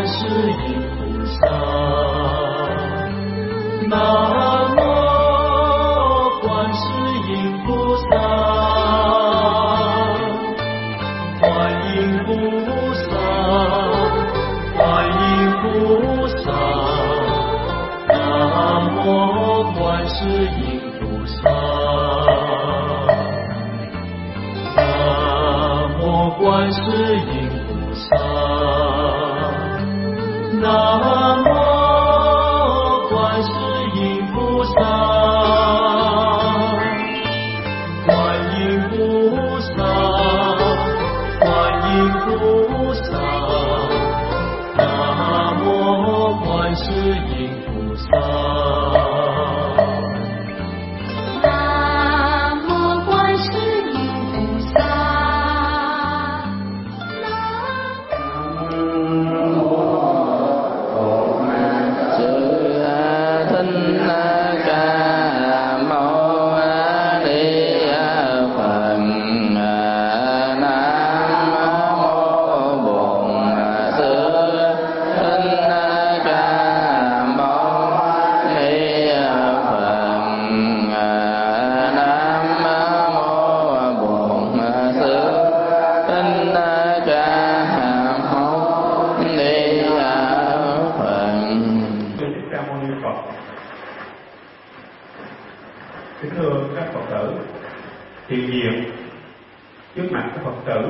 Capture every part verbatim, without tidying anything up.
观世音菩萨，南无观世音菩萨，观音菩萨，观音菩萨，南无观世音菩萨，南无观世音菩萨，南无观世音菩萨，观音菩萨，观音菩萨，南无观世音菩萨。 Kính thưa các Phật tử, hiện diện trước mặt các Phật tử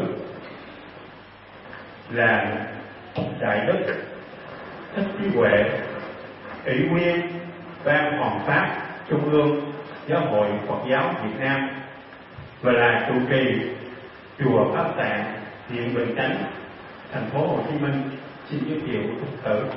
là Đại Đức Thích Trí Huệ, Ủy viên Ban Hoàng pháp Trung ương Giáo hội Phật giáo Việt Nam và là trụ trì chùa Pháp Tạng, huyện Bình Chánh, thành phố Hồ Chí Minh. Xin giới thiệu Phật tử.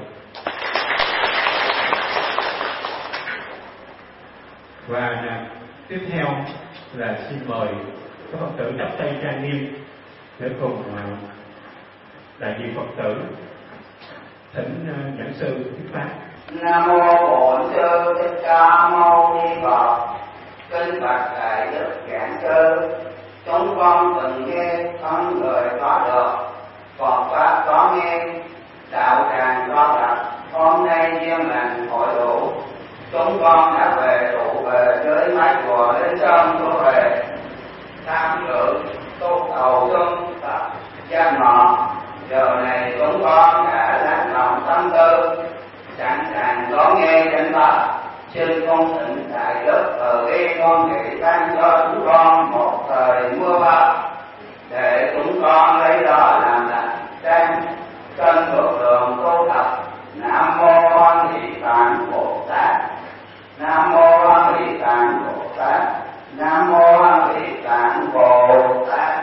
Và tiếp theo là xin mời các Phật tử chắp tay trang nghiêm để cùng đại diện Phật tử thỉnh giảng sư thuyết pháp. Nam mô Bổn Sư Thích Ca Mâu Ni Phật. Kính bạch đại đức giảng sư, chúng con từng nghe con người có được, Phật pháp có nghe, đạo tràng có gặp. Hôm nay duyên lành hội đủ, chúng con đã về trụ về dưới mái chùa Linh Sơn tu về, tham dự tu cầu xuân tập gia ngọ. Giờ này chúng con đã lắng lòng tâm tư, sẵn sàng đón nghe danh pháp. Xin con thỉnh đại đức từ bi con nghị ban cho chúng con một thời mưa bão, để chúng con lấy đó làm lành trang trên bước đường tu tập. Nam mô Quan Hỷ Tạng Bồ Tát. Nam mô Quan Hỷ Tạng Bồ Tát. Nam mô Quan Hỷ Tạng Bồ Tát.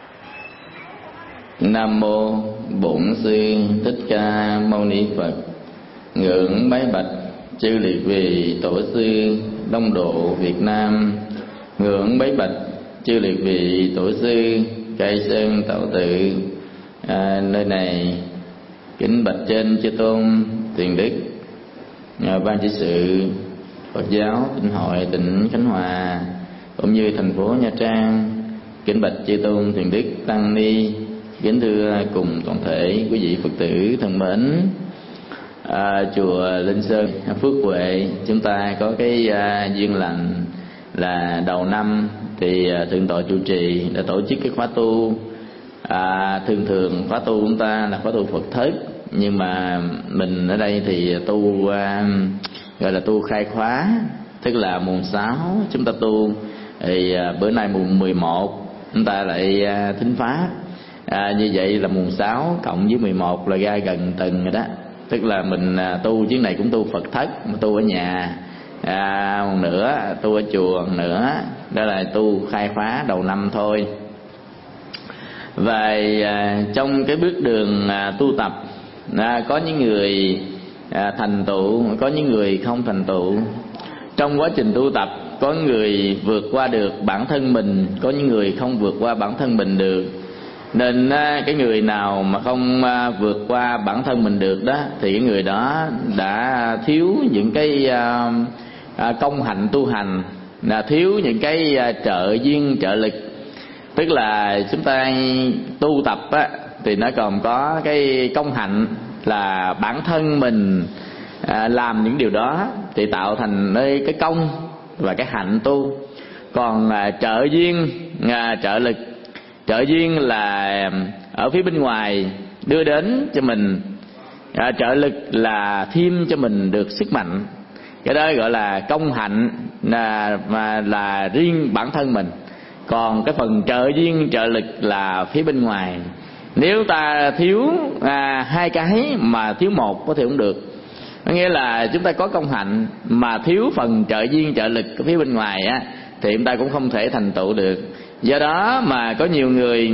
Nam mô Bổn Sư Thích Ca Mâu Ni Phật. Ngưỡng bái bạch chư liệt vị tổ sư Đông Độ Việt Nam. Ngưỡng bái bạch chư liệt vị tổ sư Cây Sơn Tạo Tự. À, nơi này kính bạch trên chư tôn Thiền Đức, nhà ban trị sự Phật giáo Tịnh hội tỉnh Khánh Hòa cũng như thành phố Nha Trang. Kính bạch chư tôn Thiền Đức Tăng Ni, kính thưa cùng toàn thể quý vị Phật tử thân mến. À, chùa Linh Sơn Phước Huệ chúng ta có cái à, duyên lành là đầu năm thì à, thượng tọa trụ trì đã tổ chức cái khóa tu. À, thường thường khóa tu chúng ta là khóa tu Phật thất, nhưng mà mình ở đây thì tu à, gọi là tu khai khóa, tức là mùng sáu chúng ta tu, thì à, bữa nay mùng mười một chúng ta lại à, thính pháp. À, như vậy là mùng sáu cộng với mười một là ra gần tuần rồi đó. Tức là mình à, tu chuyến này cũng tu Phật thất, mà tu ở nhà, à, một nữa tu ở chùa, một nữa đó là tu khai khóa đầu năm thôi. Và à, trong cái bước đường à, tu tập à, có những người à, thành tựu, có những người không thành tựu. Trong quá trình tu tập có người vượt qua được bản thân mình, có những người không vượt qua bản thân mình được. Nên cái người nào mà không vượt qua bản thân mình được đó thì cái người đó đã thiếu những cái công hạnh tu hành, là thiếu những cái trợ duyên trợ lực. Tức là chúng ta tu tập á, thì nó còn có cái công hạnh, là bản thân mình à, làm những điều đó thì tạo thành nơi cái công và cái hạnh tu. Còn à, trợ duyên, à, trợ lực, trợ duyên là ở phía bên ngoài đưa đến cho mình, à, trợ lực là thêm cho mình được sức mạnh. Cái đó gọi là công hạnh, là mà là riêng bản thân mình. Còn cái phần trợ duyên, trợ lực là phía bên ngoài. Nếu ta thiếu à, hai cái mà thiếu một có thể không được. Có nghĩa là chúng ta có công hạnh mà thiếu phần trợ duyên, trợ lực ở phía bên ngoài á, thì chúng ta cũng không thể thành tựu được. Do đó mà có nhiều người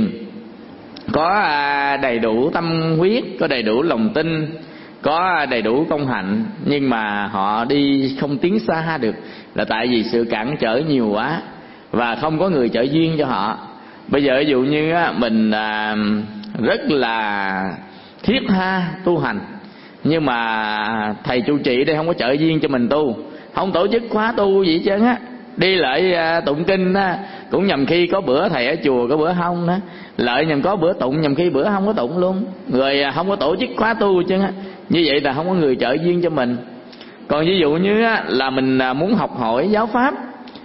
có à, đầy đủ tâm huyết, có đầy đủ lòng tin, có đầy đủ công hạnh, nhưng mà họ đi không tiến xa được, là tại vì sự cản trở nhiều quá và không có người trợ duyên cho họ. Bây giờ ví dụ như á, mình à, rất là thiết tha tu hành, nhưng mà thầy trụ trì đây không có trợ duyên cho mình tu, không tổ chức khóa tu gì hết trơn á, đi lại à, tụng kinh á, cũng nhầm khi có bữa thầy ở chùa, có bữa không đó, lợi nhầm có bữa tụng, nhầm khi bữa không có tụng luôn, rồi à, không có tổ chức khóa tu chứ á. Như vậy là không có người trợ duyên cho mình. Còn ví dụ như á, là mình à, muốn học hỏi giáo pháp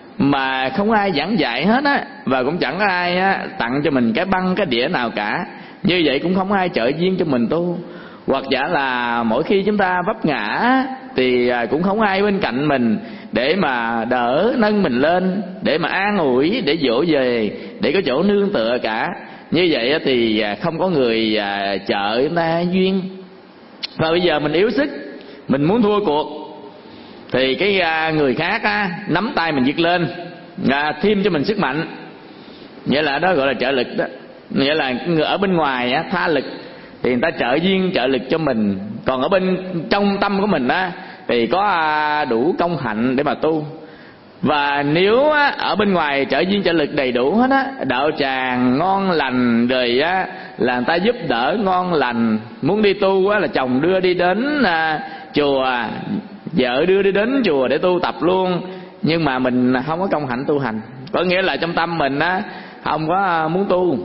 mà không ai giảng dạy hết á, và cũng chẳng có ai á, tặng cho mình cái băng cái đĩa nào cả, như vậy cũng không có ai trợ duyên cho mình tu. Hoặc giả là mỗi khi chúng ta vấp ngã thì cũng không ai bên cạnh mình để mà đỡ nâng mình lên, để mà an ủi, để dỗ về, để có chỗ nương tựa cả. Như vậy thì không có người trợ chúng ta duyên. Và bây giờ mình yếu sức, mình muốn thua cuộc, thì cái người khác á, nắm tay mình giật lên, thêm cho mình sức mạnh. Nghĩa là đó gọi là trợ lực đó. Nghĩa là người ở bên ngoài á, tha lực thì người ta trợ duyên, trợ lực cho mình. Còn ở bên trong tâm của mình á, thì có đủ công hạnh để mà tu. Và nếu á, ở bên ngoài trợ duyên trợ lực đầy đủ hết á, đạo tràng ngon lành, rồi á, là người ta giúp đỡ ngon lành. Muốn đi tu á, là chồng đưa đi đến à, chùa, vợ đưa đi đến chùa để tu tập luôn. Nhưng mà mình không có công hạnh tu hành, có nghĩa là trong tâm mình á, không có muốn tu.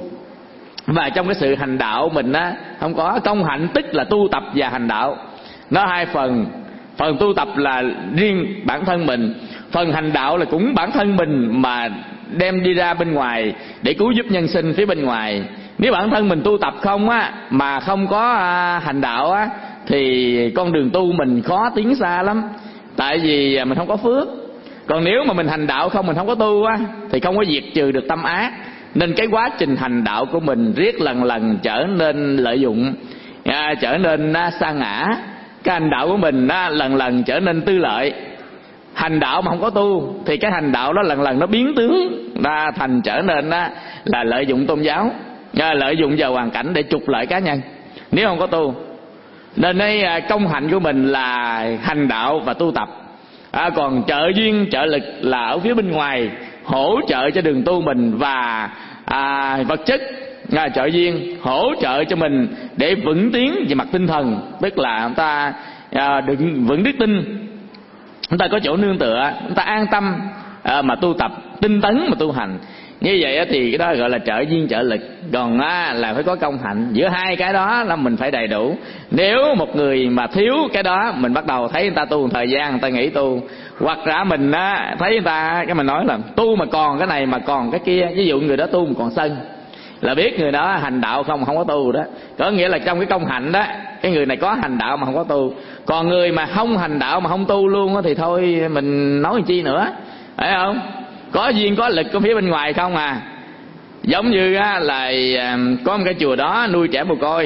Và trong cái sự hành đạo mình á, không có công hạnh, tức là tu tập và hành đạo. Nó hai phần. Phần tu tập là riêng bản thân mình, phần hành đạo là cũng bản thân mình mà đem đi ra bên ngoài để cứu giúp nhân sinh phía bên ngoài. Nếu bản thân mình tu tập không á, mà không có à, hành đạo á, thì con đường tu mình khó tiến xa lắm, tại vì mình không có phước. Còn nếu mà mình hành đạo không, mình không có tu á, thì không có diệt trừ được tâm ác. Nên cái quá trình hành đạo của mình riết lần lần trở nên lợi dụng, à, trở nên à, sa ngã. Cái hành đạo của mình à, lần lần trở nên tư lợi. Hành đạo mà không có tu thì cái hành đạo đó lần lần nó biến tướng ra thành trở nên à, là lợi dụng tôn giáo, à, lợi dụng vào hoàn cảnh để trục lợi cá nhân nếu không có tu. Nên cái à, công hạnh của mình là hành đạo và tu tập. À, còn trợ duyên trợ lực là ở phía bên ngoài hỗ trợ cho đường tu mình, và à, vật chất à, trợ duyên hỗ trợ cho mình để vững tiến về mặt tinh thần, tức là chúng ta à, đừng vững đức tin, chúng ta có chỗ nương tựa, chúng ta an tâm à, mà tu tập, tinh tấn mà tu hành. Như vậy thì cái đó gọi là trợ duyên trợ lực. Còn á, là phải có công hạnh. Giữa hai cái đó là mình phải đầy đủ. Nếu một người mà thiếu cái đó, mình bắt đầu thấy người ta tu một thời gian, người ta nghỉ tu. Hoặc là mình á, thấy người ta, cái mình nói là tu mà còn cái này mà còn cái kia. Ví dụ người đó tu mà còn sân, là biết người đó hành đạo không, không có tu đó. Có nghĩa là trong cái công hạnh đó, cái người này có hành đạo mà không có tu. Còn người mà không hành đạo mà không tu luôn đó, thì thôi mình nói làm chi nữa, phải không? Có duyên có lực có phía bên ngoài không à. Giống như á, là có một cái chùa đó nuôi trẻ mồ côi,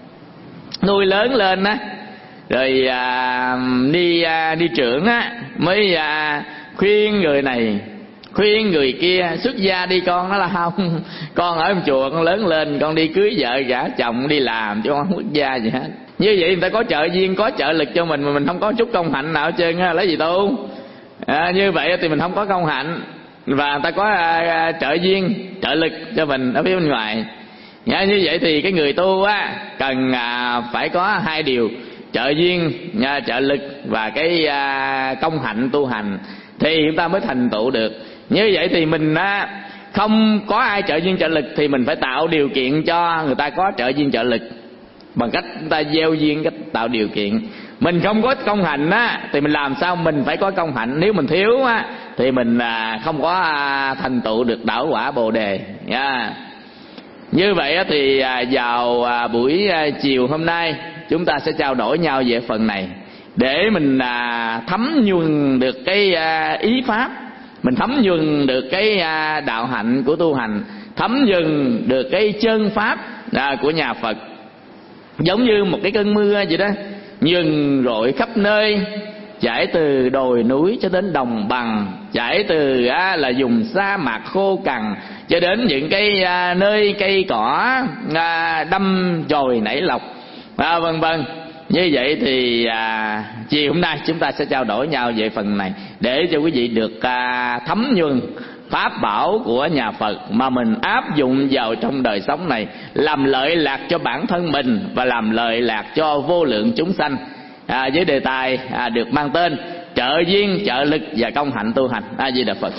nuôi lớn lên á, rồi à, đi à, đi trưởng á, mới à, khuyên người này khuyên người kia xuất gia đi con. Nó là không, con ở trong chùa con lớn lên, con đi cưới vợ gả chồng đi làm chứ con không xuất gia gì hết. Như vậy người ta có trợ duyên có trợ lực cho mình mà mình không có chút công hạnh nào hết trơn á, lấy gì tu? À, như vậy thì mình không có công hạnh, và người ta có à, trợ duyên trợ lực cho mình ở phía bên ngoài. À, như vậy thì cái người tu á cần à, phải có hai điều: trợ duyên, à, trợ lực và cái à, công hạnh tu hành, thì chúng ta mới thành tựu được. Như vậy thì mình á, không có ai trợ duyên trợ lực thì mình phải tạo điều kiện cho người ta có trợ duyên trợ lực. bằng cách chúng ta gieo duyên, cách tạo điều kiện. Mình không có công hạnh á thì mình làm sao mình phải có công hạnh. Nếu mình thiếu á thì mình à, không có à, thành tựu được đạo quả Bồ đề nha. Như vậy á thì à, vào à, buổi à, chiều hôm nay chúng ta sẽ trao đổi nhau về phần này để mình à, thấm nhuần được cái à, ý pháp, mình thấm nhuần được cái à, đạo hạnh của tu hành, thấm nhuần được cái chân pháp à, của nhà Phật. Giống như một cái cơn mưa vậy đó, nhuần rội khắp nơi, chảy từ đồi núi cho đến đồng bằng, chảy từ à, là vùng sa mạc khô cằn cho đến những cái à, nơi cây cỏ à, đâm chồi nảy lộc, à, vân vân. Như vậy thì à, chiều hôm nay chúng ta sẽ trao đổi nhau về phần này để cho quý vị được à, thấm nhuần pháp bảo của nhà Phật mà mình áp dụng vào trong đời sống này, làm lợi lạc cho bản thân mình và làm lợi lạc cho vô lượng chúng sanh. À, với đề tài à, được mang tên trợ duyên, trợ lực và công hạnh tu hành. A Di Đà Phật.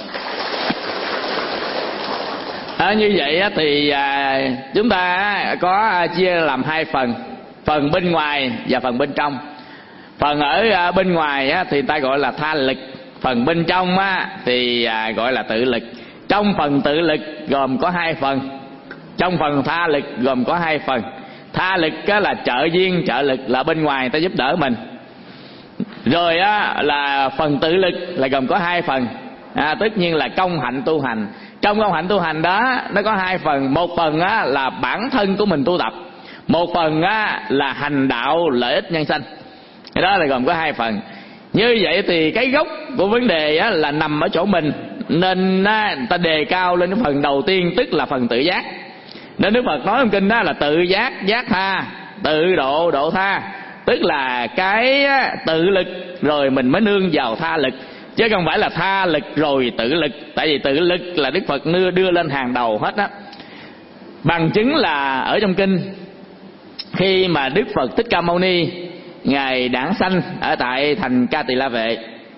À, như vậy thì à, chúng ta có chia làm hai phần, phần bên ngoài và phần bên trong. Phần ở à, bên ngoài á, thì ta gọi là tha lực, phần bên trong á, thì à, gọi là tự lực. Trong phần tự lực gồm có hai phần, trong phần tha lực gồm có hai phần. Tha lực á, là trợ duyên, trợ lực là bên ngoài ta giúp đỡ mình. Rồi á, là phần tự lực là gồm có hai phần, à, tất nhiên là công hạnh tu hành. Trong công hạnh tu hành đó nó có hai phần, một phần á, là bản thân của mình tu tập, một phần á, là hành đạo lợi ích nhân sanh. Cái đó là gồm có hai phần. Như vậy thì cái gốc của vấn đề á, là nằm ở chỗ mình, nên á, ta đề cao lên cái phần đầu tiên, tức là phần tự giác. Nên Đức Phật nói trong kinh đó là tự giác, giác tha, tự độ, độ tha. Tức là cái tự lực rồi mình mới nương vào tha lực, chứ không phải là tha lực rồi tự lực. Tại vì tự lực là Đức Phật đưa, đưa lên hàng đầu hết á. Bằng chứng là ở trong kinh, khi mà Đức Phật Thích Ca Mâu Ni Ngài đản sanh ở tại thành Ca Tỳ La Vệ,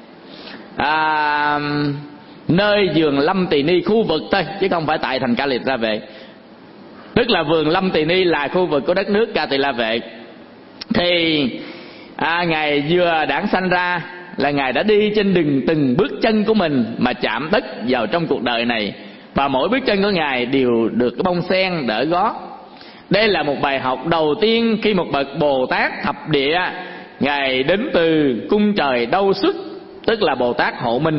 à, nơi vườn Lâm Tỳ Ni, khu vực thôi chứ không phải tại thành Ca Tỳ La Vệ. Tức là vườn Lâm Tỳ Ni là khu vực của đất nước Ca Tỳ La Vệ. Thì à, Ngài vừa đản sanh ra là Ngài đã đi trên đường từng bước chân của mình mà chạm đất vào trong cuộc đời này, và mỗi bước chân của Ngài đều được cái bông sen đỡ gót. Đây là một bài học đầu tiên khi một bậc Bồ Tát thập địa Ngài đến từ cung trời Đâu Xuất, tức là Bồ Tát hộ minh.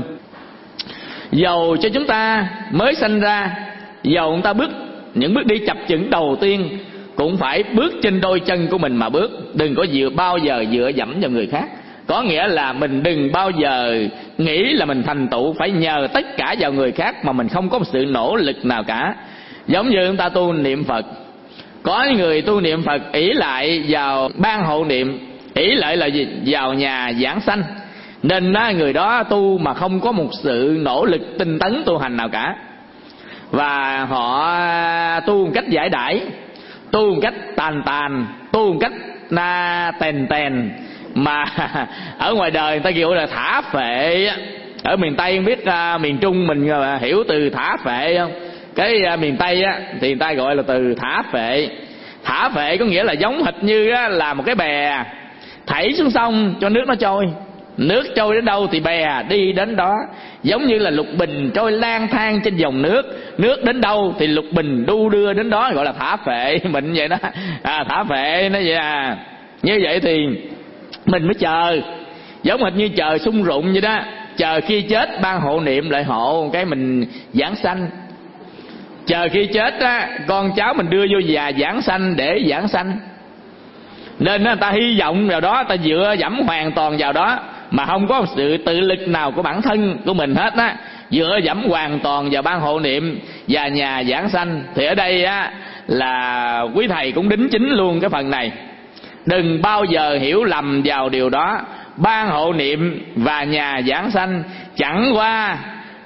Dầu cho chúng ta mới sanh ra, dầu chúng ta bước những bước đi chập chững đầu tiên, cũng phải bước trên đôi chân của mình mà bước, đừng có dựa bao giờ dựa dẫm vào người khác. Có nghĩa là mình đừng bao giờ nghĩ là mình thành tựu phải nhờ tất cả vào người khác mà mình không có một sự nỗ lực nào cả. Giống như chúng ta tu niệm Phật, có người tu niệm Phật ỷ lại vào ban hộ niệm, ỷ lại là gì? Vào nhà giảng sanh, nên đó, người đó tu mà không có một sự nỗ lực tinh tấn tu hành nào cả. Và họ tu một cách giải đãi, tu một cách tàn tàn, tu một cách na tèn tèn, mà ở ngoài đời người ta gọi là thả phệ. Ở miền Tây không biết uh, miền Trung mình uh, hiểu từ thả phệ không? Cái uh, miền Tây á thì người ta gọi là từ thả phệ. Thả phệ có nghĩa là giống hệt như á, là một cái bè thảy xuống sông cho nước nó trôi. Nước trôi đến đâu thì bè đi đến đó. Giống như là lục bình trôi lang thang trên dòng nước, nước đến đâu thì lục bình đu đưa đến đó, gọi là thả phệ. Mình vậy đó, à, thả phệ nó vậy à. Như vậy thì mình mới chờ, giống hệt như chờ sung rụng vậy đó, chờ khi chết ban hộ niệm lại hộ cái mình giảng sanh. Chờ khi chết á, con cháu mình đưa vô già giảng sanh để giảng sanh. Nên người ta hy vọng vào đó, ta dựa dẫm hoàn toàn vào đó, mà không có sự tự lực nào của bản thân của mình hết á, dựa dẫm hoàn toàn vào ban hộ niệm và nhà giảng sanh. Thì ở đây á là quý thầy cũng đính chính luôn cái phần này. Đừng bao giờ hiểu lầm vào điều đó. Ban hộ niệm và nhà giảng sanh chẳng qua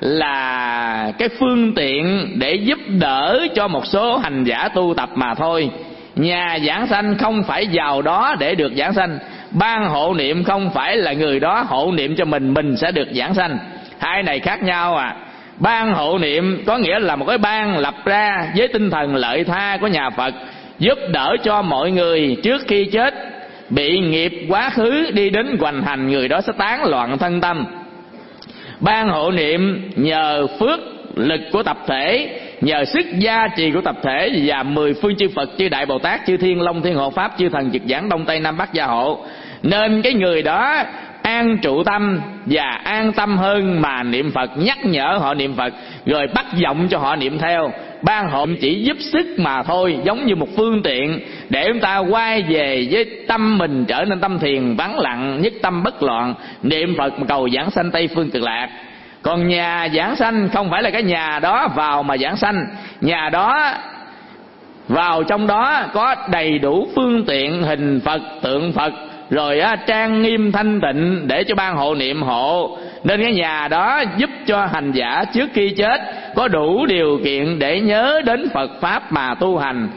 là cái phương tiện để giúp đỡ cho một số hành giả tu tập mà thôi. Nhà giảng sanh không phải vào đó để được giảng sanh. Ban hộ niệm không phải là người đó hộ niệm cho mình, mình sẽ được giảng sanh. Hai này khác nhau à. Ban hộ niệm có nghĩa là một cái ban lập ra với tinh thần lợi tha của nhà Phật, giúp đỡ cho mọi người trước khi chết bị nghiệp quá khứ đi đến hoành hành, người đó sẽ tán loạn thân tâm. Ban hộ niệm nhờ phước lực của tập thể, nhờ sức gia trì của tập thể và mười phương chư Phật, chư Đại Bồ Tát, chư Thiên Long Thiên Hộ Pháp, chư Thần Trực Giảng Đông Tây Nam Bắc gia hộ, nên cái người đó an trụ tâm và an tâm hơn mà niệm Phật, nhắc nhở họ niệm Phật, rồi bắt giọng cho họ niệm theo. Ban hộ chỉ giúp sức mà thôi, giống như một phương tiện để chúng ta quay về với tâm mình trở nên tâm thiền vắng lặng, nhất tâm bất loạn, niệm Phật mà cầu giảng sanh Tây Phương Cực Lạc. Còn nhà giảng sanh không phải là cái nhà đó vào mà giảng sanh, nhà đó vào trong đó có đầy đủ phương tiện hình Phật, tượng Phật, rồi á, trang nghiêm thanh tịnh để cho ban hộ niệm hộ. Nên cái nhà đó giúp cho hành giả trước khi chết có đủ điều kiện để nhớ đến Phật Pháp mà tu hành.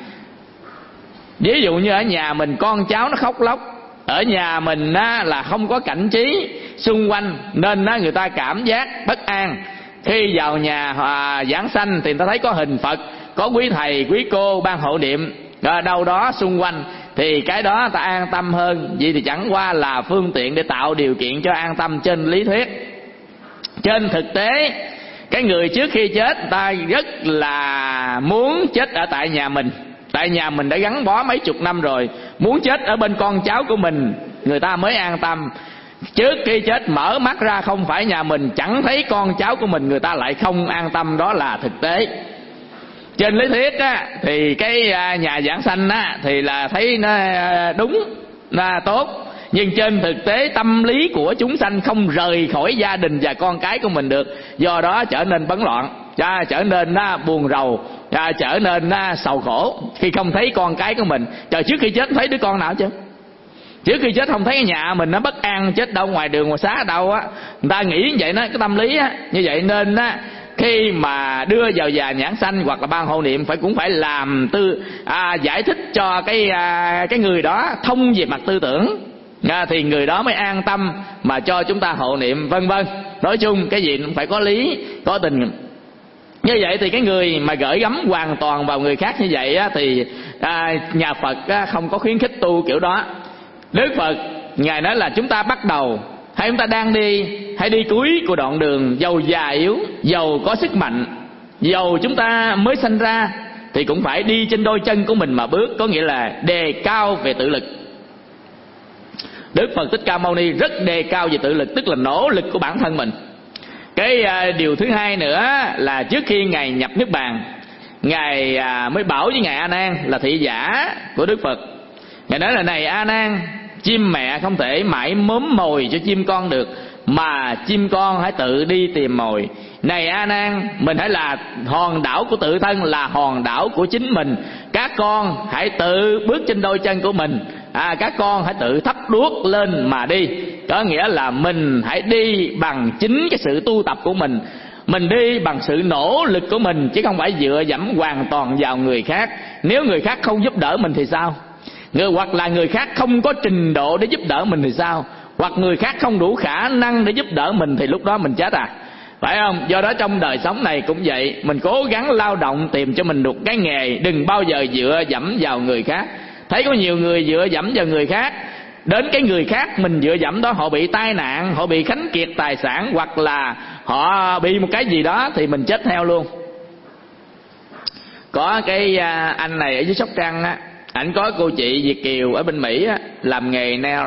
Ví dụ như ở nhà mình con cháu nó khóc lóc, ở nhà mình á, là không có cảnh trí xung quanh, nên á, người ta cảm giác bất an. Khi vào nhà à, giảng sanh thì người ta thấy có hình Phật, có quý thầy quý cô ban hộ niệm ở đâu đó xung quanh, thì cái đó ta an tâm hơn. Vậy thì chẳng qua là phương tiện để tạo điều kiện cho an tâm trên lý thuyết. Trên thực tế, cái người trước khi chết ta rất là muốn chết ở tại nhà mình. Tại nhà mình đã gắn bó mấy chục năm rồi, muốn chết ở bên con cháu của mình, người ta mới an tâm. Trước khi chết mở mắt ra không phải nhà mình, chẳng thấy con cháu của mình, người ta lại không an tâm. Đó là thực tế. Trên lý thuyết á, thì cái nhà giảng sanh á, thì là thấy nó đúng, là tốt. Nhưng trên thực tế tâm lý của chúng sanh không rời khỏi gia đình và con cái của mình được, do đó trở nên bấn loạn, trở nên buồn rầu, trở nên sầu khổ khi không thấy con cái của mình. Trời, trước khi chết thấy đứa con nào chứ? Trước khi chết không thấy cái nhà mình nó bất an, chết đâu ngoài đường ngoài xá ở đâu á, người ta nghĩ như vậy đó, cái tâm lý á. Như vậy nên á, khi mà đưa vào già nhãn sanh hoặc là ban hộ niệm phải cũng phải làm tư à, giải thích cho cái à, cái người đó thông về mặt tư tưởng, à, thì người đó mới an tâm mà cho chúng ta hộ niệm, vân vân. Nói chung cái gì cũng phải có lý, có tình. Như vậy thì cái người mà gửi gắm hoàn toàn vào người khác như vậy á, thì à, nhà Phật á, không có khuyến khích tu kiểu đó. Đức Phật Ngài nói là chúng ta bắt đầu hay chúng ta đang đi, hãy đi cuối của đoạn đường, dầu già yếu, dầu có sức mạnh, dầu chúng ta mới sanh ra thì cũng phải đi trên đôi chân của mình mà bước, có nghĩa là đề cao về tự lực. Đức Phật Thích Ca Mâu Ni rất đề cao về tự lực, tức là nỗ lực của bản thân mình. Cái à, điều thứ hai nữa là trước khi Ngài nhập Niết Bàn, Ngài à, mới bảo với Ngài A Nan là thị giả của Đức Phật. Ngài nói là này A Nan, chim mẹ không thể mãi mớm mồi cho chim con được, mà chim con hãy tự đi tìm mồi. Này A Nan, mình hãy là hòn đảo của tự thân, là hòn đảo của chính mình. Các con hãy tự bước trên đôi chân của mình, à, các con hãy tự thắp đuốc lên mà đi. Có nghĩa là mình hãy đi bằng chính cái sự tu tập của mình, mình đi bằng sự nỗ lực của mình, chứ không phải dựa dẫm hoàn toàn vào người khác. Nếu người khác không giúp đỡ mình thì sao? Người hoặc là người khác không có trình độ để giúp đỡ mình thì sao? Hoặc người khác không đủ khả năng để giúp đỡ mình thì lúc đó mình chết à, phải không? Do đó trong đời sống này cũng vậy, mình cố gắng lao động tìm cho mình được cái nghề, đừng bao giờ dựa dẫm vào người khác. Thấy có nhiều người dựa dẫm vào người khác, đến cái người khác mình dựa dẫm đó họ bị tai nạn, họ bị khánh kiệt tài sản, hoặc là họ bị một cái gì đó thì mình chết theo luôn. Có cái anh này ở dưới Sóc Trăng á, ảnh có cô chị Việt kiều ở bên Mỹ á, làm nghề nail,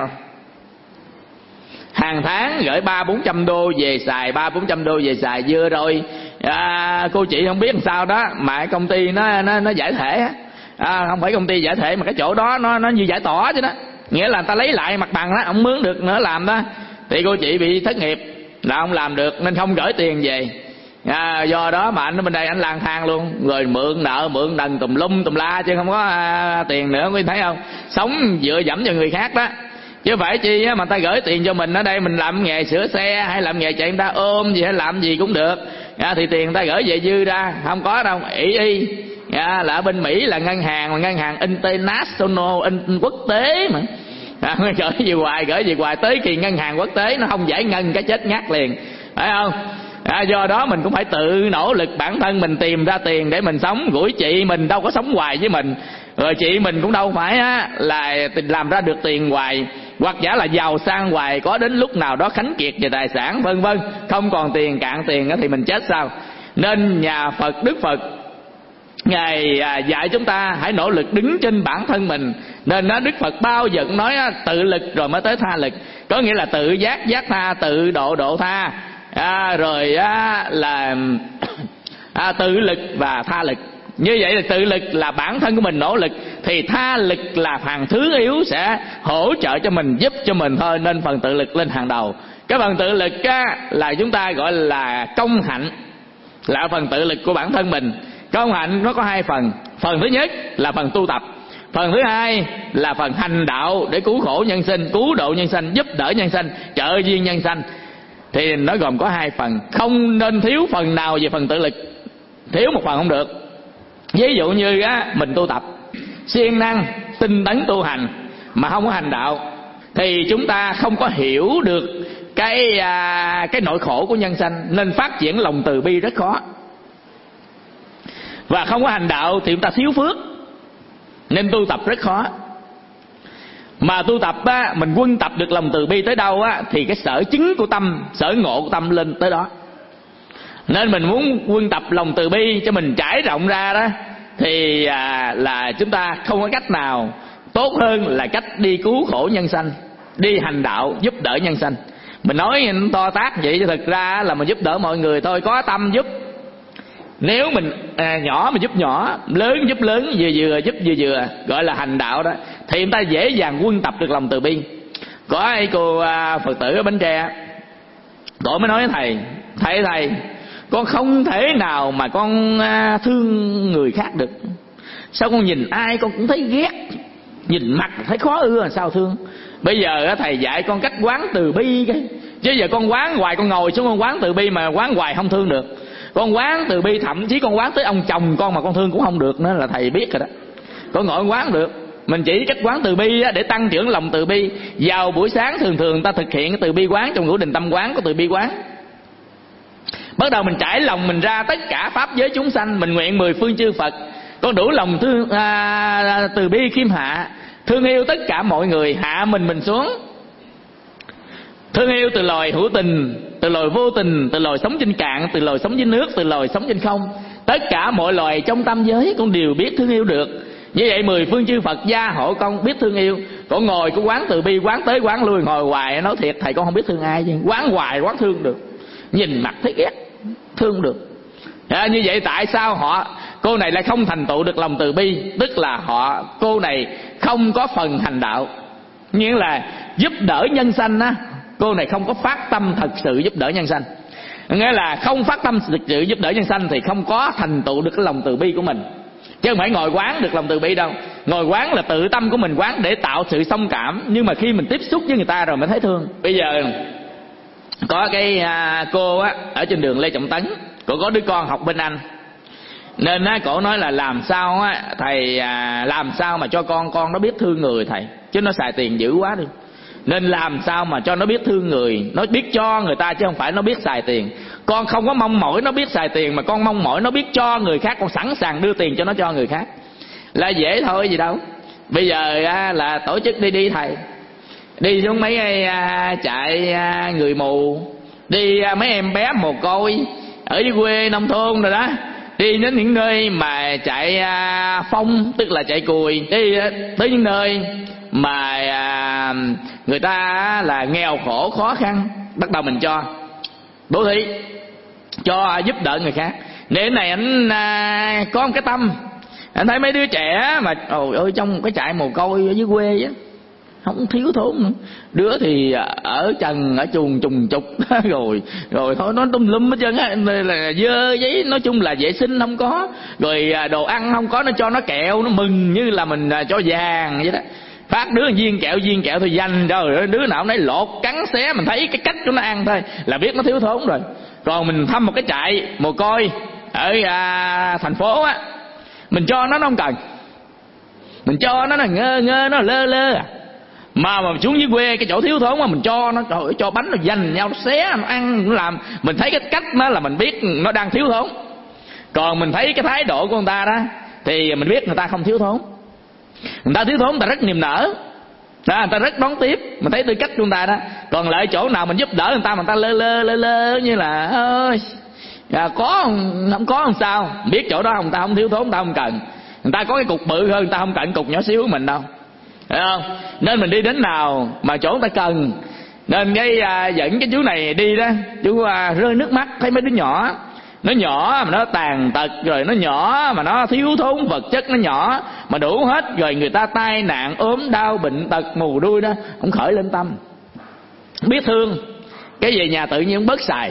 hàng tháng gửi ba bốn trăm đô về xài, ba bốn trăm đô về xài. Vừa rồi à, cô chị không biết làm sao đó mà công ty nó nó nó giải thể á, à, không phải công ty giải thể mà cái chỗ đó nó nó như giải tỏa chứ đó, nghĩa là người ta lấy lại mặt bằng đó, không mướn được nữa làm đó, thì cô chị bị thất nghiệp, là không làm được nên không gửi tiền về. À, do đó mà anh ở bên đây anh lang thang luôn, rồi mượn nợ mượn đần tùm lum tùm la chứ không có à, tiền nữa. Quý thấy không, sống dựa dẫm vào người khác đó, chứ phải chi á, mà ta gửi tiền cho mình ở đây mình làm nghề sửa xe hay làm nghề chạy người ta ôm gì hay làm gì cũng được, à, thì tiền người ta gửi về dư ra, không có đâu. ỷ y à, là ở bên Mỹ là ngân hàng mà ngân hàng international, in, quốc tế mà, à, gửi về hoài gửi về hoài tới kỳ ngân hàng quốc tế nó không giải ngân cái chết ngắt liền, phải không? À, do đó mình cũng phải tự nỗ lực bản thân mình tìm ra tiền để mình sống. Gũi chị mình đâu có sống hoài với mình, Rồi chị mình cũng đâu phải á là làm ra được tiền hoài, hoặc giả là giàu sang hoài, có đến lúc nào đó khánh kiệt về tài sản vân vân, không còn tiền, cạn tiền thì mình chết sao? Nên nhà Phật, Đức Phật Ngài dạy chúng ta hãy nỗ lực đứng trên bản thân mình. Nên đó, Đức Phật bao giờ cũng nói tự lực rồi mới tới tha lực. Có nghĩa là tự giác giác tha, tự độ độ tha, à, rồi á, là à, tự lực và tha lực. Như vậy là tự lực là bản thân của mình nỗ lực, thì tha lực là hàng thứ yếu sẽ hỗ trợ cho mình, giúp cho mình thôi. Nên phần tự lực lên hàng đầu. Cái phần tự lực á, là chúng ta gọi là công hạnh, là phần tự lực của bản thân mình. Công hạnh nó có hai phần. Phần thứ nhất là phần tu tập, phần thứ hai là phần hành đạo để cứu khổ nhân sinh, cứu độ nhân sinh, giúp đỡ nhân sinh, trợ duyên nhân sinh. Thì nó gồm có hai phần, không nên thiếu phần nào về phần tự lực, thiếu một phần không được. Ví dụ như á, mình tu tập siêng năng tinh tấn tu hành mà không có hành đạo, thì chúng ta không có hiểu được cái à, cái nỗi khổ của nhân sanh, nên phát triển lòng từ bi rất khó. Và không có hành đạo thì chúng ta thiếu phước, nên tu tập rất khó. Mà tu tập á, mình quân tập được lòng từ bi tới đâu á, thì cái sở chứng của tâm, sở ngộ của tâm lên tới đó. Nên mình muốn quân tập lòng từ bi cho mình trải rộng ra đó, thì à, là chúng ta không có cách nào tốt hơn là cách đi cứu khổ nhân sanh, đi hành đạo giúp đỡ nhân sanh. Mình nói to tát vậy chứ thực ra là mình giúp đỡ mọi người thôi, có tâm giúp. Nếu mình à, nhỏ mình giúp nhỏ, lớn giúp lớn, vừa vừa giúp vừa vừa, gọi là hành đạo đó, thì chúng ta dễ dàng quân tập được lòng từ bi. Có ai cô à, Phật tử ở Bến Tre, cô mới nói với thầy, thầy thầy con không thể nào mà con à, thương người khác được. Sao con nhìn ai con cũng thấy ghét, nhìn mặt thấy khó ưa, làm sao thương. Bây giờ á, thầy dạy con cách quán từ bi cái, chứ giờ con quán hoài, con ngồi xuống con quán từ bi mà quán hoài không thương được. Con quán từ bi, thậm chí con quán tới ông chồng con mà con thương cũng không được nữa, là thầy biết rồi đó. Con ngồi quán được. Mình chỉ cách quán từ bi á, để tăng trưởng lòng từ bi. Vào buổi sáng thường thường ta thực hiện cái từ bi quán, trong ngũ đình tâm quán có từ bi quán. Bắt đầu mình trải lòng mình ra tất cả pháp giới chúng sanh, mình nguyện mười phương chư Phật con đủ lòng thương à, từ bi khiêm hạ, thương yêu tất cả mọi người, hạ mình mình xuống. Thương yêu từ loài hữu tình, từ loài vô tình, từ loài sống trên cạn, từ loài sống trên nước, từ loài sống trên không. Tất cả mọi loài trong tam giới con đều biết thương yêu được. Như vậy mười phương chư Phật gia hộ con biết thương yêu. Con ngồi có quán từ bi, quán tới quán lui, ngồi hoài nói thiệt thầy con không biết thương ai chứ. Quán hoài quán thương được, nhìn mặt thấy ghét, thương được. À, như vậy tại sao họ cô này lại không thành tựu được lòng từ bi? Tức là họ cô này không có phần hành đạo, nghĩa là giúp đỡ nhân sanh á. Cô này không có phát tâm thật sự giúp đỡ nhân sanh, nghĩa là không phát tâm thực sự giúp đỡ nhân sanh thì không có thành tựu được cái lòng từ bi của mình. Chứ không phải ngồi quán được lòng từ bi đâu. Ngồi quán là tự tâm của mình quán để tạo sự thông cảm, nhưng mà khi mình tiếp xúc với người ta rồi mới thấy thương. Bây giờ có cái à, cô á ở trên đường Lê Trọng Tấn, cô có đứa con học bên Anh, nên á cổ nói là làm sao á thầy à, làm sao mà cho con con nó biết thương người thầy, chứ nó xài tiền dữ quá đi. Nên làm sao mà cho nó biết thương người, nó biết cho người ta chứ không phải nó biết xài tiền. Con không có mong mỏi nó biết xài tiền, mà con mong mỏi nó biết cho người khác, con sẵn sàng đưa tiền cho nó cho người khác, là dễ thôi gì đâu. Bây giờ á, là tổ chức đi đi thầy, đi xuống mấy cái à, chạy à, người mù, đi à, mấy em bé mồ côi ở dưới quê nông thôn rồi đó, đi đến những nơi mà chạy à, phong, tức là chạy cùi, đi à, tới những nơi mà à, người ta là nghèo khổ khó khăn, bắt đầu mình cho bố thí, cho giúp đỡ người khác. Để này anh à, có một cái tâm, anh thấy mấy đứa trẻ mà ôi ơi trong cái trại mồ côi ở dưới quê á, không thiếu thốn nữa. Đứa thì ở trần ở chuồng trùng trục rồi rồi thôi nó tùm lum hết trơn á, là dơ giấy, nói chung là vệ sinh không có, rồi đồ ăn không có, nó cho nó kẹo, nó mừng như là mình cho vàng vậy đó. Phát đứa viên kẹo viên kẹo thôi dành rồi, đứa nào nấy lột cắn xé, mình thấy cái cách của nó ăn thôi là biết nó thiếu thốn rồi. Còn mình thăm một cái trại mồ côi ở à, thành phố á, mình cho nó nó không cần, mình cho nó là ngơ ngơ nó lơ lơ à. Mà mà xuống dưới quê cái chỗ thiếu thốn mà mình cho nó, trời ơi, cho bánh nó dành nhau, nó xé nó ăn, nó làm, mình thấy cái cách nó là mình biết nó đang thiếu thốn. Còn mình thấy cái thái độ của người ta đó thì mình biết người ta không thiếu thốn. Người ta thiếu thốn, người ta rất niềm nở đó, người ta rất đón tiếp, mình thấy tư cách của người ta đó. Còn lại chỗ nào mình giúp đỡ người ta, người ta lơ lơ lơ lơ như là ơi à, có không có làm sao, biết chỗ đó người ta không thiếu thốn, người ta không cần. Người ta có cái cục bự hơn, người ta không cần cục nhỏ xíu của mình đâu, thấy không? Nên mình đi đến nào mà chỗ người ta cần. Nên cái à, dẫn cái chú này đi đó, chú à, rơi nước mắt thấy mấy đứa nhỏ, nó nhỏ mà nó tàn tật, rồi nó nhỏ mà nó thiếu thốn vật chất, nó nhỏ mà đủ hết, rồi người ta tai nạn ốm đau bệnh tật mù đuôi đó, ông khởi lên tâm biết thương, cái về nhà tự nhiên ông bớt xài.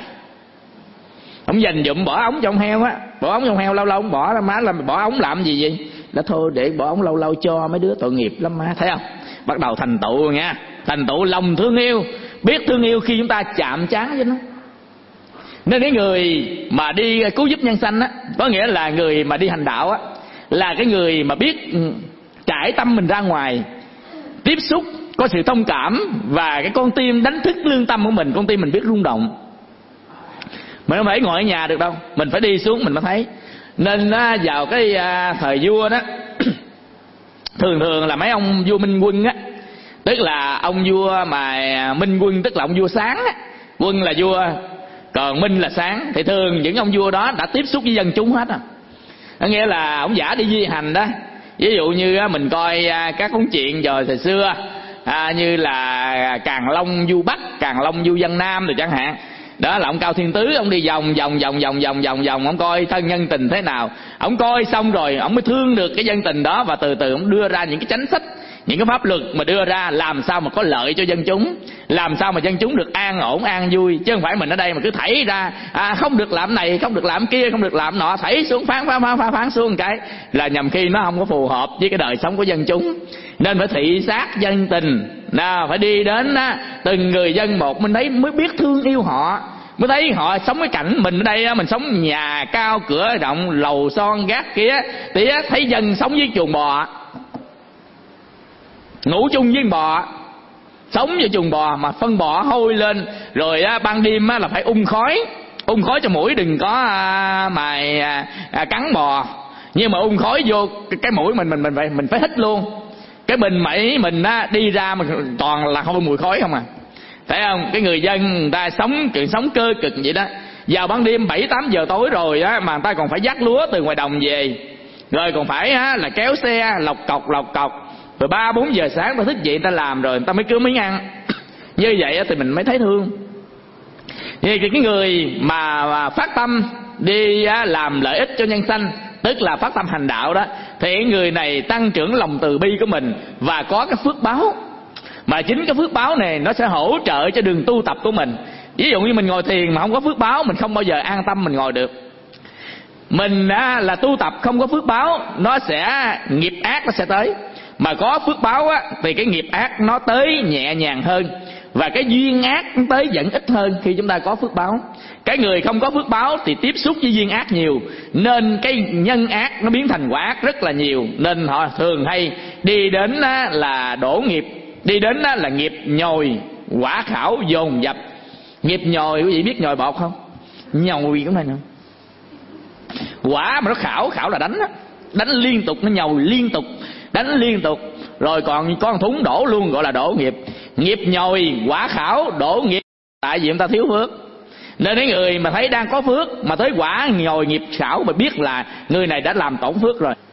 Ông dành dụm bỏ ống trong heo á, bỏ ống trong heo lâu lâu ông bỏ ra, má làm bỏ ống làm gì vậy? Là thôi để bỏ ống lâu lâu cho mấy đứa tội nghiệp lắm má, thấy không? Bắt đầu thành tựu rồi nha, thành tựu lòng thương yêu, biết thương yêu khi chúng ta chạm trán với nó. Nên cái người mà đi cứu giúp nhân sanh á, có nghĩa là người mà đi hành đạo á, là cái người mà biết trải tâm mình ra ngoài, tiếp xúc, có sự thông cảm, và cái con tim đánh thức lương tâm của mình, con tim mình biết rung động. Mình không phải ngồi ở nhà được đâu, mình phải đi xuống mình mới thấy. Nên vào cái thời vua đó thường thường là mấy ông vua Minh Quân á, tức là ông vua mà Minh Quân tức là ông vua sáng á, Quân là vua còn Minh là sáng, thì thường những ông vua đó đã tiếp xúc với dân chúng hết à. Có nghĩa là ông giả đi di hành đó. Ví dụ như mình coi các cuốn truyện giờ thời xưa, à, như là Càn Long du Bắc, Càn Long du Dân Nam rồi chẳng hạn. Đó là ông Cao Thiên Tứ, ông đi vòng vòng vòng vòng vòng vòng vòng, ông coi thân nhân tình thế nào. Ông coi xong rồi ông mới thương được cái dân tình đó, và từ từ ông đưa ra những cái chính sách, những cái pháp luật mà đưa ra làm sao mà có lợi cho dân chúng, làm sao mà dân chúng được an ổn an vui, chứ không phải mình ở đây mà cứ thảy ra à, không được làm này, không được làm kia, không được làm nọ, thảy xuống phán phán phán phán, phán xuống một cái là nhằm khi nó không có phù hợp với cái đời sống của dân chúng. Nên phải thị sát dân tình, nào phải đi đến á, từng người dân một, mình thấy mới biết thương yêu họ, mới thấy họ sống cái cảnh mình ở đây, mình sống nhà cao cửa rộng, lầu son gác kia, thì thấy dân sống với chuồng bò, ngủ chung với bò, sống với chuồng bò mà phân bò hôi lên, rồi á, ban đêm á, là phải ung khói, ung khói cho mũi đừng có à, mà à, à, cắn bò, nhưng mà ung khói vô cái, cái mũi mình mình mình phải mình phải hít luôn. Cái bình mẩy mình á, đi ra mà toàn là không mùi khói không à, thấy không? Cái người dân người ta sống chuyện sống cơ cực vậy đó. Vào ban đêm bảy tám giờ tối rồi á, mà người ta còn phải vác lúa từ ngoài đồng về, rồi còn phải á, là kéo xe lọc cọc lọc cọc, rồi ba bốn giờ sáng ta thức dậy ta làm rồi người ta mới cứu miếng ăn. Như vậy á, thì mình mới thấy thương. Vì cái người mà, mà phát tâm đi á, làm lợi ích cho nhân sanh, tức là phát tâm hành đạo đó, thì người này tăng trưởng lòng từ bi của mình và có cái phước báo. Mà chính cái phước báo này nó sẽ hỗ trợ cho đường tu tập của mình. Ví dụ như mình ngồi thiền mà không có phước báo, mình không bao giờ an tâm mình ngồi được. Mình á, là tu tập không có phước báo, nó sẽ nghiệp ác nó sẽ tới. Mà có phước báo á, thì cái nghiệp ác nó tới nhẹ nhàng hơn, và cái duyên ác nó tới vẫn ít hơn khi chúng ta có phước báo. Cái người không có phước báo thì tiếp xúc với duyên ác nhiều, nên cái nhân ác nó biến thành quả ác rất là nhiều. Nên họ thường hay đi đến á, là đổ nghiệp, đi đến á, là nghiệp nhồi quả khảo dồn dập. Nghiệp nhồi, quý vị biết nhồi bọt không? Nhồi cái này nè, quả mà nó khảo, khảo là đánh á, đánh liên tục, nó nhồi liên tục, đánh liên tục. Rồi còn con thúng đổ luôn, gọi là đổ nghiệp. Nghiệp nhồi quả khảo đổ nghiệp, tại vì chúng ta thiếu phước. Nên cái người mà thấy đang có phước mà tới quả nhồi nghiệp khảo, mà biết là người này đã làm tổn phước rồi.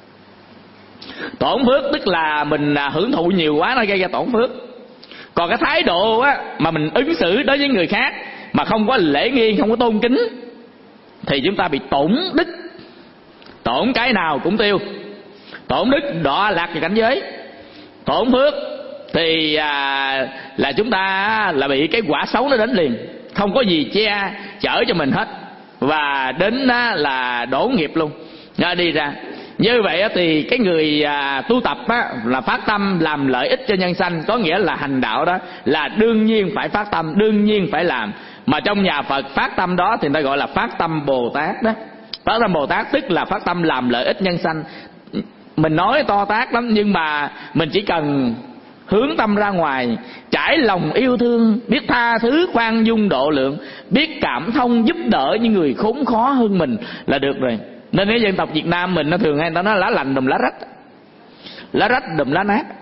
Tổn phước tức là mình hưởng thụ nhiều quá nó gây ra tổn phước. Còn cái thái độ á, mà mình ứng xử đối với người khác mà không có lễ nghi, không có tôn kính, thì chúng ta bị tổn đức. Tổn cái nào cũng tiêu. Tổn đức đọa lạc về cảnh giới. Tổn phước thì à, là chúng ta là bị cái quả xấu nó đến liền, không có gì che chở cho mình hết, và đến á, là đổ nghiệp luôn, nó đi ra. Như vậy á, thì cái người à, tu tập á, là phát tâm làm lợi ích cho nhân sanh, có nghĩa là hành đạo đó là đương nhiên phải phát tâm, đương nhiên phải làm. Mà trong nhà Phật phát tâm đó thì người ta gọi là phát tâm Bồ Tát đó. Phát tâm Bồ Tát tức là phát tâm làm lợi ích nhân sanh. Mình nói to tát lắm, nhưng mà mình chỉ cần hướng tâm ra ngoài, trải lòng yêu thương, biết tha thứ khoan dung độ lượng, biết cảm thông giúp đỡ những người khốn khó hơn mình là được rồi. Nên cái dân tộc Việt Nam mình nó thường hay người ta nói lá lành đùm lá rách. lá rách đùm lá nát,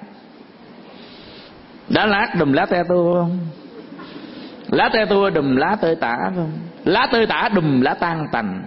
lá nát đùm lá te tua, lá te tua đùm lá tơi tả, lá tơi tả đùm lá tan tành.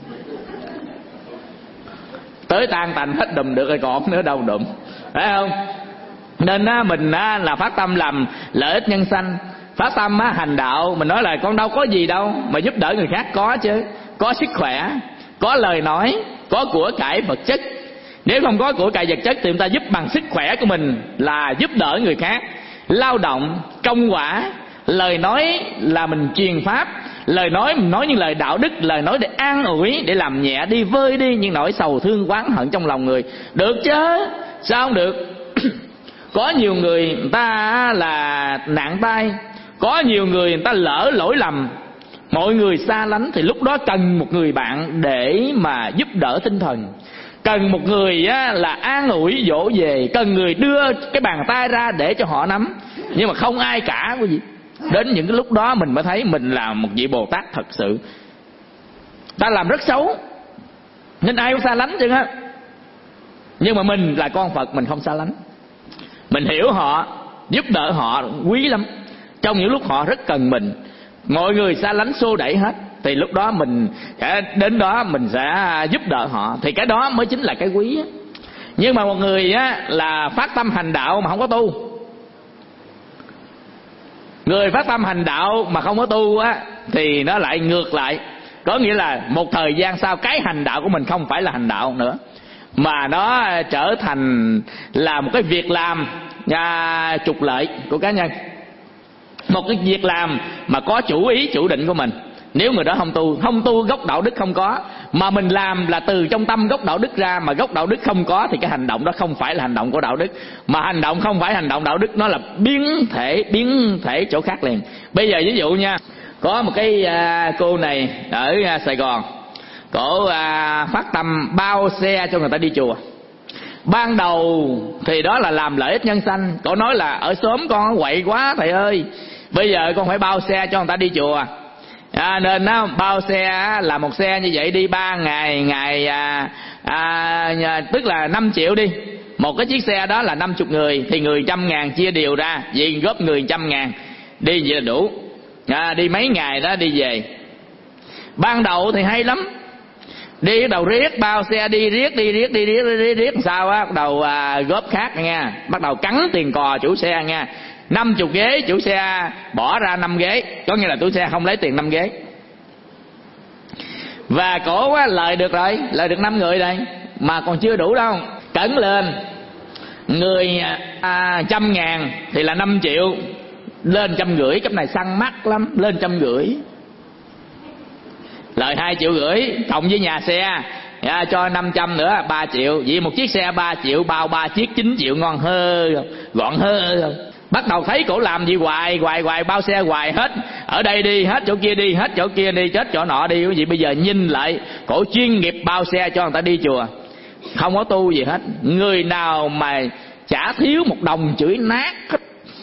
Tới tan tành hết đùm được rồi còn nữa đâu đùm, phải không? Nên á, mình á, là phát tâm làm lợi ích nhân sanh, phát tâm á, hành đạo. Mình nói là con đâu có gì đâu mà giúp đỡ người khác, có chứ. Có sức khỏe, có lời nói, có của cải vật chất. Nếu không có của cải vật chất thì chúng ta giúp bằng sức khỏe của mình là giúp đỡ người khác. Lao động, công quả, lời nói là mình truyền pháp, lời nói mình nói những lời đạo đức, lời nói để an ủi, để làm nhẹ đi, vơi đi những nỗi sầu thương oán hận trong lòng người. Được chứ, sao không được? Có nhiều người người ta là nạn tai, có nhiều người người ta lỡ lỗi lầm, mọi người xa lánh, thì lúc đó cần một người bạn để mà giúp đỡ tinh thần, cần một người á, là an ủi dỗ về, cần người đưa cái bàn tay ra để cho họ nắm. Nhưng mà không ai cả quý vị. Đến những cái lúc đó mình mới thấy mình là một vị Bồ Tát thật sự. Ta làm rất xấu nên ai cũng xa lánh chứ á. Nhưng mà mình là con Phật, mình không xa lánh. Mình hiểu họ, giúp đỡ họ quý lắm. Trong những lúc họ rất cần mình, mọi người xa lánh xô đẩy hết, thì lúc đó mình sẽ đến đó mình sẽ giúp đỡ họ. Thì cái đó mới chính là cái quý. Nhưng mà một người á, là phát tâm hành đạo mà không có tu, người phát tâm hành đạo mà không có tu á, thì nó lại ngược lại. Có nghĩa là một thời gian sau, cái hành đạo của mình không phải là hành đạo nữa, mà nó trở thành là một cái việc làm à, trục lợi của cá nhân. Một cái việc làm mà có chủ ý, chủ định của mình. Nếu người đó không tu, không tu gốc đạo đức không có, mà mình làm là từ trong tâm gốc đạo đức ra, mà gốc đạo đức không có, thì cái hành động đó không phải là hành động của đạo đức. Mà hành động không phải hành động đạo đức, nó là biến thể, biến thể chỗ khác liền. Bây giờ ví dụ nha, có một cái à, cô này ở à, Sài Gòn, cổ à, phát tâm bao xe cho người ta đi chùa. Ban đầu thì đó là làm lợi ích nhân sanh. Cổ nói là ở xóm con quậy quá thầy ơi, bây giờ con phải bao xe cho người ta đi chùa. À, nên nó bao xe là một xe như vậy đi ba ngày, ngày à, à, tức là năm triệu đi. Một cái chiếc xe đó là năm mươi người, thì người trăm ngàn chia đều ra, vậy góp người trăm ngàn, đi vậy là đủ. À, đi mấy ngày đó đi về. Ban đầu thì hay lắm, đi bắt đầu riết bao xe đi riết đi riết đi riết đi riết, riết sao á, bắt đầu à, góp khác nha, bắt đầu cắn tiền cò chủ xe nha. Năm chục ghế chủ xe bỏ ra năm ghế, có nghĩa là chủ xe không lấy tiền năm ghế. Và cổ á, lời được rồi, lời được năm người đây, mà còn chưa đủ đâu. Cẩn lên, người à, trăm ngàn thì là năm triệu, lên trăm rưỡi, cấp này săn mắc lắm, lên trăm rưỡi, lời hai triệu rưỡi, cộng với nhà xe à, cho năm trăm nữa, ba triệu. Vì một chiếc xe ba triệu, bao ba chiếc chín triệu, ngon hơ, gọn hơ. Bắt đầu thấy cổ làm gì hoài hoài hoài, bao xe hoài, hết ở đây đi, hết chỗ kia đi, hết chỗ kia đi, chết chỗ nọ đi. Quý vị bây giờ nhìn lại, cổ chuyên nghiệp bao xe cho người ta đi chùa, không có tu gì hết. Người nào mà chả thiếu một đồng chửi nát hết.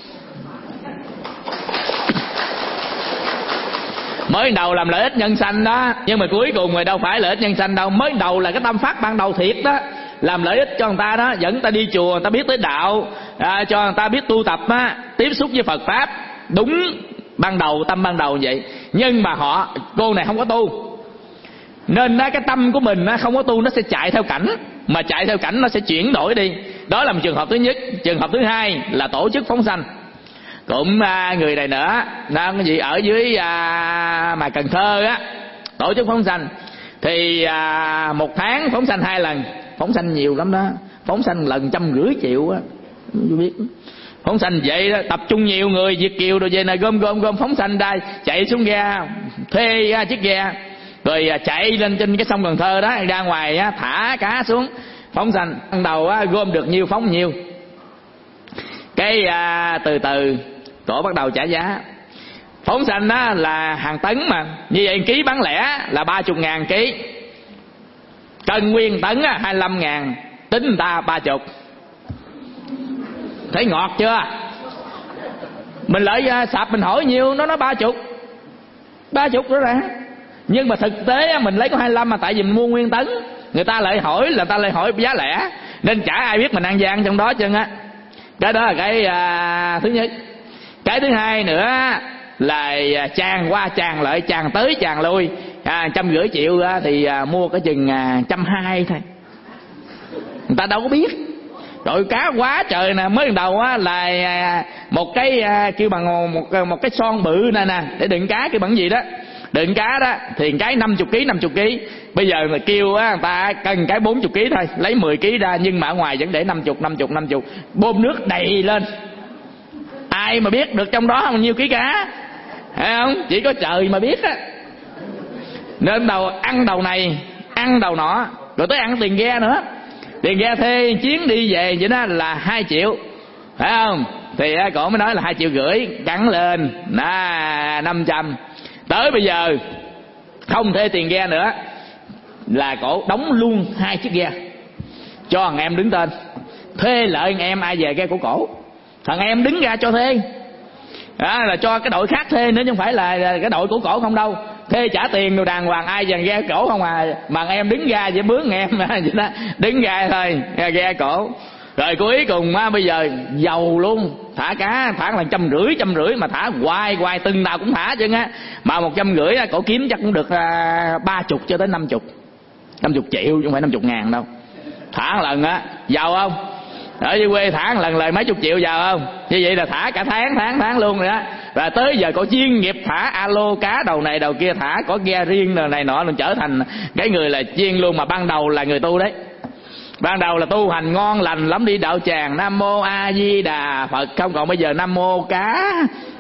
Mới đầu làm lợi ích nhân sanh đó, nhưng mà cuối cùng rồi đâu phải lợi ích nhân sanh đâu. Mới đầu là cái tâm phát ban đầu thiệt đó, làm lợi ích cho người ta đó, dẫn người ta đi chùa, người ta biết tới đạo, à, cho người ta biết tu tập á, tiếp xúc với Phật pháp. Đúng ban đầu, tâm ban đầu vậy. Nhưng mà họ, cô này không có tu, nên đó, cái tâm của mình á, không có tu, nó sẽ chạy theo cảnh. Mà chạy theo cảnh nó sẽ chuyển đổi đi. Đó là một trường hợp thứ nhất. Trường hợp thứ hai là tổ chức phóng sanh. Cũng à, người này nữa, nó cái gì ở dưới à, mà Cần Thơ á, tổ chức phóng sanh. Thì à, một tháng phóng sanh hai lần, phóng sanh nhiều lắm đó, phóng sanh lần trăm rưỡi triệu á, không biết. Phóng sanh vậy đó, tập trung nhiều người, Việt kiều rồi về này gom gom gom phóng sanh ra, chạy xuống ghe, thuê à, chiếc ghe, rồi à, chạy lên trên cái sông Cần Thơ đó, ra ngoài á, thả cá xuống phóng sanh. Ban đầu á, gom được nhiêu phóng nhiêu. Cái à, từ từ cổ bắt đầu trả giá. Phóng sanh đó là hàng tấn mà, như vậy ký bán lẻ là ba mươi ngàn ký, cân nguyên tấn á, hai mươi lăm ngàn, tính người ta ba mươi. Thấy ngọt chưa? Mình lại sạp mình hỏi nhiêu, nó nói ba mươi. Ba mươi đó ra. Nhưng mà thực tế mình lấy có hai mươi lăm, mà tại vì mình mua nguyên tấn, người ta lại hỏi là ta lại hỏi giá lẻ. Nên chả ai biết mình ăn gian trong đó chân á. Cái đó là cái à, thứ nhất. Cái thứ hai nữa là tràn qua tràn lại, tràn tới tràn lui, à, trăm rưỡi triệu á, thì à, mua cái chừng à, trăm hai thôi. Người ta đâu có biết. Rồi cá quá trời nè, mới đầu á là à, một cái à, kêu bằng một một cái son bự nè nè để đựng cá, kêu bằng gì đó, đựng cá đó thì cái năm mươi ký năm mươi ký. Bây giờ mà kêu á, người ta cần cái bốn mươi ký thôi, lấy mười ký ra, nhưng mà ở ngoài vẫn để năm mươi năm mươi năm mươi, bơm nước đầy lên. Ai mà biết được trong đó bao nhiêu ký cá, thấy không? Chỉ có trời mà biết á. Nên đầu ăn đầu này, ăn đầu nọ, rồi tới ăn tiền ghe nữa. Tiền ghe thuê chuyến đi về vậy đó là hai triệu, phải không? Thì cổ mới nói là hai triệu rưỡi, cắn lên là năm trăm. Tới bây giờ không thuê tiền ghe nữa, là cổ đóng luôn hai chiếc ghe cho thằng em đứng tên, thuê lợi thằng em ai về ghe của cổ, thằng em đứng ra cho thuê. Đó là cho cái đội khác thuê nữa, chứ không phải là cái đội của cổ không đâu. Thuê trả tiền rồi đàng hoàng, ai dàn ghe cổ không à. Mà em đứng ra với bướng em vậy đó, đứng ra thôi, ghe cổ. Rồi cuối cùng á, bây giờ giàu luôn, thả cá thả là trăm rưỡi trăm rưỡi mà thả hoài hoài, từng nào cũng thả chứ á. Mà một trăm rưỡi cổ kiếm chắc cũng được ba chục cho tới năm chục, năm chục triệu chứ không phải năm chục ngàn đâu. Thả một lần á, giàu không? Ở dưới quê thả một lần lời mấy chục triệu giàu không? Như vậy là thả cả tháng tháng tháng luôn rồi đó. Và tới giờ có chuyên nghiệp thả alo cá đầu này đầu kia, thả có ghe riêng rồi này nọ, rồi trở thành cái người là chuyên luôn. Mà ban đầu là người tu đấy, ban đầu là tu hành ngon lành lắm, đi đạo tràng Nam Mô A Di Đà Phật không, còn bây giờ Nam Mô cá.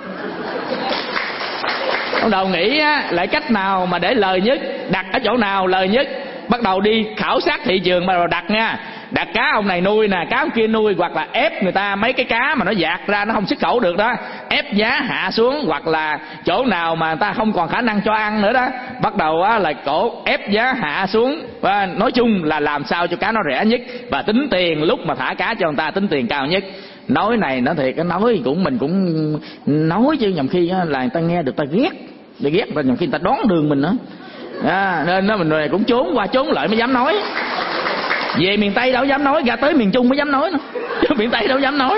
Ông đầu nghĩ á, lại cách nào mà để lời nhất, đặt ở chỗ nào lời nhất. Bắt đầu đi khảo sát thị trường mà rồi đặt nha. Đặt cá ông này nuôi nè, cá ông kia nuôi, hoặc là ép người ta mấy cái cá mà nó dạt ra nó không xuất khẩu được đó, ép giá hạ xuống, hoặc là chỗ nào mà người ta không còn khả năng cho ăn nữa đó, bắt đầu á là cổ ép giá hạ xuống. Và nói chung là làm sao cho cá nó rẻ nhất, và tính tiền lúc mà thả cá cho người ta tính tiền cao nhất. Nói này nói thiệt, cái nói cũng mình cũng nói chứ nhầm khi là người ta nghe được ta ghét, để ghét và nhầm khi người ta đoán đường mình nữa. À, nên nó mình rồi cũng trốn qua trốn lại mới dám nói. Về miền Tây đâu dám nói, ra tới miền Trung mới dám nói nữa. Chứ miền Tây đâu dám nói.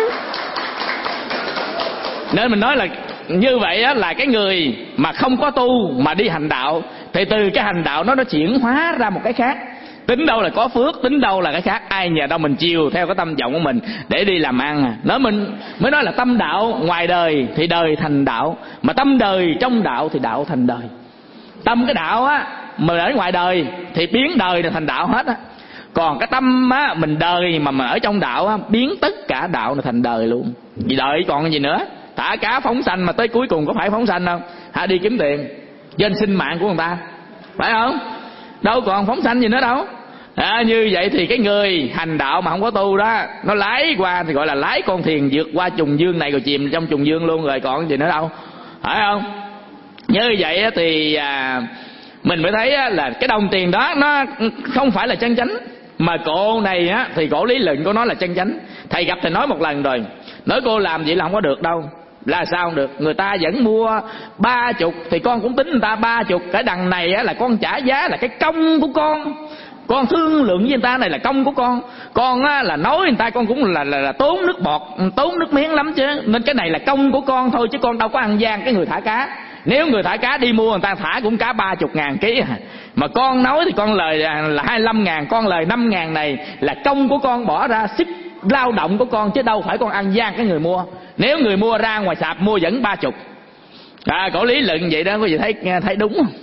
Nên mình nói là như vậy á, là cái người mà không có tu mà đi hành đạo, thì từ cái hành đạo nó nó chuyển hóa ra một cái khác. Tính đâu là có phước, tính đâu là cái khác. Ai nhờ đâu mình chiều theo cái tâm vọng của mình để đi làm ăn à. Nói mình mới nói là tâm đạo ngoài đời thì đời thành đạo, mà tâm đời trong đạo thì đạo thành đời. Tâm cái đạo á mà ở ngoài đời thì biến đời là thành đạo hết á. Còn cái tâm á mình đời mà mà ở trong đạo á, biến tất cả đạo là thành đời luôn. Vì đời còn cái gì nữa. Thả cá phóng sanh mà tới cuối cùng có phải phóng sanh không? Hả, đi kiếm tiền trên sinh mạng của người ta, phải không? Đâu còn phóng sanh gì nữa đâu. À, như vậy thì cái người hành đạo mà không có tu đó, nó lái qua thì gọi là lái con thuyền vượt qua trùng dương này rồi chìm trong trùng dương luôn rồi, còn gì nữa đâu, phải không? Như vậy thì à, mình mới thấy là cái đồng tiền đó nó không phải là chân chánh. Mà cô này á thì cổ lý luận của nó là chân chánh. Thầy gặp thầy nói một lần rồi, nói cô làm vậy là không có được đâu. Là sao không được? Người ta vẫn mua ba chục thì con cũng tính người ta ba chục. Cái đằng này á là con trả giá là cái công của con, con thương lượng với người ta này là công của con. Con á là nói người ta con cũng là, là, là tốn nước bọt, tốn nước miếng lắm chứ. Nên cái này là công của con thôi, chứ con đâu có ăn gian cái người thả cá. Nếu người thả cá đi mua người ta thả cũng cá ba chục ngàn ký à. Mà con nói thì con lời là hai mươi lăm ngàn, con lời năm ngàn này là công của con bỏ ra, sức lao động của con, chứ đâu phải con ăn gian cái người mua. Nếu người mua ra ngoài sạp mua vẫn ba chục. À, cổ lý luận vậy đó, có gì thấy thấy đúng không?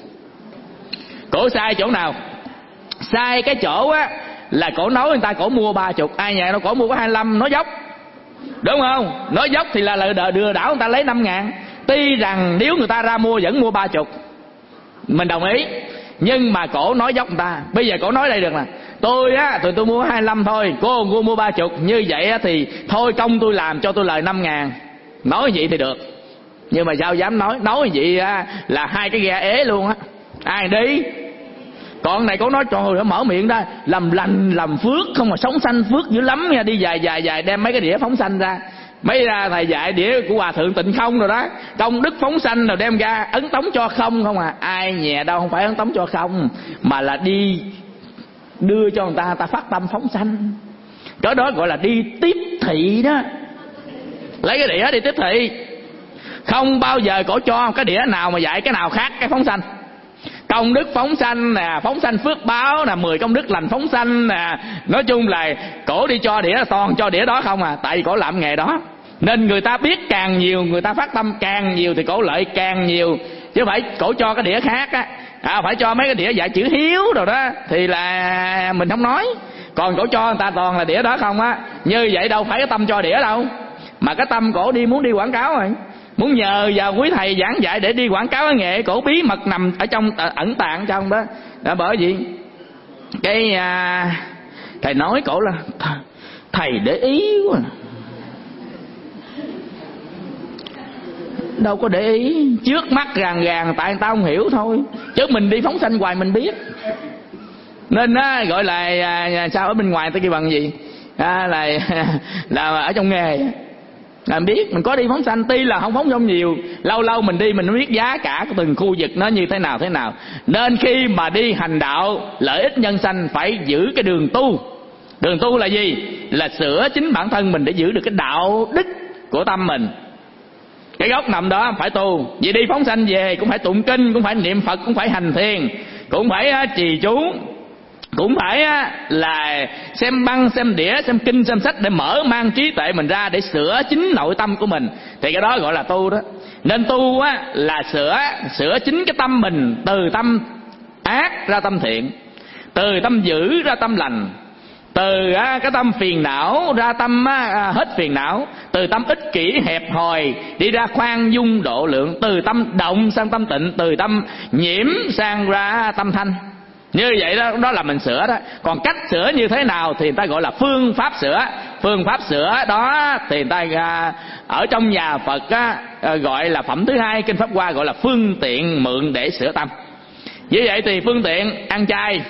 Cổ sai chỗ nào? Sai cái chỗ á là cổ nói người ta cổ mua ba chục, ai nhà nó cổ mua có hai mươi lăm, nói dốc, đúng không? Nói dốc thì là lời đưa đảo người ta lấy năm ngàn. Tuy rằng nếu người ta ra mua vẫn mua ba chục, mình đồng ý, nhưng mà cổ nói dốc người ta. Bây giờ cổ nói đây được nè, tôi á tụi tôi mua hai mươi lăm thôi, cô cô mua ba chục, như vậy á thì thôi công tôi làm cho tôi lời năm ngàn. Nói vậy thì được, nhưng mà sao dám nói nói vậy á là hai cái ghe ế luôn á, ai đi. Còn này cổ nói trời ơi, mở miệng ra làm lành làm phước không mà sống sanh phước dữ lắm nha, đi dài dài dài đem mấy cái đĩa phóng sanh ra. Mấy ra thầy dạy đĩa của Hòa Thượng Tịnh Không rồi đó, công đức phóng sanh rồi đem ra ấn tống cho không không à. Ai nhẹ đâu, không phải ấn tống cho không, mà là đi đưa cho người ta, người ta phát tâm phóng sanh. Cái đó gọi là đi tiếp thị đó. Lấy cái đĩa đi tiếp thị. Không bao giờ cổ cho cái đĩa nào mà dạy cái nào khác cái phóng sanh. Công đức phóng sanh nè, phóng sanh phước báo nè, mười công đức lành phóng sanh nè. Nói chung là cổ đi cho đĩa toàn cho đĩa đó không à. Tại vì cổ làm nghề đó. Nên người ta biết càng nhiều, người ta phát tâm càng nhiều thì cổ lợi càng nhiều. Chứ phải cổ cho cái đĩa khác á, à, phải cho mấy cái đĩa dạy chữ hiếu rồi đó thì là mình không nói. Còn cổ cho người ta toàn là đĩa đó không á. Như vậy đâu phải cái tâm cho đĩa đâu, mà cái tâm cổ đi muốn đi quảng cáo rồi, muốn nhờ vào quý thầy giảng dạy để đi quảng cáo cái nghệ cổ bí mật nằm ở trong ẩn tàng trong đó. Đã bởi vì cái à, thầy nói cổ là thầy để ý quá, đâu có để ý, trước mắt gàn gàn tại người ta không hiểu thôi, chứ mình đi phóng sanh hoài mình biết. Nên á, gọi là à, sao ở bên ngoài ta kêu bằng gì à, là là ở trong nghề làm biết. Mình có đi phóng sanh, tuy là không phóng sanh nhiều, lâu lâu mình đi mình biết giá cả của từng khu vực nó như thế nào thế nào. Nên khi mà đi hành đạo lợi ích nhân sanh phải giữ cái đường tu. Đường tu là gì? Là sửa chính bản thân mình để giữ được cái đạo đức của tâm mình. Cái gốc nằm đó phải tu. Vì đi phóng sanh về cũng phải tụng kinh, cũng phải niệm Phật, cũng phải hành thiền, cũng phải trì chú, cũng phải là xem băng, xem đĩa, xem kinh, xem sách để mở mang trí tuệ mình ra để sửa chính nội tâm của mình. Thì cái đó gọi là tu đó. Nên tu á là sửa sửa chính cái tâm mình, từ tâm ác ra tâm thiện, từ tâm dữ ra tâm lành, từ cái tâm phiền não ra tâm hết phiền não, từ tâm ích kỷ hẹp hòi đi ra khoan dung độ lượng, từ tâm động sang tâm tịnh, từ tâm nhiễm sang ra tâm thanh. Như vậy đó, đó là mình sửa đó. Còn cách sửa như thế nào thì người ta gọi là phương pháp sửa. Phương pháp sửa đó thì người ta ở trong nhà Phật á, gọi là phẩm thứ hai kinh Pháp Hoa, gọi là phương tiện mượn để sửa tâm. Như vậy thì phương tiện ăn chay,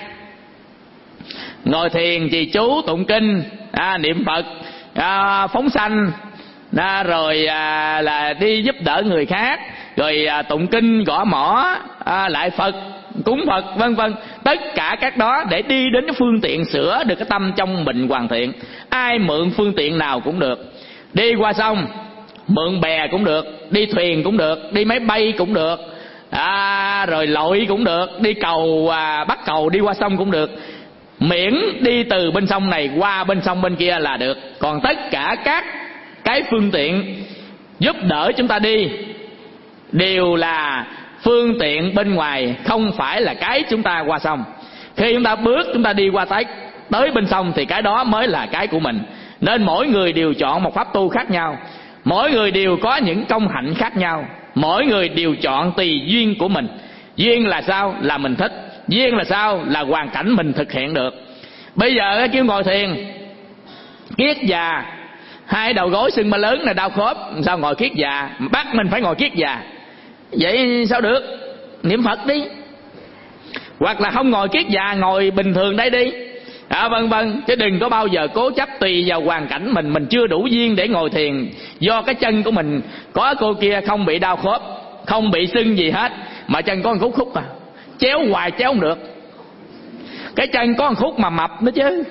ngồi thiền, trì chú, tụng kinh, à, niệm Phật, à, phóng sanh, à, rồi à, là đi giúp đỡ người khác, rồi à, tụng kinh, gõ mõ, à, lại Phật, cúng Phật, vân vân. Tất cả các đó để đi đến cái phương tiện sửa được cái tâm trong mình hoàn thiện. Ai mượn phương tiện nào cũng được. Đi qua sông mượn bè cũng được, đi thuyền cũng được, đi máy bay cũng được, à, rồi lội cũng được, đi cầu à, bắt cầu đi qua sông cũng được. Miễn đi từ bên sông này qua bên sông bên kia là được. Còn tất cả các cái phương tiện giúp đỡ chúng ta đi đều là phương tiện bên ngoài, không phải là cái chúng ta qua sông. Khi chúng ta bước, chúng ta đi qua tới, tới bên sông thì cái đó mới là cái của mình. Nên mỗi người đều chọn một pháp tu khác nhau, mỗi người đều có những công hạnh khác nhau, mỗi người đều chọn tùy duyên của mình. Duyên là sao? Là mình thích. Duyên là sao? Là hoàn cảnh mình thực hiện được. Bây giờ kêu ngồi thiền kiết già, hai đầu gối sưng ba lớn là đau khớp, sao ngồi kiết già? Bắt mình phải ngồi kiết già, vậy sao được? Niệm Phật đi. Hoặc là không ngồi kiết già, ngồi bình thường đây đi, à, vân vân. Chứ đừng có bao giờ cố chấp tùy vào hoàn cảnh mình. Mình chưa đủ duyên để ngồi thiền, do cái chân của mình có cô kia không bị đau khớp, không bị sưng gì hết, mà chân có một khúc khúc à, chéo hoài chéo không được. Cái chân có một khúc mà mập nữa chứ,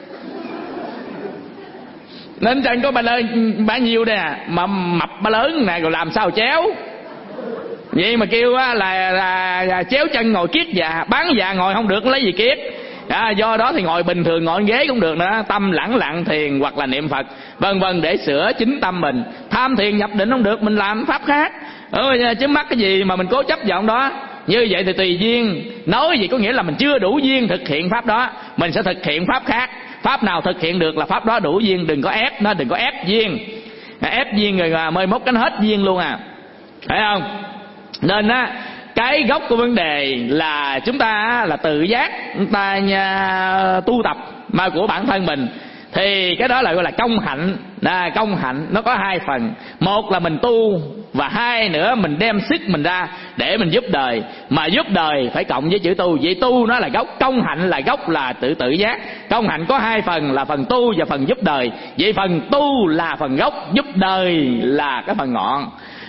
nên chân có ba lớn bao nhiêu đây à, mà mập ba lớn này rồi làm sao chéo. Vậy mà kêu á là, là, là chéo chân ngồi kiết già, bán già ngồi không được lấy gì kiết. À, do đó thì ngồi bình thường, ngồi ghế cũng được nữa, tâm lẳng lặng thiền hoặc là niệm Phật, vân vân, để sửa chính tâm mình. Tham thiền nhập định không được, mình làm pháp khác. Ừ, chứ mắc cái gì mà mình cố chấp vào đó. Như vậy thì tùy duyên. Nói gì có nghĩa là mình chưa đủ duyên thực hiện pháp đó, mình sẽ thực hiện pháp khác. Pháp nào thực hiện được là pháp đó đủ duyên. Đừng có ép nó, đừng có ép duyên. Ép duyên rồi mới mốt cánh hết duyên luôn à, phải không? Nên á, cái gốc của vấn đề là chúng ta là tự giác, chúng ta nhà, tu tập mà của bản thân mình. Thì cái đó là gọi là công hạnh. À, công hạnh nó có hai phần. Một là mình tu, và hai nữa mình đem sức mình ra để mình giúp đời. Mà giúp đời phải cộng với chữ tu. Vậy tu nó là gốc, công hạnh là gốc, là tự tự giác. Công hạnh có hai phần là phần tu và phần giúp đời. Vậy phần tu là phần gốc, giúp đời là cái phần ngọn.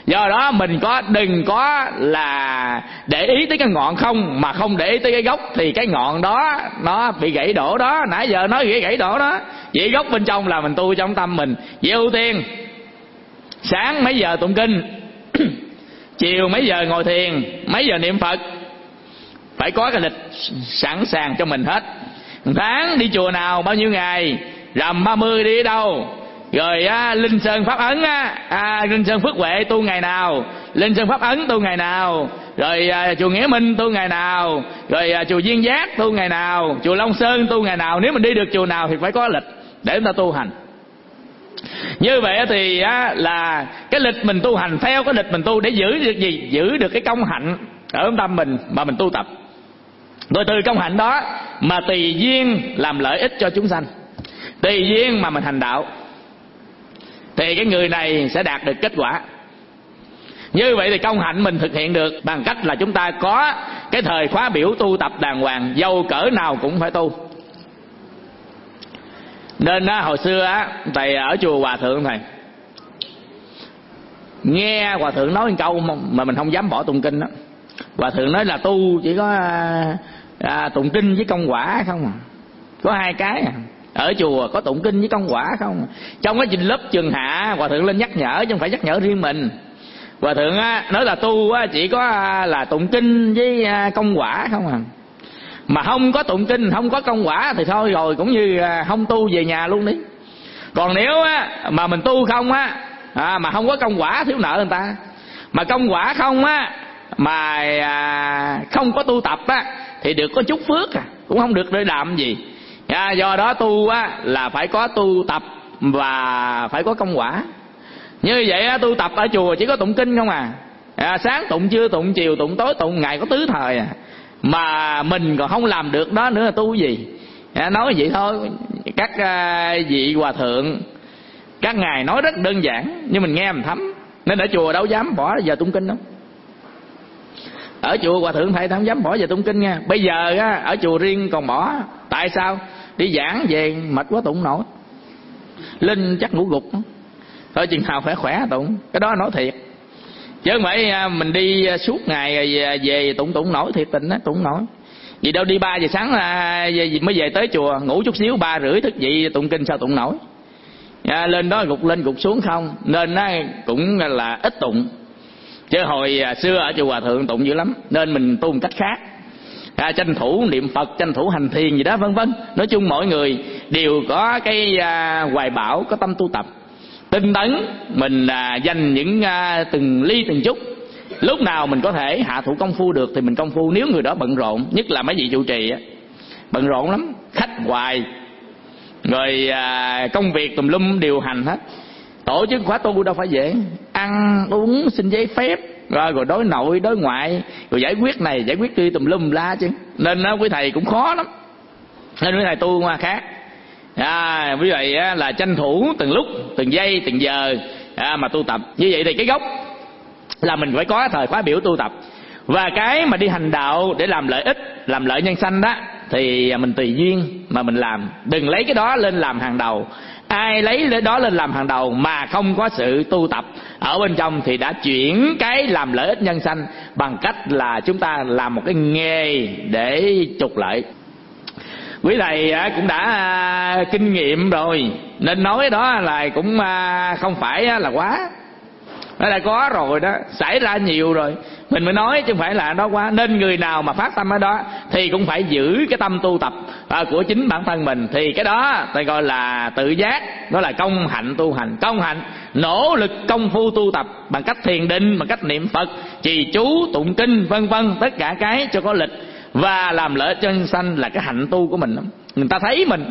Do đó mình có đừng có là để ý tới cái ngọn không, mà không để ý tới cái gốc, thì cái ngọn đó nó bị gãy đổ đó. Nãy giờ nói gãy gãy đổ đó. Vậy gốc bên trong là mình tu trong tâm mình. Vậy ưu tiên sáng mấy giờ tụng kinh, chiều mấy giờ ngồi thiền, mấy giờ niệm Phật, phải có cái lịch sẵn sàng cho mình hết. Một tháng đi chùa nào bao nhiêu ngày, rằm ba mươi đi ở đâu, rồi á, Linh Sơn Pháp Ấn á, à, Linh Sơn Phước Huệ tu ngày nào, Linh Sơn Pháp Ấn tu ngày nào, rồi à, chùa Nghĩa Minh tu ngày nào, rồi à, chùa Duyên Giác tu ngày nào, chùa Long Sơn tu ngày nào. Nếu mình đi được chùa nào thì phải có lịch để chúng ta tu hành. Như vậy thì á, là cái lịch mình tu hành theo cái lịch mình tu để giữ được gì? Giữ được cái công hạnh ở tâm mình mà mình tu tập. Rồi từ công hạnh đó mà tùy duyên làm lợi ích cho chúng sanh, tùy duyên mà mình hành đạo, thì cái người này sẽ đạt được kết quả. Như vậy thì công hạnh mình thực hiện được bằng cách là chúng ta có cái thời khóa biểu tu tập đàng hoàng, dầu cỡ nào cũng phải tu. Nên á, hồi xưa á, thầy ở chùa Hòa Thượng, thầy nghe Hòa Thượng nói một câu mà mình không dám bỏ tụng kinh đó. Hòa Thượng nói là tu chỉ có à, à, tụng kinh với công quả không à. Có hai cái à. Ở chùa có tụng kinh với công quả không à. Trong cái trình lớp trường hạ, Hòa Thượng lên nhắc nhở chứ không phải nhắc nhở riêng mình. Hòa Thượng á, nói là tu á, chỉ có à, là tụng kinh với à, công quả không à. Mà không có tụng kinh, không có công quả thì thôi rồi, cũng như à, không tu về nhà luôn đi. Còn nếu á, mà mình tu không á, à, mà không có công quả thiếu nợ người ta. Mà công quả không á, mà à, không có tu tập á, thì được có chút phước à, cũng không được để làm gì. À, do đó tu á, là phải có tu tập và phải có công quả. Như vậy á, tu tập ở chùa chỉ có tụng kinh không à. À, sáng tụng, trưa tụng, chiều tụng, tối tụng, ngày có tứ thời à. Mà mình còn không làm được đó nữa là tu gì. À, nói vậy thôi. Các à, vị hòa thượng, các ngài nói rất đơn giản, nhưng mình nghe mình thấm. Nên ở chùa đâu dám bỏ giờ tụng kinh đâu. Ở chùa hòa thượng thầy không dám bỏ giờ tụng kinh nha. Bây giờ á, ở chùa riêng còn bỏ. Tại sao? Đi giảng về mệt quá tụng nổi, Linh chắc ngủ gục. Thôi chừng nào khỏe khỏe tụng. Cái đó nói thiệt. Chứ không phải mình đi suốt ngày về tụng tụng nổi, thiệt tình á, tụng nổi. Vì đâu đi ba giờ sáng mới về tới chùa, ngủ chút xíu ba rưỡi thức dậy tụng kinh sao tụng nổi. À, lên đó gục lên gục xuống không. Nên á, cũng là ít tụng. Chứ hồi xưa ở chùa hòa thượng tụng dữ lắm. Nên mình tu một cách khác. À, tranh thủ niệm Phật, tranh thủ hành thiền gì đó vân vân. Nói chung mọi người đều có cái à, hoài bão, có tâm tu tập tinh tấn. Mình à, dành những à, từng ly từng chút. Lúc nào mình có thể hạ thủ công phu được thì mình công phu. Nếu người đó bận rộn, nhất là mấy vị trụ trì á, bận rộn lắm, khách hoài, rồi à, công việc tùm lum điều hành hết. Tổ chức khóa tu đâu phải dễ. Ăn uống xin giấy phép, rồi, rồi đối nội đối ngoại, rồi giải quyết này giải quyết kia tùm lum la chứ. Nên á, quý thầy cũng khó lắm. Nên quý thầy tu mà khác. À, vì vậy á, là tranh thủ từng lúc, từng giây, từng giờ à, mà tu tập. Như vậy thì cái gốc là mình phải có thời khóa biểu tu tập. Và cái mà đi hành đạo để làm lợi ích, làm lợi nhân sanh đó, thì mình tùy duyên mà mình làm. Đừng lấy cái đó lên làm hàng đầu. Ai lấy cái đó lên làm hàng đầu mà không có sự tu tập ở bên trong thì đã chuyển cái làm lợi ích nhân sanh bằng cách là chúng ta làm một cái nghề để trục lợi. Quý thầy cũng đã kinh nghiệm rồi, nên nói đó là cũng không phải là quá. Nó đã có rồi đó, xảy ra nhiều rồi, mình mới nói chứ không phải là đó quá. Nên người nào mà phát tâm ở đó thì cũng phải giữ cái tâm tu tập à, của chính bản thân mình. Thì cái đó ta gọi là tự giác, đó là công hạnh tu hành. Công hạnh nỗ lực công phu tu tập bằng cách thiền định, bằng cách niệm Phật, trì chú, tụng kinh vân vân, tất cả cái cho có lịch và làm lợi cho nhân sanh là cái hạnh tu của mình. Người ta thấy mình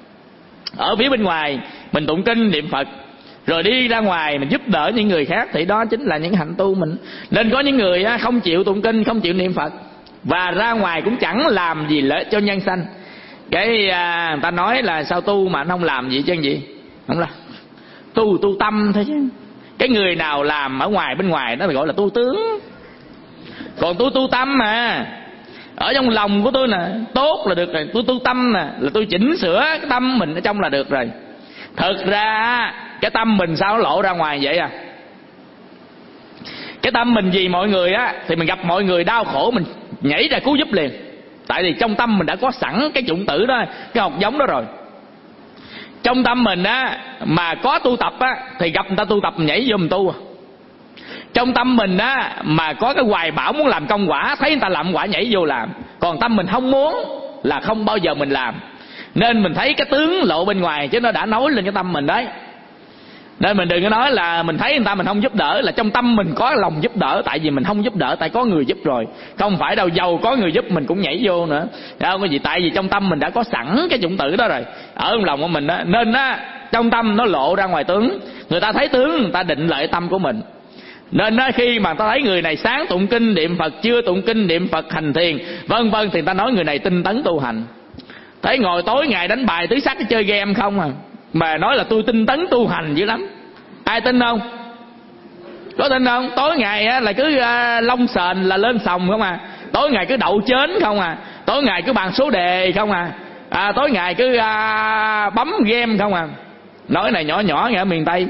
ở phía bên ngoài mình tụng kinh niệm Phật, rồi đi ra ngoài mình giúp đỡ những người khác, thì đó chính là những hạnh tu mình. Nên có những người không chịu tụng kinh, không chịu niệm Phật, và ra ngoài cũng chẳng làm gì lợi cho nhân sanh. Cái à, người ta nói là sao tu mà anh không làm gì chứ gì. Không là tu tu tâm thôi chứ. Cái người nào làm ở ngoài bên ngoài đó phải gọi là tu tướng. Còn tôi tu tâm mà, ở trong lòng của tôi nè tốt là được rồi. Tôi tu tâm nè là tôi chỉnh sửa cái tâm mình ở trong là được rồi. Thực ra cái tâm mình sao nó lộ ra ngoài vậy à? Cái tâm mình vì mọi người á, thì mình gặp mọi người đau khổ mình nhảy ra cứu giúp liền. Tại vì trong tâm mình đã có sẵn cái chủng tử đó, cái hạt giống đó rồi. Trong tâm mình á mà có tu tập á, thì gặp người ta tu tập mình nhảy vô mình tu. Trong tâm mình á mà có cái hoài bão muốn làm công quả, thấy người ta làm quả nhảy vô làm. Còn tâm mình không muốn là không bao giờ mình làm. Nên mình thấy cái tướng lộ bên ngoài chứ nó đã nói lên cái tâm mình đấy. Nên mình đừng có nói là mình thấy người ta mình không giúp đỡ, là trong tâm mình có lòng giúp đỡ. Tại vì mình không giúp đỡ, tại có người giúp rồi. Không phải đâu, giàu có người giúp mình cũng nhảy vô nữa. Đấy không có gì, tại vì trong tâm mình đã có sẵn cái chủng tử đó rồi, ở trong lòng của mình đó. Nên á, trong tâm nó lộ ra ngoài tướng. Người ta thấy tướng, người ta định lại tâm của mình. Nên á, khi mà ta thấy người này sáng tụng kinh niệm Phật, chưa tụng kinh niệm Phật hành thiền vân vân, thì ta nói người này tinh tấn tu hành. Thấy ngồi tối ngày đánh bài tứ sắc chơi game không à, mà nói là tôi tinh tấn tu hành dữ lắm. Ai tin không? Có tin không? Tối ngày á, là cứ uh, lông sền là lên sòng không à. Tối ngày cứ đậu chến không à. Tối ngày cứ bàn số đề không à, à tối ngày cứ uh, bấm game không à. Nói này nhỏ nhỏ nghe ở miền Tây.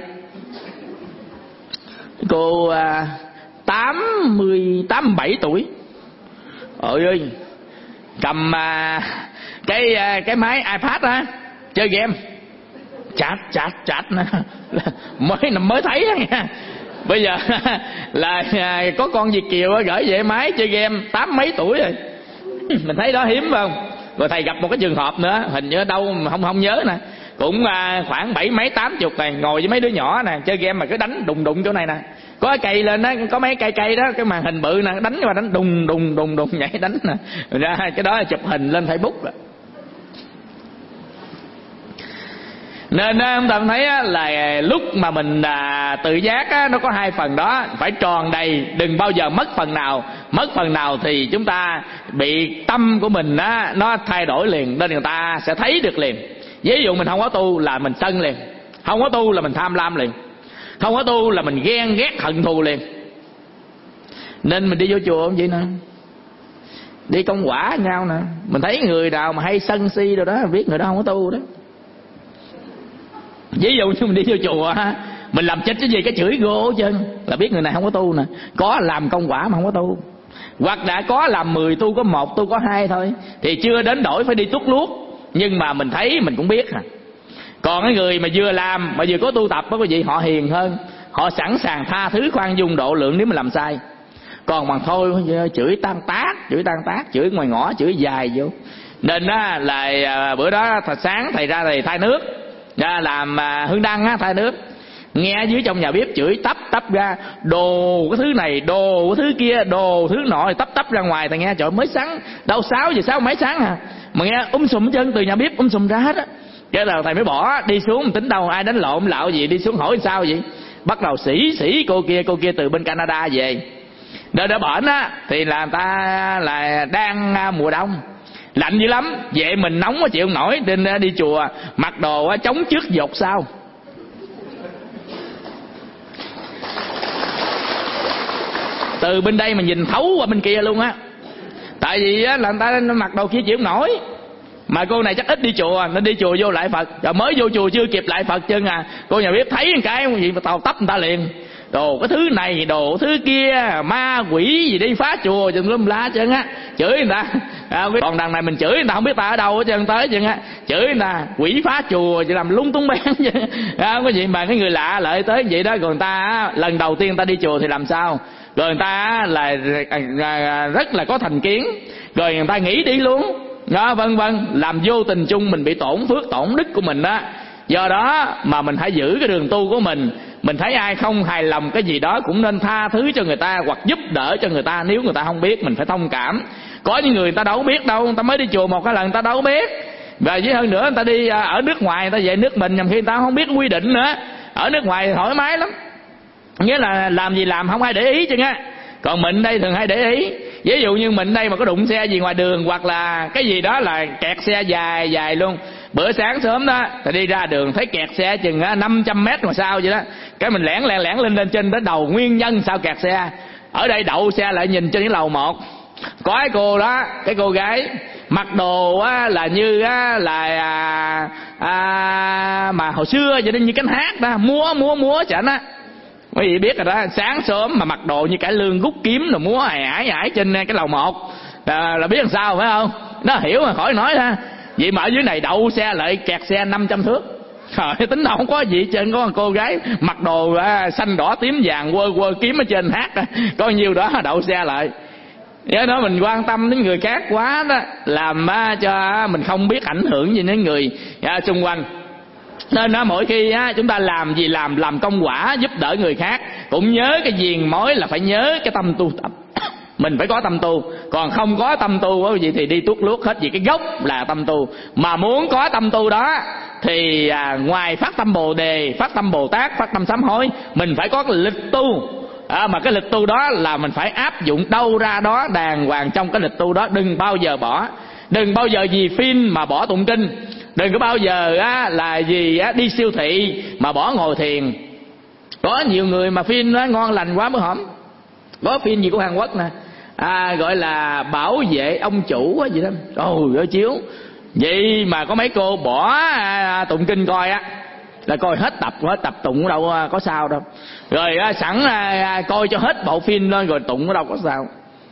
Cô uh, tám mươi tám bảy tuổi. Ôi ơi, cầm uh, cái uh, cái máy iPad á, chơi game. Chát chát chát mới mới thấy đó nha. Bây giờ là có con Việt kiều gửi về máy chơi game tám mấy tuổi rồi. Mình thấy đó hiếm không? Rồi thầy gặp một cái trường hợp nữa, hình như ở đâu mà không không nhớ nè, cũng khoảng bảy mấy tám chục này, ngồi với mấy đứa nhỏ nè, chơi game mà cứ đánh đùng đùng chỗ này nè, có cái cây lên đó, có mấy cây cây đó, cái màn hình bự nè, đánh mà đánh đùng đùng đùng đùng nhảy đánh nè. Ra cái đó là chụp hình lên Facebook rồi. Nên chúng ta thấy là lúc mà mình à, tự giác á, nó có hai phần đó, phải tròn đầy, đừng bao giờ mất phần nào. Mất phần nào thì chúng ta bị tâm của mình á, nó thay đổi liền, nên người ta sẽ thấy được liền. Ví dụ mình không có tu là mình sân liền, không có tu là mình tham lam liền, không có tu là mình ghen ghét hận thù liền. Nên mình đi vô chùa không vậy nè, đi công quả nhau nè, mình thấy người nào mà hay sân si đâu đó, biết người đó không có tu đó. Ví dụ như mình đi vô chùa, mình làm chết cái gì cái chửi gô hết trơn, là biết người này không có tu nè. Có làm công quả mà không có tu, hoặc đã có làm mười tu có một, tu có hai thôi, thì chưa đến đổi phải đi tuốt luốt. Nhưng mà mình thấy mình cũng biết à. Còn cái người mà vừa làm mà vừa có tu tập đó quý vị, họ hiền hơn, họ sẵn sàng tha thứ khoan dung độ lượng nếu mà làm sai. Còn bằng thôi chửi tan tác, chửi tan tác, chửi ngoài ngõ, chửi dài vô. Nên á là bữa đó thật sáng thầy ra thầy thay nước, ra làm hương đăng á, thay nước, nghe dưới trong nhà bếp chửi tấp tấp ra, đồ cái thứ này, đồ cái thứ kia, đồ thứ nọ, tấp tấp ra ngoài. Thầy nghe trời mới sáng đâu sáu giờ sáu mấy sáng à, mà nghe um sùm chân từ nhà bếp um sùm ra hết á. Cái đầu thầy mới bỏ đi xuống, tính đâu ai đánh lộn lạo gì, đi xuống hỏi sao vậy. Bắt đầu sĩ sĩ cô kia, cô kia từ bên Canada về. Đỡ đỡ bển á thì là người ta là đang mùa đông lạnh dữ lắm, vậy mình nóng quá chịu không nổi, nên đi chùa mặc đồ chống trước dột sau. Từ bên đây mà nhìn thấu qua bên kia luôn á. Tại vì á là người ta mặc đồ kia chịu không nổi. Mà cô này chắc ít đi chùa nên đi chùa vô lại Phật, rồi mới vô chùa chưa kịp lại Phật chân à, cô nhà bếp thấy cái gì mà tàu tấp người ta liền. Đồ cái thứ này, đồ thứ kia, ma quỷ gì đi phá chùa chừng lum lá chân á, chửi người ta. À, còn đằng này mình chửi người ta không biết ta ở đâu hết trơn, tới chân á chửi người ta quỷ phá chùa chỉ làm lung tung bén chứ. À, không có gì mà cái người lạ lợi tới vậy đó. Còn người ta lần đầu tiên người ta đi chùa thì làm sao, rồi người ta là rất là có thành kiến, rồi người ta nghĩ đi luôn đó, vân vân, làm vô tình chung mình bị tổn phước tổn đức của mình đó. Do đó mà mình hãy giữ cái đường tu của mình. Mình thấy ai không hài lòng cái gì đó cũng nên tha thứ cho người ta, hoặc giúp đỡ cho người ta. Nếu người ta không biết mình phải thông cảm. Có những người người ta đâu biết đâu, người ta mới đi chùa một hai lần người ta đâu biết. Và với hơn nữa người ta đi ở nước ngoài, người ta về nước mình nhằm khi người ta không biết quy định nữa. Ở nước ngoài thoải mái lắm, nghĩa là làm gì làm không ai để ý chứ á. Còn mình đây thường hay để ý. Ví dụ như mình đây mà có đụng xe gì ngoài đường, hoặc là cái gì đó là kẹt xe dài dài luôn. Bữa sáng sớm đó thì đi ra đường thấy kẹt xe chừng năm trăm mét mà sao vậy đó, cái mình lẻn lẻn lẻn lên lên trên tới đầu nguyên nhân sao kẹt xe. Ở đây đậu xe lại nhìn trên cái lầu một, có cái cô đó, cái cô gái mặc đồ á, là như á, là à, à, mà hồi xưa vậy đó, như cánh hát đó, múa múa múa chảnh á. Quý vị biết rồi đó, sáng sớm mà mặc đồ như cải lương rút kiếm rồi múa ải ải ải trên cái lầu một là, là biết làm sao phải không? Nó hiểu mà khỏi nói ha. Vậy mà ở dưới này đậu xe lại kẹt xe năm trăm thước. Trời, tính đâu không có gì trên, có cô gái mặc đồ à, xanh đỏ tím vàng quơ quơ kiếm ở trên hát, có nhiêu đó đậu xe lại. Do đó mình quan tâm đến người khác quá đó, làm à, cho mình không biết ảnh hưởng gì đến người à, xung quanh. Nên đó, mỗi khi á, chúng ta làm gì làm làm công quả giúp đỡ người khác, cũng nhớ cái viền mối là phải nhớ cái tâm tu tập. Mình phải có tâm tu, còn không có tâm tu quý vị thì đi tuốt luốt hết. Vì cái gốc là tâm tu. Mà muốn có tâm tu đó thì à, ngoài phát tâm Bồ Đề, phát tâm Bồ Tát, phát tâm sám hối, mình phải có cái lịch tu. À, mà cái lịch tu đó là mình phải áp dụng đâu ra đó đàng hoàng trong cái lịch tu đó. Đừng bao giờ bỏ, đừng bao giờ vì phim mà bỏ tụng kinh, đừng có bao giờ á, là vì á, đi siêu thị mà bỏ ngồi thiền. Có nhiều người mà phim nó ngon lành quá mới hổm. Có phim gì của Hàn Quốc nè, à, gọi là bảo vệ ông chủ á gì đó, ôi ơi chiếu vậy mà có mấy cô bỏ à, tụng kinh coi á, là coi hết tập, hết tập tụng ở đâu có sao đâu. Rồi à, sẵn à, coi cho hết bộ phim lên rồi tụng ở đâu có sao.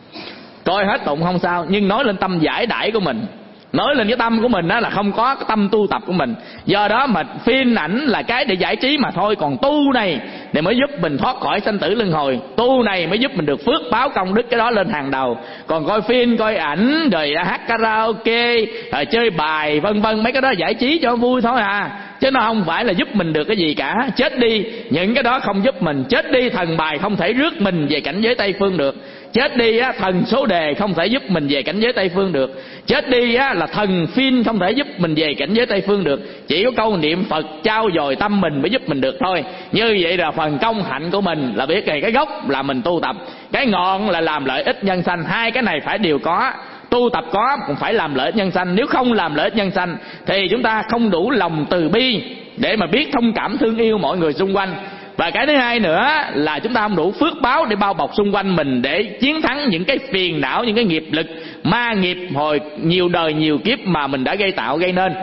Coi hết tụng không sao, nhưng nói lên tâm giải đãi của mình, nói lên cái tâm của mình đó là không có cái tâm tu tập của mình. Do đó mà phim ảnh là cái để giải trí mà thôi, còn tu này để mới giúp mình thoát khỏi sanh tử luân hồi, tu này mới giúp mình được phước báo công đức, cái đó lên hàng đầu. Còn coi phim, coi ảnh, rồi hát karaoke, rồi chơi bài vân vân, mấy cái đó giải trí cho vui thôi à, chứ nó không phải là giúp mình được cái gì cả. Chết đi những cái đó không giúp mình. Chết đi thần bài không thể rước mình về cảnh giới Tây Phương được. Chết đi á, thần số đề không thể giúp mình về cảnh giới Tây Phương được. Chết đi á, là thần phim không thể giúp mình về cảnh giới Tây Phương được. Chỉ có câu niệm Phật trao dồi tâm mình mới giúp mình được thôi. Như vậy là phần công hạnh của mình là biết cái gốc là mình tu tập, cái ngọn là làm lợi ích nhân sanh. Hai cái này phải đều có. Tu tập có cũng phải làm lợi ích nhân sanh. Nếu không làm lợi ích nhân sanh thì chúng ta không đủ lòng từ bi để mà biết thông cảm thương yêu mọi người xung quanh. Và cái thứ hai nữa là chúng ta không đủ phước báo để bao bọc xung quanh mình, để chiến thắng những cái phiền não, những cái nghiệp lực ma nghiệp hồi nhiều đời nhiều kiếp mà mình đã gây tạo gây nên.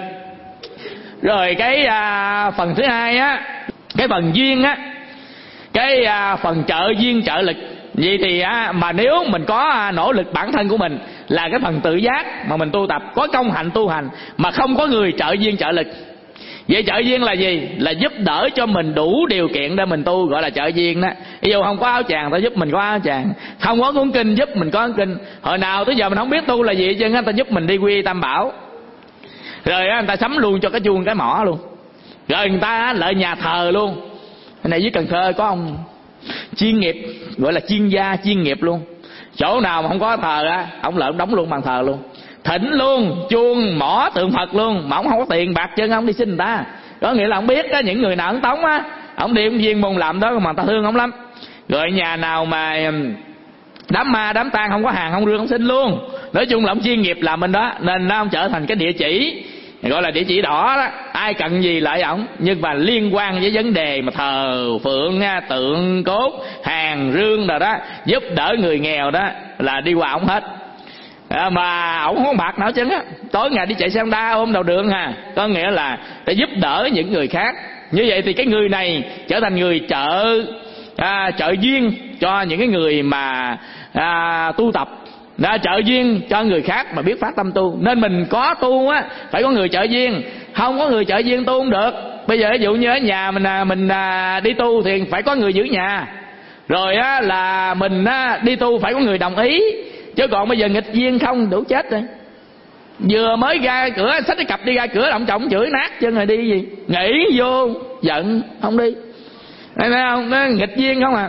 Rồi cái à, phần thứ hai á, cái phần duyên á, cái à, phần trợ duyên trợ lực. Vậy thì á, mà nếu mình có à, nỗ lực bản thân của mình là cái phần tự giác mà mình tu tập, có công hạnh tu hành mà không có người trợ duyên trợ lực. Vậy trợ duyên là gì? Là giúp đỡ cho mình đủ điều kiện để mình tu, gọi là trợ duyên đó. Ví dụ không có áo chàng ta giúp mình có áo chàng, không có cuốn kinh giúp mình có cuốn kinh. Hồi nào tới giờ mình không biết tu là gì chứ người ta giúp mình đi quy tam bảo. Rồi người ta sắm luôn cho cái chuông cái mỏ luôn. Rồi người ta lợi nhà thờ luôn. Cái này dưới Cần Thơ có ông chuyên nghiệp, gọi là chuyên gia chuyên nghiệp luôn. Chỗ nào mà không có thờ á, ông lợi đóng luôn bàn thờ luôn, thỉnh luôn chuông mỏ tượng Phật luôn, mà ông không có tiền bạc chân, ông đi xin người ta. Có nghĩa là ông biết á, những người nào ấn tống á, ông đi ông viên môn làm đó mà người ta thương ông lắm. Rồi nhà nào mà đám ma đám tang không có hàng không rương ông xin luôn. Nói chung là ông chuyên nghiệp làm bên đó, nên nó ông trở thành cái địa chỉ, gọi là địa chỉ đỏ đó. Ai cần gì lại ổng, nhưng mà liên quan với vấn đề mà thờ phượng tượng cốt hàng rương rồi đó, giúp đỡ người nghèo đó là đi qua ổng hết. À, mà ổng không có bạc nào chứ á, tối ngày đi chạy xe Honda ôm đầu đường hà. Có nghĩa là để giúp đỡ những người khác. Như vậy thì cái người này trở thành người trợ à, trợ duyên cho những cái người mà à, tu tập, đã trợ duyên cho người khác mà biết phát tâm tu. Nên mình có tu á phải có người trợ duyên, không có người trợ duyên tu không được. Bây giờ ví dụ như ở nhà mình mình đi tu thì phải có người giữ nhà, rồi á là mình á, đi tu phải có người đồng ý. Chứ còn bây giờ nghịch duyên không đủ chết rồi. Vừa mới ra cửa xách cái cặp đi ra cửa, ông chồng chửi nát chân rồi đi gì, nghỉ vô giận không đi. Thấy không? Nó nghịch duyên không à.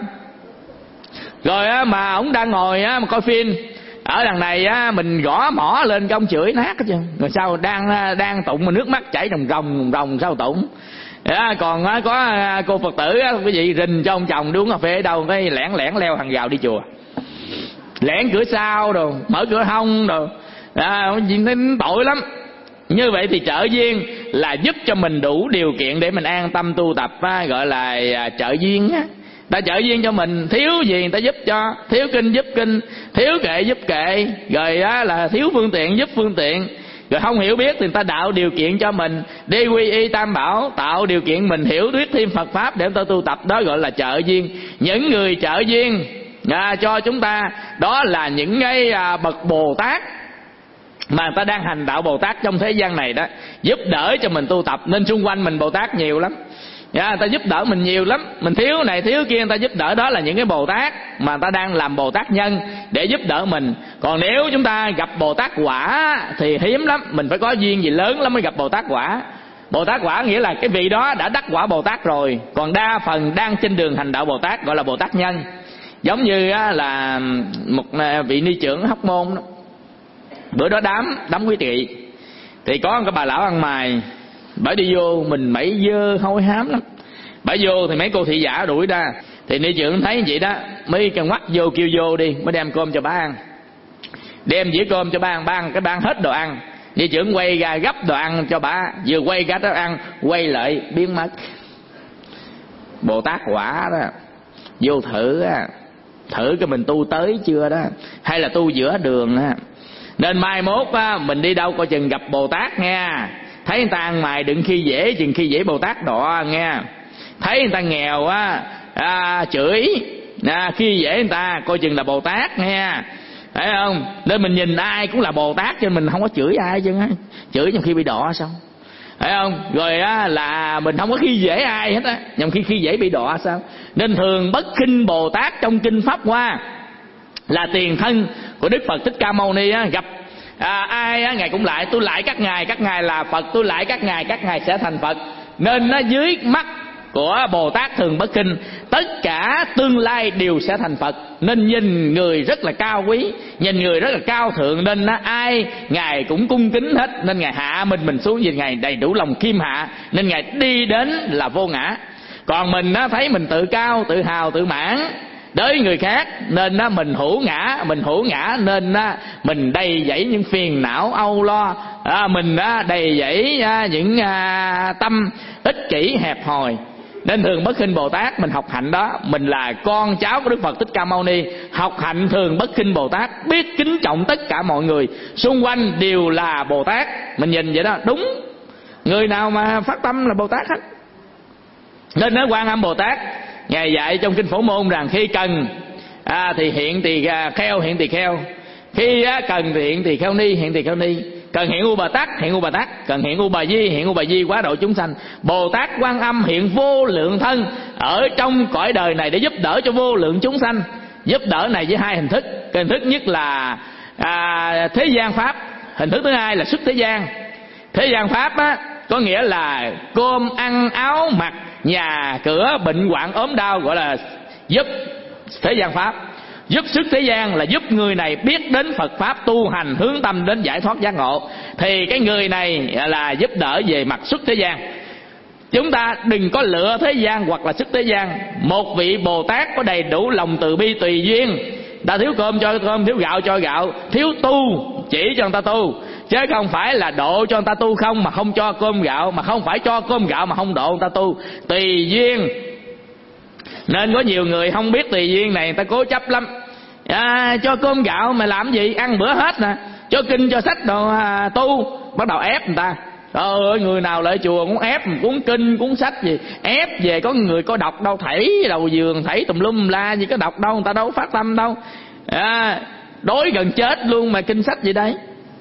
Rồi á mà ổng đang ngồi á mà coi phim ở đằng này á, mình gõ mỏ lên cái ông chửi nát hết trơn. Rồi sao đang đang tụng mà nước mắt chảy ròng ròng ròng ròng sao tụng. À, còn á, có cô Phật tử á, cái gì rình cho ông chồng đi uống cà phê ở đâu, cái lẻn lẻn leo hàng rào đi chùa, lẻn cửa sau đồ, mở cửa hông đồ, à, thấy tội lắm. Như vậy thì trợ duyên là giúp cho mình đủ điều kiện để mình an tâm tu tập á, gọi là trợ duyên á. Ta trợ duyên cho mình, thiếu gì người ta giúp cho, thiếu kinh giúp kinh, thiếu kệ giúp kệ, rồi á là thiếu phương tiện giúp phương tiện. Rồi không hiểu biết thì người ta tạo điều kiện cho mình đi quy y Tam Bảo, tạo điều kiện mình hiểu biết thêm Phật Pháp để chúng ta tu tập. Đó gọi là trợ duyên. Những người trợ duyên à, cho chúng ta, đó là những cái à, bậc Bồ Tát mà người ta đang hành đạo Bồ Tát trong thế gian này đó, giúp đỡ cho mình tu tập. Nên xung quanh mình Bồ Tát nhiều lắm, à, người ta giúp đỡ mình nhiều lắm. Mình thiếu này thiếu kia, người ta giúp đỡ. Đó là những cái Bồ Tát mà người ta đang làm Bồ Tát nhân để giúp đỡ mình. Còn nếu chúng ta gặp Bồ Tát quả thì hiếm lắm. Mình phải có duyên gì lớn lắm mới gặp Bồ Tát quả. Bồ Tát quả nghĩa là cái vị đó đã đắc quả Bồ Tát rồi. Còn đa phần đang trên đường hành đạo Bồ Tát gọi là Bồ Tát nhân. Giống như là một vị ni trưởng Hóc Môn đó. Bữa đó đám đám quý trị thì có một cái bà lão ăn mày, bà đi vô mình mẩy dơ hôi hám lắm. Bà vô thì mấy cô thị giả đuổi ra. Thì ni trưởng thấy vậy đó, mới cần ngoắt vô kêu vô đi, mới đem cơm cho bà ăn. Đem dĩa cơm cho bà ăn, bà ăn cái bà ăn hết đồ ăn. Ni trưởng quay ra gấp đồ ăn cho bà, vừa quay ra đó ăn, quay lại biến mất. Bồ Tát quả đó, vô thử á, thử cái mình tu tới chưa đó, hay là tu giữa đường á. Nên mai mốt á, mình đi đâu coi chừng gặp Bồ Tát nha. Thấy người ta ăn mày đừng khi dễ, chừng khi dễ Bồ Tát đọ nha. Thấy người ta nghèo á, à, chửi à, khi dễ người ta coi chừng là Bồ Tát nha. Thấy không? Nên mình nhìn ai cũng là Bồ Tát, cho mình không có chửi ai chứ á. Chửi trong khi bị đọ sao? Thấy không? Rồi á, là mình không có khi dễ ai hết á, nhằm khi khi dễ bị đọ sao? Nên thường bất khinh Bồ Tát trong kinh Pháp Hoa là tiền thân của Đức Phật Thích Ca Mâu Ni á, gặp à, ai á, ngài cũng lại tôi lại các ngài, các ngài là Phật, tôi lại các ngài, các ngài sẽ thành Phật. Nên nó dưới mắt của Bồ Tát thường bất khinh, tất cả tương lai đều sẽ thành Phật. Nên nhìn người rất là cao quý, nhìn người rất là cao thượng, nên nó ai ngài cũng cung kính hết. Nên ngài hạ mình mình xuống vì ngài đầy đủ lòng khiêm hạ, nên ngài đi đến là vô ngã. Còn mình á, thấy mình tự cao, tự hào, tự mãn đối với người khác, nên á, mình hữu ngã, mình hữu ngã nên á, mình đầy dẫy những phiền não âu lo, à, mình á, đầy dẫy á, những à, tâm ích kỷ hẹp hòi. Nên thường bất khinh Bồ Tát, mình học hạnh đó. Mình là con cháu của Đức Phật Thích Ca Mâu Ni, học hạnh thường bất khinh Bồ Tát, biết kính trọng tất cả mọi người xung quanh đều là Bồ Tát. Mình nhìn vậy đó, đúng, người nào mà phát tâm là Bồ Tát hết. Nên nói Quan Âm Bồ Tát, ngài dạy trong kinh Phổ Môn rằng khi cần à, thì hiện tỳ kheo, hiện tỳ kheo. Khi á, cần thì hiện tỳ kheo ni, hiện tỳ kheo ni. Cần hiện U Bà Tát, hiện U Bà Tát. Cần hiện U Bà Di, hiện U Bà Di, quá độ chúng sanh. Bồ Tát Quan Âm hiện vô lượng thân ở trong cõi đời này để giúp đỡ cho vô lượng chúng sanh. Giúp đỡ này với hai hình thức. Cái hình thức nhất là à, thế gian pháp. Hình thức thứ hai là xuất thế gian. Thế gian pháp á, có nghĩa là cơm ăn áo mặc, nhà cửa bệnh hoạn ốm đau, gọi là giúp thế gian pháp. Giúp sức thế gian là giúp người này biết đến Phật Pháp, tu hành hướng tâm đến giải thoát giác ngộ. Thì cái người này là giúp đỡ về mặt xuất thế gian. Chúng ta đừng có lựa thế gian hoặc là xuất thế gian. Một vị Bồ Tát có đầy đủ lòng từ bi tùy duyên. Ta thiếu cơm cho cơm, thiếu gạo cho gạo, thiếu tu chỉ cho người ta tu, chứ không phải là độ cho người ta tu không mà không cho cơm gạo, mà không phải cho cơm gạo mà không độ người ta tu. Tùy duyên. Nên có nhiều người không biết tùy duyên này, người ta cố chấp lắm. À, cho cơm gạo mà làm gì, ăn bữa hết nè. Cho kinh cho sách đồ à, tu, bắt đầu ép người ta. Trời ơi, người nào lại chùa cũng ép cuốn kinh cuốn sách gì, ép về. Có người có đọc đâu, thảy đầu giường, thảy tùm lum la gì có đọc đâu, người ta đâu phát tâm đâu. À, đối gần chết luôn mà kinh sách gì đây.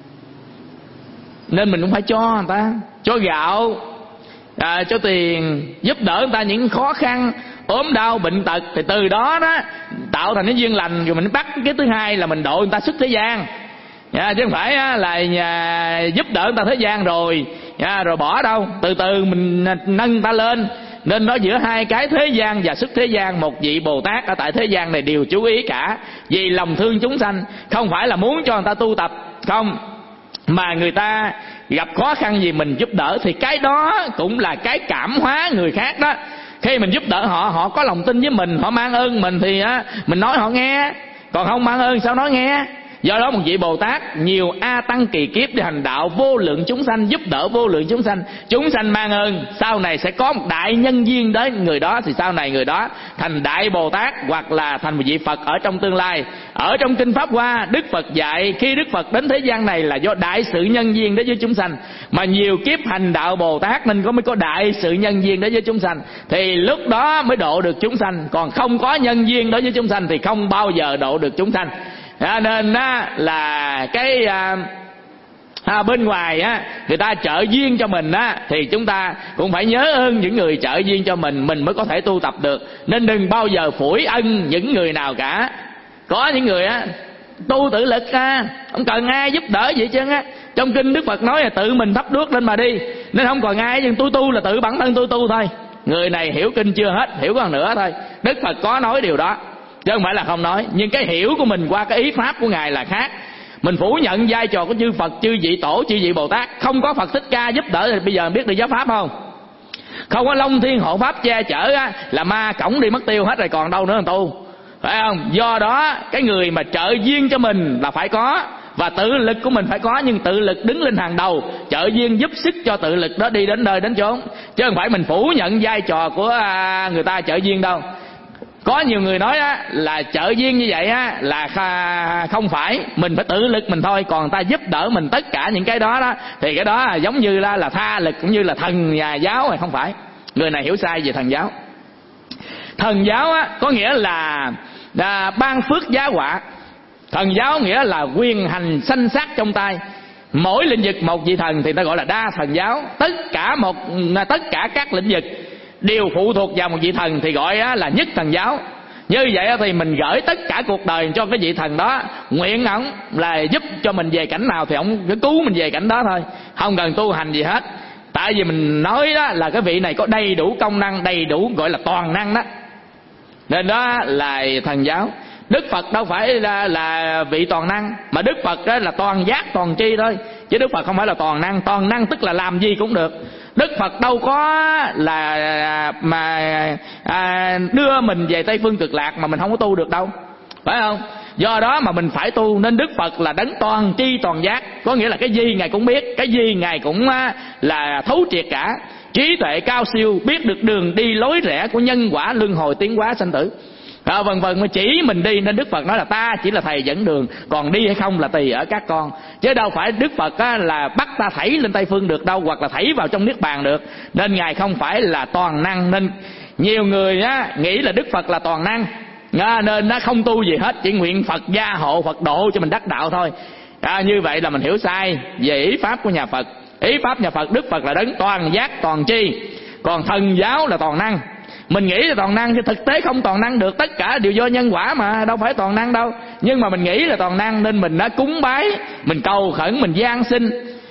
Nên mình cũng phải cho người ta, cho gạo, à, cho tiền, giúp đỡ người ta những khó khăn ốm đau bệnh tật. Thì từ đó đó tạo thành cái duyên lành. Rồi mình bắt cái thứ hai là mình độ người ta xuất thế gian, à, chứ không phải á, là nhà, giúp đỡ người ta thế gian rồi à, rồi bỏ đâu. Từ từ mình nâng người ta lên. Nên đó giữa hai cái thế gian và xuất thế gian, một vị Bồ Tát ở tại thế gian này đều chú ý cả. Vì lòng thương chúng sanh, không phải là muốn cho người ta tu tập không, mà người ta gặp khó khăn gì mình giúp đỡ, thì cái đó cũng là cái cảm hóa người khác đó. Khi mình giúp đỡ họ, họ có lòng tin với mình, họ mang ơn mình thì á, mình nói họ nghe. Còn không mang ơn sao nói nghe. Do đó một vị Bồ Tát nhiều a tăng kỳ kiếp để hành đạo vô lượng chúng sanh, giúp đỡ vô lượng chúng sanh. Chúng sanh mang ơn, sau này sẽ có một đại nhân duyên đến người đó, thì sau này người đó thành đại Bồ Tát hoặc là thành một vị Phật ở trong tương lai. Ở trong kinh Pháp Hoa, Đức Phật dạy khi Đức Phật đến thế gian này là do đại sự nhân duyên đến với chúng sanh, mà nhiều kiếp hành đạo Bồ Tát nên có mới có đại sự nhân duyên đến với chúng sanh, thì lúc đó mới độ được chúng sanh. Còn không có nhân duyên đối với chúng sanh thì không bao giờ độ được chúng sanh. À, nên á, là cái à, à, bên ngoài á, người ta trợ duyên cho mình á, thì chúng ta cũng phải nhớ ơn những người trợ duyên cho mình, mình mới có thể tu tập được. Nên đừng bao giờ phủi ân những người nào cả. Có những người á tu tự lực á, không cần ai giúp đỡ gì chứ á. Trong kinh Đức Phật nói là tự mình thắp đuốc lên mà đi, nên không còn ai, nhưng tôi tu là tự bản thân tôi tu thôi. Người này hiểu kinh chưa hết, hiểu còn nữa thôi. Đức Phật có nói điều đó chứ không phải là không nói, nhưng cái hiểu của mình qua cái ý pháp của Ngài là khác. Mình phủ nhận vai trò của chư Phật, chư vị Tổ, chư vị Bồ Tát. Không có Phật Thích Ca giúp đỡ thì bây giờ biết được giáo pháp không? Không có Long Thiên Hộ Pháp che chở á, là ma cổng đi mất tiêu hết rồi, còn đâu nữa là tu, phải không? Do đó cái người mà trợ duyên cho mình là phải có, và tự lực của mình phải có, nhưng tự lực đứng lên hàng đầu, trợ duyên giúp sức cho tự lực đó đi đến nơi đến chốn, chứ không phải mình phủ nhận vai trò của người ta trợ duyên đâu. Có nhiều người nói á, là trợ duyên như vậy á, là không phải, mình phải tự lực mình thôi, còn ta giúp đỡ mình tất cả những cái đó đó thì cái đó là giống như là, là tha lực, cũng như là thần nhà giáo rồi, không phải. Người này hiểu sai về thần giáo. Thần giáo á, có nghĩa là, là ban phước giá họa. Thần giáo nghĩa là quyền hành sanh sát trong tay. Mỗi lĩnh vực một vị thần thì ta gọi là đa thần giáo. Tất cả một tất cả các lĩnh vực đều phụ thuộc vào một vị thần thì gọi là nhất thần giáo. Như vậy thì mình gửi tất cả cuộc đời cho cái vị thần đó, nguyện ổng là giúp cho mình về cảnh nào thì ổng cứ cứu mình về cảnh đó thôi, không cần tu hành gì hết. Tại vì mình nói đó là cái vị này có đầy đủ công năng, đầy đủ gọi là toàn năng đó, nên đó là thần giáo. Đức Phật đâu phải là, là vị toàn năng, mà Đức Phật đó là toàn giác toàn tri thôi, chứ Đức Phật không phải là toàn năng. Toàn năng tức là làm gì cũng được. Đức Phật đâu có là mà à, đưa mình về Tây Phương Cực Lạc mà mình không có tu được đâu, phải không? Do đó mà mình phải tu. Nên Đức Phật là đấng toàn tri toàn giác, có nghĩa là cái gì Ngài cũng biết, cái gì Ngài cũng là thấu triệt cả. Trí tuệ cao siêu, biết được đường đi lối rẽ của nhân quả luân hồi tiến hóa sanh tử, à, vân vân, mà chỉ mình đi. Nên Đức Phật nói là ta chỉ là thầy dẫn đường, còn đi hay không là tùy ở các con, chứ đâu phải Đức Phật á, là bắt ta thảy lên Tây Phương được đâu, hoặc là thảy vào trong niết bàn được. Nên Ngài không phải là toàn năng. Nên nhiều người á, nghĩ là Đức Phật là toàn năng, à, nên nó không tu gì hết, chỉ nguyện Phật gia hộ, Phật độ cho mình đắc đạo thôi. À, như vậy là mình hiểu sai về ý pháp của nhà Phật. Ý pháp nhà Phật, Đức Phật là đấng toàn giác toàn tri, còn thần giáo là toàn năng. Mình nghĩ là toàn năng chứ thực tế không toàn năng được, tất cả đều do nhân quả mà, đâu phải toàn năng đâu. Nhưng mà mình nghĩ là toàn năng nên mình đã cúng bái, mình cầu khẩn, mình gian sinh.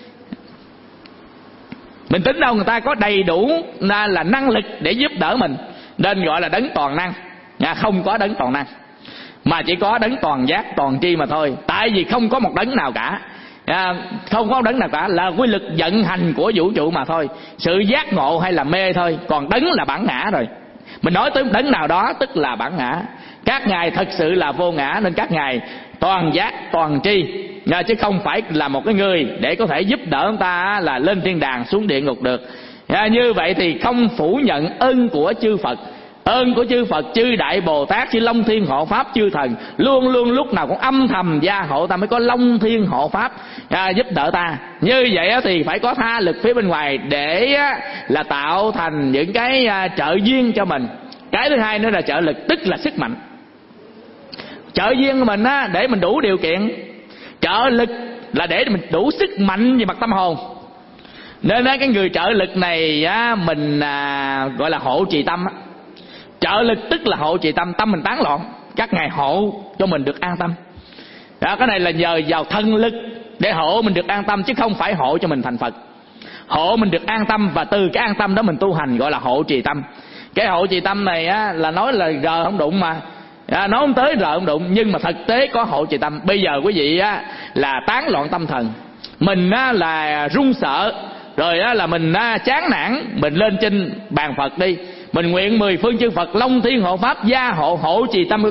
Mình tính đâu người ta có đầy đủ là năng lực để giúp đỡ mình, nên gọi là đấng toàn năng. Không có đấng toàn năng, mà chỉ có đấng toàn giác toàn tri mà thôi. Tại vì không có một đấng nào cả, không có đấng nào cả, là quy lực vận hành của vũ trụ mà thôi. Sự giác ngộ hay là mê thôi, còn đấng là bản ngã rồi. Mình nói tới đấng nào đó tức là bản ngã. Các ngài thật sự là vô ngã, nên các ngài toàn giác toàn tri, chứ không phải là một cái người để có thể giúp đỡ chúng ta là lên thiên đàng xuống địa ngục được. Như vậy thì không phủ nhận ơn của chư Phật. Ơn của chư Phật, chư Đại Bồ Tát, chư Long Thiên Hộ Pháp, chư thần luôn luôn lúc nào cũng âm thầm gia hộ ta, mới có Long Thiên Hộ Pháp à, giúp đỡ ta. Như vậy thì phải có tha lực phía bên ngoài để là tạo thành những cái trợ duyên cho mình. Cái thứ hai nữa là trợ lực, tức là sức mạnh. Trợ duyên của mình á, để mình đủ điều kiện. Trợ lực là để mình đủ sức mạnh về mặt tâm hồn. Nên cái người trợ lực này á, mình à, gọi là hộ trì tâm á. Trợ lực tức là hộ trì tâm, tâm mình tán loạn, các ngài hộ cho mình được an tâm. Đó, cái này là nhờ vào thân lực để hộ mình được an tâm, chứ không phải hộ cho mình thành Phật. Hộ mình được an tâm, và từ cái an tâm đó mình tu hành, gọi là hộ trì tâm. Cái hộ trì tâm này á, là nói là rờ không đụng mà, à, nói không tới rờ không đụng, nhưng mà thực tế có hộ trì tâm. Bây giờ quý vị á, là tán loạn tâm thần, mình á, là run sợ, rồi á, là mình á, chán nản, mình lên trên bàn Phật đi, mình nguyện mười phương chư Phật Long Thiên Hộ Pháp gia hộ hộ trì tâm của con,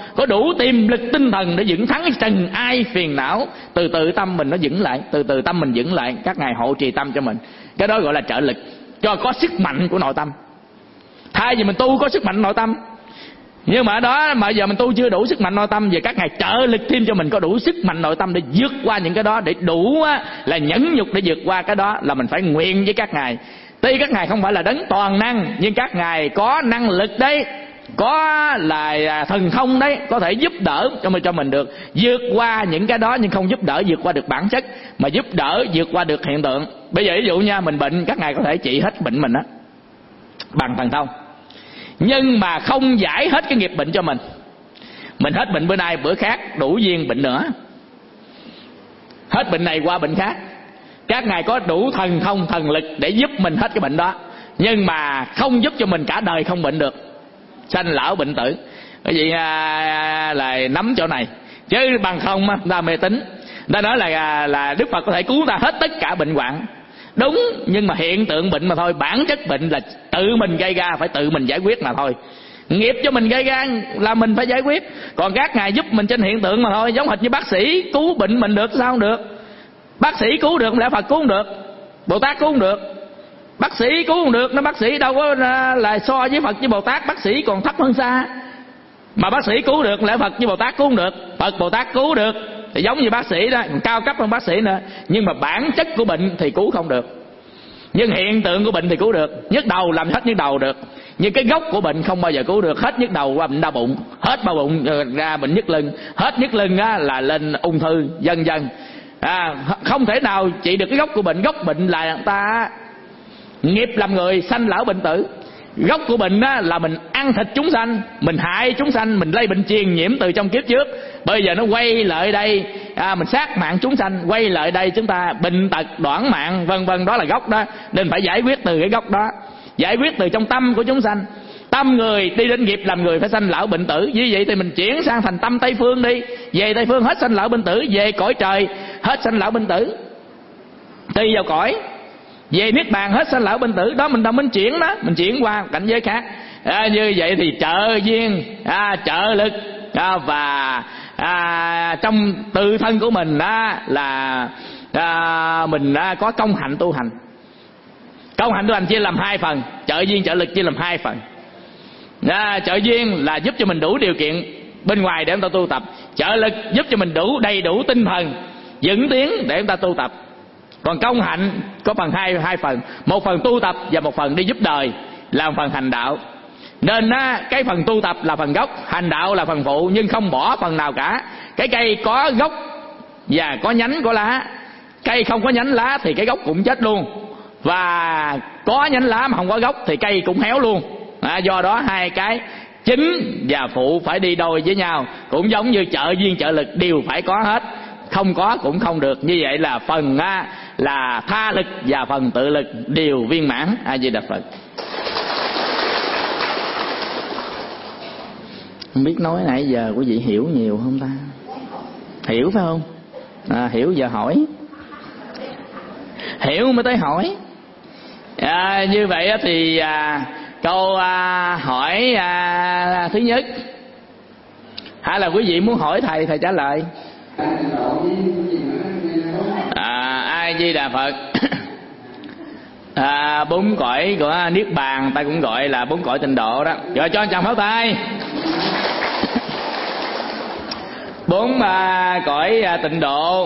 có đủ tiềm lực tinh thần để vững thắng cái trần ai phiền não. Từ từ tâm mình nó vững lại, từ từ tâm mình vững lại, các ngài hộ trì tâm cho mình. Cái đó gọi là trợ lực cho có sức mạnh của nội tâm. Thay vì mình tu có sức mạnh nội tâm, nhưng mà ở đó mà giờ mình tu chưa đủ sức mạnh nội tâm, về các ngài trợ lực thêm cho mình có đủ sức mạnh nội tâm để vượt qua những cái đó, để đủ là nhẫn nhục để vượt qua cái đó. Là mình phải nguyện với các ngài. Tuy các ngài không phải là đấng toàn năng, nhưng các ngài có năng lực đấy, có là thần thông đấy, có thể giúp đỡ cho mình cho mình được vượt qua những cái đó, nhưng không giúp đỡ vượt qua được bản chất, mà giúp đỡ vượt qua được hiện tượng. Bây giờ ví dụ nha, mình bệnh, các ngài có thể trị hết bệnh mình đó bằng thần thông, nhưng mà không giải hết cái nghiệp bệnh cho mình. Mình hết bệnh bữa nay, bữa khác đủ duyên bệnh nữa, hết bệnh này qua bệnh khác. Các ngài có đủ thần thông thần lực để giúp mình hết cái bệnh đó, nhưng mà không giúp cho mình cả đời không bệnh được, sanh lão bệnh tử. Cái gì à, là nắm chỗ này, chứ bằng không ta mê tín. Ta nói là là Đức Phật có thể cứu ta hết tất cả bệnh hoạn, đúng, nhưng mà hiện tượng bệnh mà thôi. Bản chất bệnh là tự mình gây ra, phải tự mình giải quyết mà thôi. Nghiệp cho mình gây ra là mình phải giải quyết. Còn các ngài giúp mình trên hiện tượng mà thôi. Giống hệt như bác sĩ cứu bệnh mình được sao không được? Bác sĩ cứu được, không lẽ Phật cứu không được, Bồ Tát cứu không được? Bác sĩ cứu không được, nó bác sĩ đâu có là so với Phật với Bồ Tát, bác sĩ còn thấp hơn xa. Mà bác sĩ cứu được, lẽ Phật với Bồ Tát cứu không được? Phật Bồ Tát cứu được thì giống như bác sĩ đó, cao cấp hơn bác sĩ nữa. Nhưng mà bản chất của bệnh thì cứu không được, nhưng hiện tượng của bệnh thì cứu được. Nhức đầu làm hết nhức đầu được, nhưng cái gốc của bệnh không bao giờ cứu được. Hết nhức đầu qua bệnh đau bụng, hết đau bụng ra bệnh nhức lưng, hết nhức lưng á là lên ung thư, vân vân. À, không thể nào trị được cái gốc của bệnh. Gốc bệnh là ta nghiệp làm người sanh lão bệnh tử. Gốc của bệnh á, là mình ăn thịt chúng sanh, mình hại chúng sanh, mình lây bệnh truyền nhiễm từ trong kiếp trước. Bây giờ nó quay lại đây, à, mình sát mạng chúng sanh, quay lại đây chúng ta bệnh tật đoản mạng vân vân. Đó là gốc đó, nên phải giải quyết từ cái gốc đó, giải quyết từ trong tâm của chúng sanh. Tâm người đi đến nghiệp làm người phải sanh lão bệnh tử. Như vậy thì mình chuyển sang thành tâm Tây Phương đi, về Tây Phương hết sanh lão bệnh tử, về cõi trời hết sanh lão bệnh tử, tùy vào cõi. Về Niết Bàn hết sanh lão bệnh tử. Đó mình đâu mình chuyển đó, mình chuyển qua cảnh giới khác. À, như vậy thì trợ duyên, à, trợ lực, à, và à, trong tự thân của mình đó là à, mình à, có công hạnh tu hành. Công hạnh tu hành chia làm hai phần, trợ duyên trợ lực chia làm hai phần. À, trợ duyên là giúp cho mình đủ điều kiện bên ngoài để chúng ta tu tập. Trợ lực giúp cho mình đủ đầy đủ tinh thần vững tiến để chúng ta tu tập. Còn công hạnh có phần hai hai phần, một phần tu tập và một phần đi giúp đời, làm phần hành đạo. Nên á, cái phần tu tập là phần gốc, hành đạo là phần phụ, nhưng không bỏ phần nào cả. Cái cây có gốc và có nhánh có lá, cây không có nhánh lá thì cái gốc cũng chết luôn, và có nhánh lá mà không có gốc thì cây cũng héo luôn. À, do đó hai cái chính và phụ phải đi đôi với nhau. Cũng giống như trợ duyên trợ lực đều phải có hết, không có cũng không được. Như vậy là phần á, là tha lực và phần tự lực đều viên mãn. A Di Đà Phật. Không biết nói nãy giờ quý vị hiểu nhiều không ta? Hiểu phải không? À, hiểu giờ hỏi, hiểu mới tới hỏi. À, như vậy thì à, câu à, hỏi à, thứ nhất, hay là quý vị muốn hỏi thầy, thầy trả lời? À, A Di Đà Phật. À, bốn cõi của Niết Bàn ta cũng gọi là bốn cõi tịnh độ đó. Rồi cho chồng pháo tay. Bốn à, cõi à, tịnh độ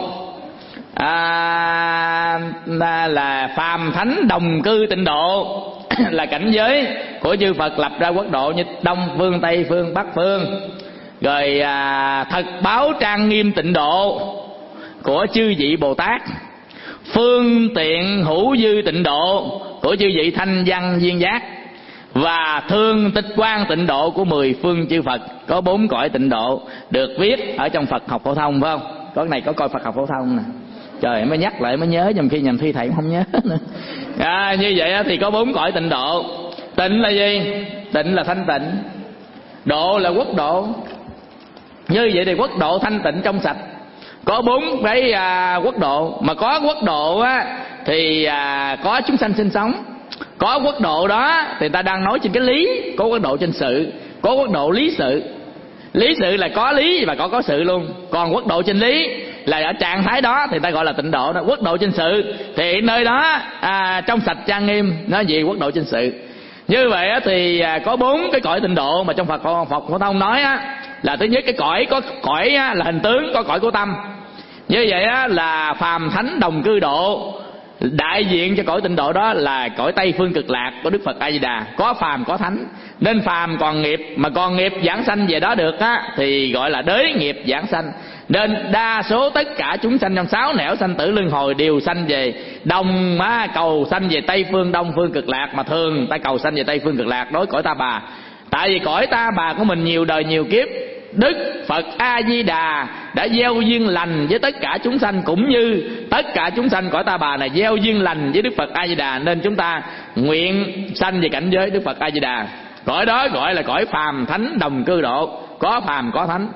à, là phàm thánh đồng cư tịnh độ. Là cảnh giới của chư Phật lập ra quốc độ như Đông Phương, Tây Phương, Bắc Phương. Rồi à, thật báo trang nghiêm tịnh độ của chư vị Bồ Tát. Phương tiện hữu dư tịnh độ của chư vị Thanh Văn Duyên Giác. Và thương tịch quan tịnh độ của mười phương chư Phật. Có bốn cõi tịnh độ được viết ở trong Phật học phổ thông, phải không? Có cái này có coi Phật học phổ thông nè. Trời, mới nhắc lại mới nhớ, nhầm khi nhầm thi thầy cũng không nhớ nữa. À, như vậy thì có bốn cõi tịnh độ. Tịnh là gì? Tịnh là thanh tịnh, độ là quốc độ. Như vậy thì quốc độ thanh tịnh trong sạch. Có bốn cái à, quốc độ. Mà có quốc độ á, thì à, có chúng sanh sinh sống. Có quốc độ đó thì ta đang nói trên cái lý. Có quốc độ trên sự, có quốc độ lý sự. Lý sự là có lý và có có sự luôn. Còn quốc độ trên lý là ở trạng thái đó thì ta gọi là tịnh độ đó. Quốc độ trên sự thì nơi đó à, trong sạch trang nghiêm, nó gì quốc độ trên sự. Như vậy á, thì à, có bốn cái cõi tịnh độ mà trong Phật Phật Phổ Thông nói á, là thứ nhất cái cõi có cõi á, là hình tướng, có cõi của tâm. Như vậy á, là phàm thánh đồng cư độ. Đại diện cho cõi tịnh độ đó là cõi Tây Phương Cực Lạc của Đức Phật A Di Đà, có phàm có thánh. Nên phàm còn nghiệp, mà còn nghiệp giảng sanh về đó được á thì gọi là đới nghiệp giảng sanh. Nên đa số tất cả chúng sanh trong sáu nẻo sanh tử luân hồi đều sanh về đông á, cầu sanh về Tây Phương Đông Phương Cực Lạc, mà thường ta cầu sanh về Tây Phương Cực Lạc đối cõi Ta Bà. Tại vì cõi Ta Bà của mình nhiều đời nhiều kiếp, Đức Phật A Di Đà đã gieo duyên lành với tất cả chúng sanh, cũng như tất cả chúng sanh cõi Ta Bà này gieo duyên lành với Đức Phật A Di Đà, nên chúng ta nguyện sanh về cảnh giới Đức Phật A Di Đà. Cõi đó gọi là cõi phàm thánh đồng cư độ, có phàm có thánh.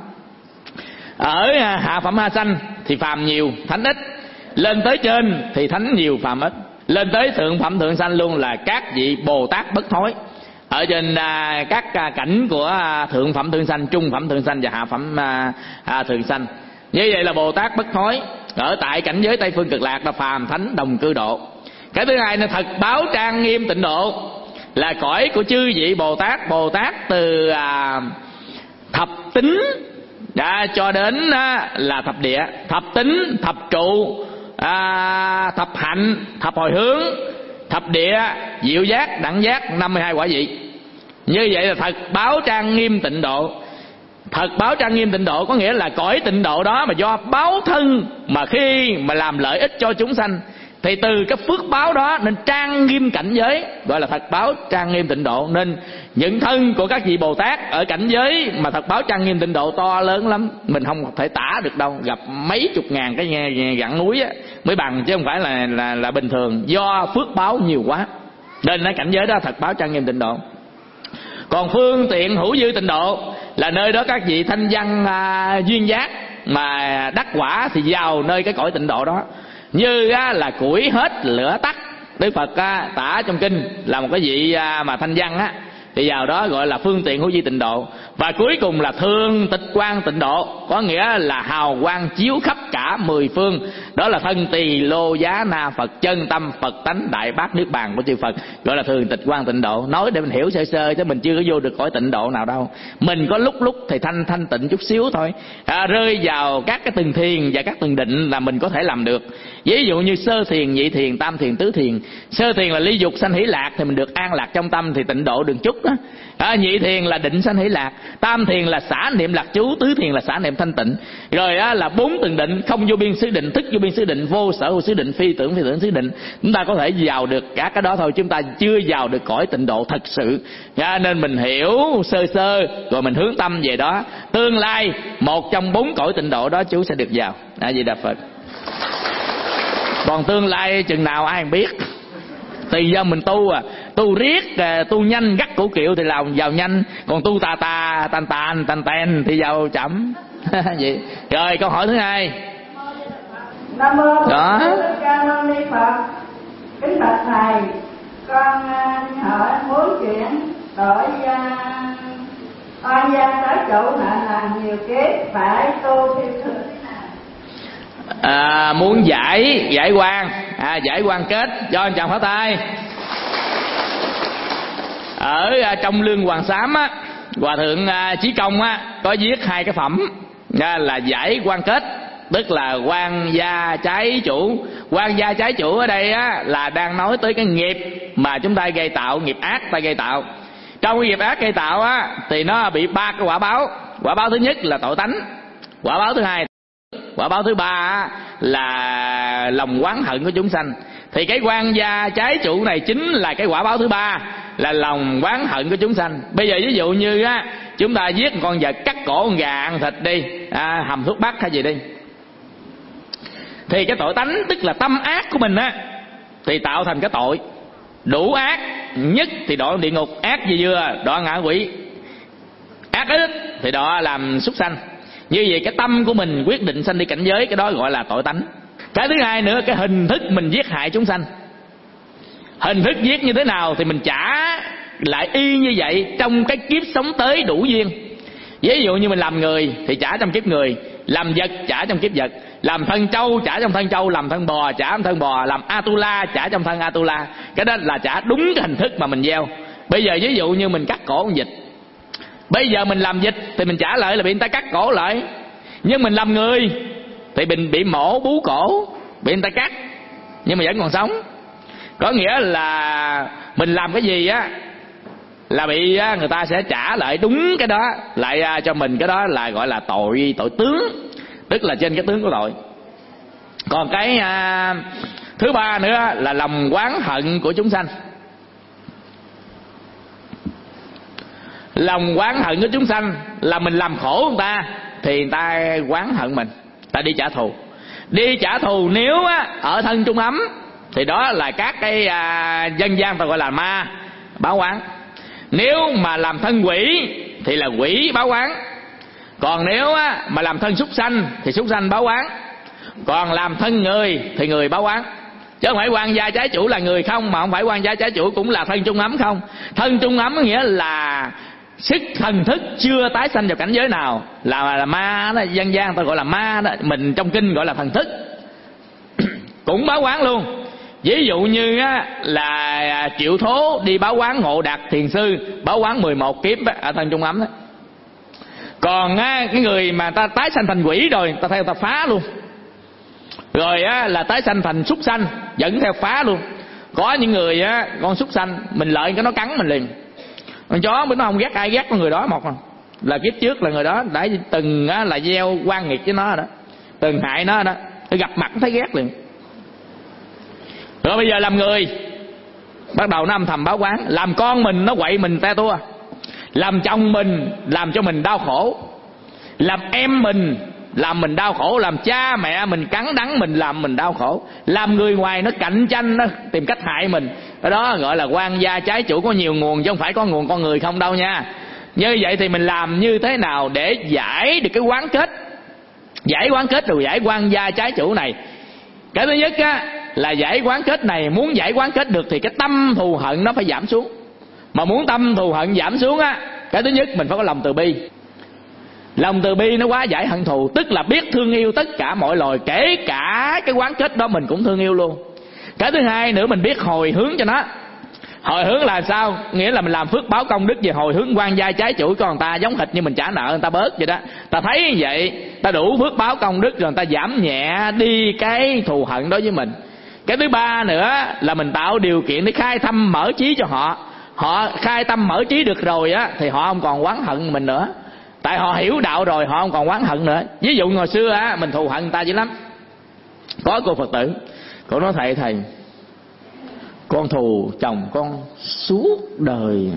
Ở hạ phẩm hạ sanh thì phàm nhiều thánh ít, lên tới trên thì thánh nhiều phàm ít. Lên tới thượng phẩm thượng sanh luôn là các vị Bồ Tát bất thối. Ở trên à, các à, cảnh của à, thượng phẩm thượng sanh, trung phẩm thượng sanh và hạ phẩm à, à, thượng sanh. Như vậy là Bồ Tát bất thối. Ở tại cảnh giới Tây Phương Cực Lạc là phàm thánh đồng cư độ. Cái thứ hai là thật báo trang nghiêm tịnh độ, là cõi của chư vị Bồ Tát. Bồ Tát từ à, thập tính đã cho đến à, là thập địa, thập tính, thập trụ, à, thập hạnh, thập hồi hướng, thập địa, diệu giác, đẳng giác, năm mươi hai quả vị. Như vậy là thật báo trang nghiêm tịnh độ. Thật báo trang nghiêm tịnh độ có nghĩa là cõi tịnh độ đó mà do báo thân mà khi mà làm lợi ích cho chúng sanh, thì từ cái phước báo đó nên trang nghiêm cảnh giới, gọi là thật báo trang nghiêm tịnh độ. Nên những thân của các vị Bồ Tát ở cảnh giới mà thật báo trang nghiêm tịnh độ to lớn lắm, mình không thể tả được đâu. Gặp mấy chục ngàn cái gặn núi á, mới bằng, chứ không phải là, là, là bình thường. Do phước báo nhiều quá nên cái cảnh giới đó thật báo trang nghiêm tịnh độ. Còn phương tiện hữu dư tịnh độ là nơi đó các vị thanh văn à, duyên giác mà đắc quả thì vào nơi cái cõi tịnh độ đó. Như á, là củi hết lửa tắt, Đức Phật á, tả trong kinh là một cái vị à, mà thanh văn á, thì vào đó gọi là phương tiện hữu vi tịnh độ. Và cuối cùng là thường tịch quang tịnh độ, có nghĩa là hào quang chiếu khắp cả mười phương. Đó là thân tỳ lô giá na Phật, chân tâm Phật tánh đại bát niết bàn của chư Phật, gọi là thường tịch quang tịnh độ. Nói để mình hiểu sơ sơ chứ mình chưa có vô được cõi tịnh độ nào đâu. Mình có lúc lúc thì thanh thanh tịnh chút xíu thôi, à, rơi vào các cái tầng thiền và các tầng định là mình có thể làm được. Ví dụ như sơ thiền, nhị thiền, tam thiền, tứ thiền. Sơ thiền là ly dục sanh hỷ lạc thì mình được an lạc trong tâm thì tịnh độ được chút đó. À, nhị thiền là định sanh hỷ lạc, tam thiền là xả niệm lạc chú, tứ thiền là xả niệm thanh tịnh. Rồi á, là bốn tầng định: không vô biên xứ định, thức vô biên xứ định, vô sở hữu xứ định, phi tưởng phi tưởng xứ định. Chúng ta có thể vào được cả cái đó thôi, chúng ta chưa vào được cõi tịnh độ thật sự. À, nên mình hiểu sơ sơ rồi mình hướng tâm về đó. Tương lai một trong bốn cõi tịnh độ đó chú sẽ được vào. A Di Đà Phật. Còn tương lai chừng nào ai không biết, tùy do mình tu à. Tu riết, tu nhanh gắt cổ kiệu thì làm vào nhanh, còn tu tà tà tàn tàn tàn tàn thì vào chậm. Vậy rồi câu hỏi thứ hai. Nam mô đó Thích Ca Mâu Ni Phật. Kính bạch thầy, con hỏi muốn chuyện đổi oan gia tới chủ nợ làm nhiều kiếp phải tu theo thứ nào? À, muốn giải giải quan, à, giải quan kết cho anh chàng phá tay. Ở à, trong Lương Hoàng Sám á, Hòa thượng à, Chí Công á có viết hai cái phẩm à, là giải quan kết, tức là quan gia trái chủ. Quan gia trái chủ ở đây á là đang nói tới cái nghiệp mà chúng ta gây tạo, nghiệp ác ta gây tạo. Trong cái nghiệp ác gây tạo á thì nó bị ba cái quả báo. Quả báo thứ nhất là tội tánh, quả báo thứ hai, quả báo thứ ba á, là lòng oán hận của chúng sanh. Thì cái quan gia trái chủ này chính là cái quả báo thứ ba, là lòng oán hận của chúng sanh. Bây giờ ví dụ như á, chúng ta giết một con vật, cắt cổ con gà ăn thịt đi, à, hầm thuốc bắc hay gì đi, thì cái tội tánh tức là tâm ác của mình á thì tạo thành cái tội. Đủ ác nhất thì đọa địa ngục, ác gì vừa đọa ngạ quỷ, ác ít thì đọa làm súc sanh. Như vậy cái tâm của mình quyết định sanh đi cảnh giới, cái đó gọi là tội tánh. Cái thứ hai nữa, cái hình thức mình giết hại chúng sanh. Hình thức giết như thế nào thì mình trả lại y như vậy trong cái kiếp sống tới đủ duyên. Ví dụ như mình làm người thì trả trong kiếp người, làm vật trả trong kiếp vật, làm thân trâu trả trong thân trâu, làm thân bò trả trong thân bò, làm Atula trả trong thân Atula. Cái đó là trả đúng cái hình thức mà mình gieo. Bây giờ ví dụ như mình cắt cổ con vịt, bây giờ mình làm vịt thì mình trả lại là bị người ta cắt cổ lại. Nhưng mình làm người thì mình bị mổ bú cổ, bị người ta cắt, nhưng mà vẫn còn sống. Có nghĩa là mình làm cái gì á là bị người ta sẽ trả lại đúng cái đó lại cho mình. Cái đó là gọi là tội tội tướng, tức là trên cái tướng của tội. Còn cái à, thứ ba nữa là lòng oán hận của chúng sanh. Lòng oán hận của chúng sanh là mình làm khổ người ta thì người ta oán hận mình, ta đi trả thù. Đi trả thù nếu á, ở thân trung ấm thì đó là các cái à, dân gian ta gọi là ma báo oán. Nếu mà làm thân quỷ thì là quỷ báo oán. Còn nếu á, mà làm thân súc sanh thì súc sanh báo oán. Còn làm thân người thì người báo oán. Chứ không phải quan gia trái chủ là người không, mà không phải quan gia trái chủ cũng là thân trung ấm không. Thân trung ấm có nghĩa là sức thần thức chưa tái sanh vào cảnh giới nào, là, là ma đó, dân gian ta gọi là ma đó, mình trong kinh gọi là thần thức. Cũng báo oán luôn. Ví dụ như á, là Triệu Thố đi báo oán Ngộ Đạt Thiền Sư, báo oán mười một kiếp á, ở thân trung ấm đó. Còn á, cái người mà ta tái sanh thành quỷ rồi, ta theo ta phá luôn. Rồi á, là tái sanh thành súc sanh, vẫn theo phá luôn. Có những người á, con súc sanh mình lợi cái nó cắn mình liền. Con chó nó không ghét ai ghét con người đó một à. Là kiếp trước là người đó đã từng á, là gieo oan nghiệt với nó đó, từng hại nó đó, gặp mặt thấy ghét liền. Rồi bây giờ làm người, bắt đầu nó âm thầm báo oán. Làm con mình nó quậy mình te tua, làm chồng mình làm cho mình đau khổ, làm em mình làm mình đau khổ, làm cha mẹ mình cắn đắng mình làm mình đau khổ, làm người ngoài nó cạnh tranh, nó tìm cách hại mình. Cái đó gọi là quan gia trái chủ, có nhiều nguồn chứ không phải có nguồn con người không đâu nha. Như vậy thì mình làm như thế nào để giải được cái quán kết, giải quán kết rồi giải quan gia trái chủ này. Cái thứ nhất á, là giải quán kết này, muốn giải quán kết được thì cái tâm thù hận nó phải giảm xuống. Mà muốn tâm thù hận giảm xuống á, cái thứ nhất mình phải có lòng từ bi. Lòng từ bi nó hóa giải hận thù, tức là biết thương yêu tất cả mọi loài, kể cả cái quán kết đó mình cũng thương yêu luôn. Cái thứ hai nữa, mình biết hồi hướng cho nó. Hồi hướng là sao? Nghĩa là mình làm phước báo công đức về hồi hướng quan gia trái chủ cho người ta, giống hệt như mình trả nợ người ta bớt vậy đó. Ta thấy vậy, ta đủ phước báo công đức rồi, người ta giảm nhẹ đi cái thù hận đối với mình. Cái thứ ba nữa là mình tạo điều kiện để khai tâm mở trí cho họ. Họ khai tâm mở trí được rồi á, thì họ không còn oán hận mình nữa. Tại họ hiểu đạo rồi, họ không còn oán hận nữa. Ví dụ hồi xưa á, mình thù hận người ta dữ lắm. Có cô Phật tử, cô nói thầy thầy, con thù chồng con suốt đời,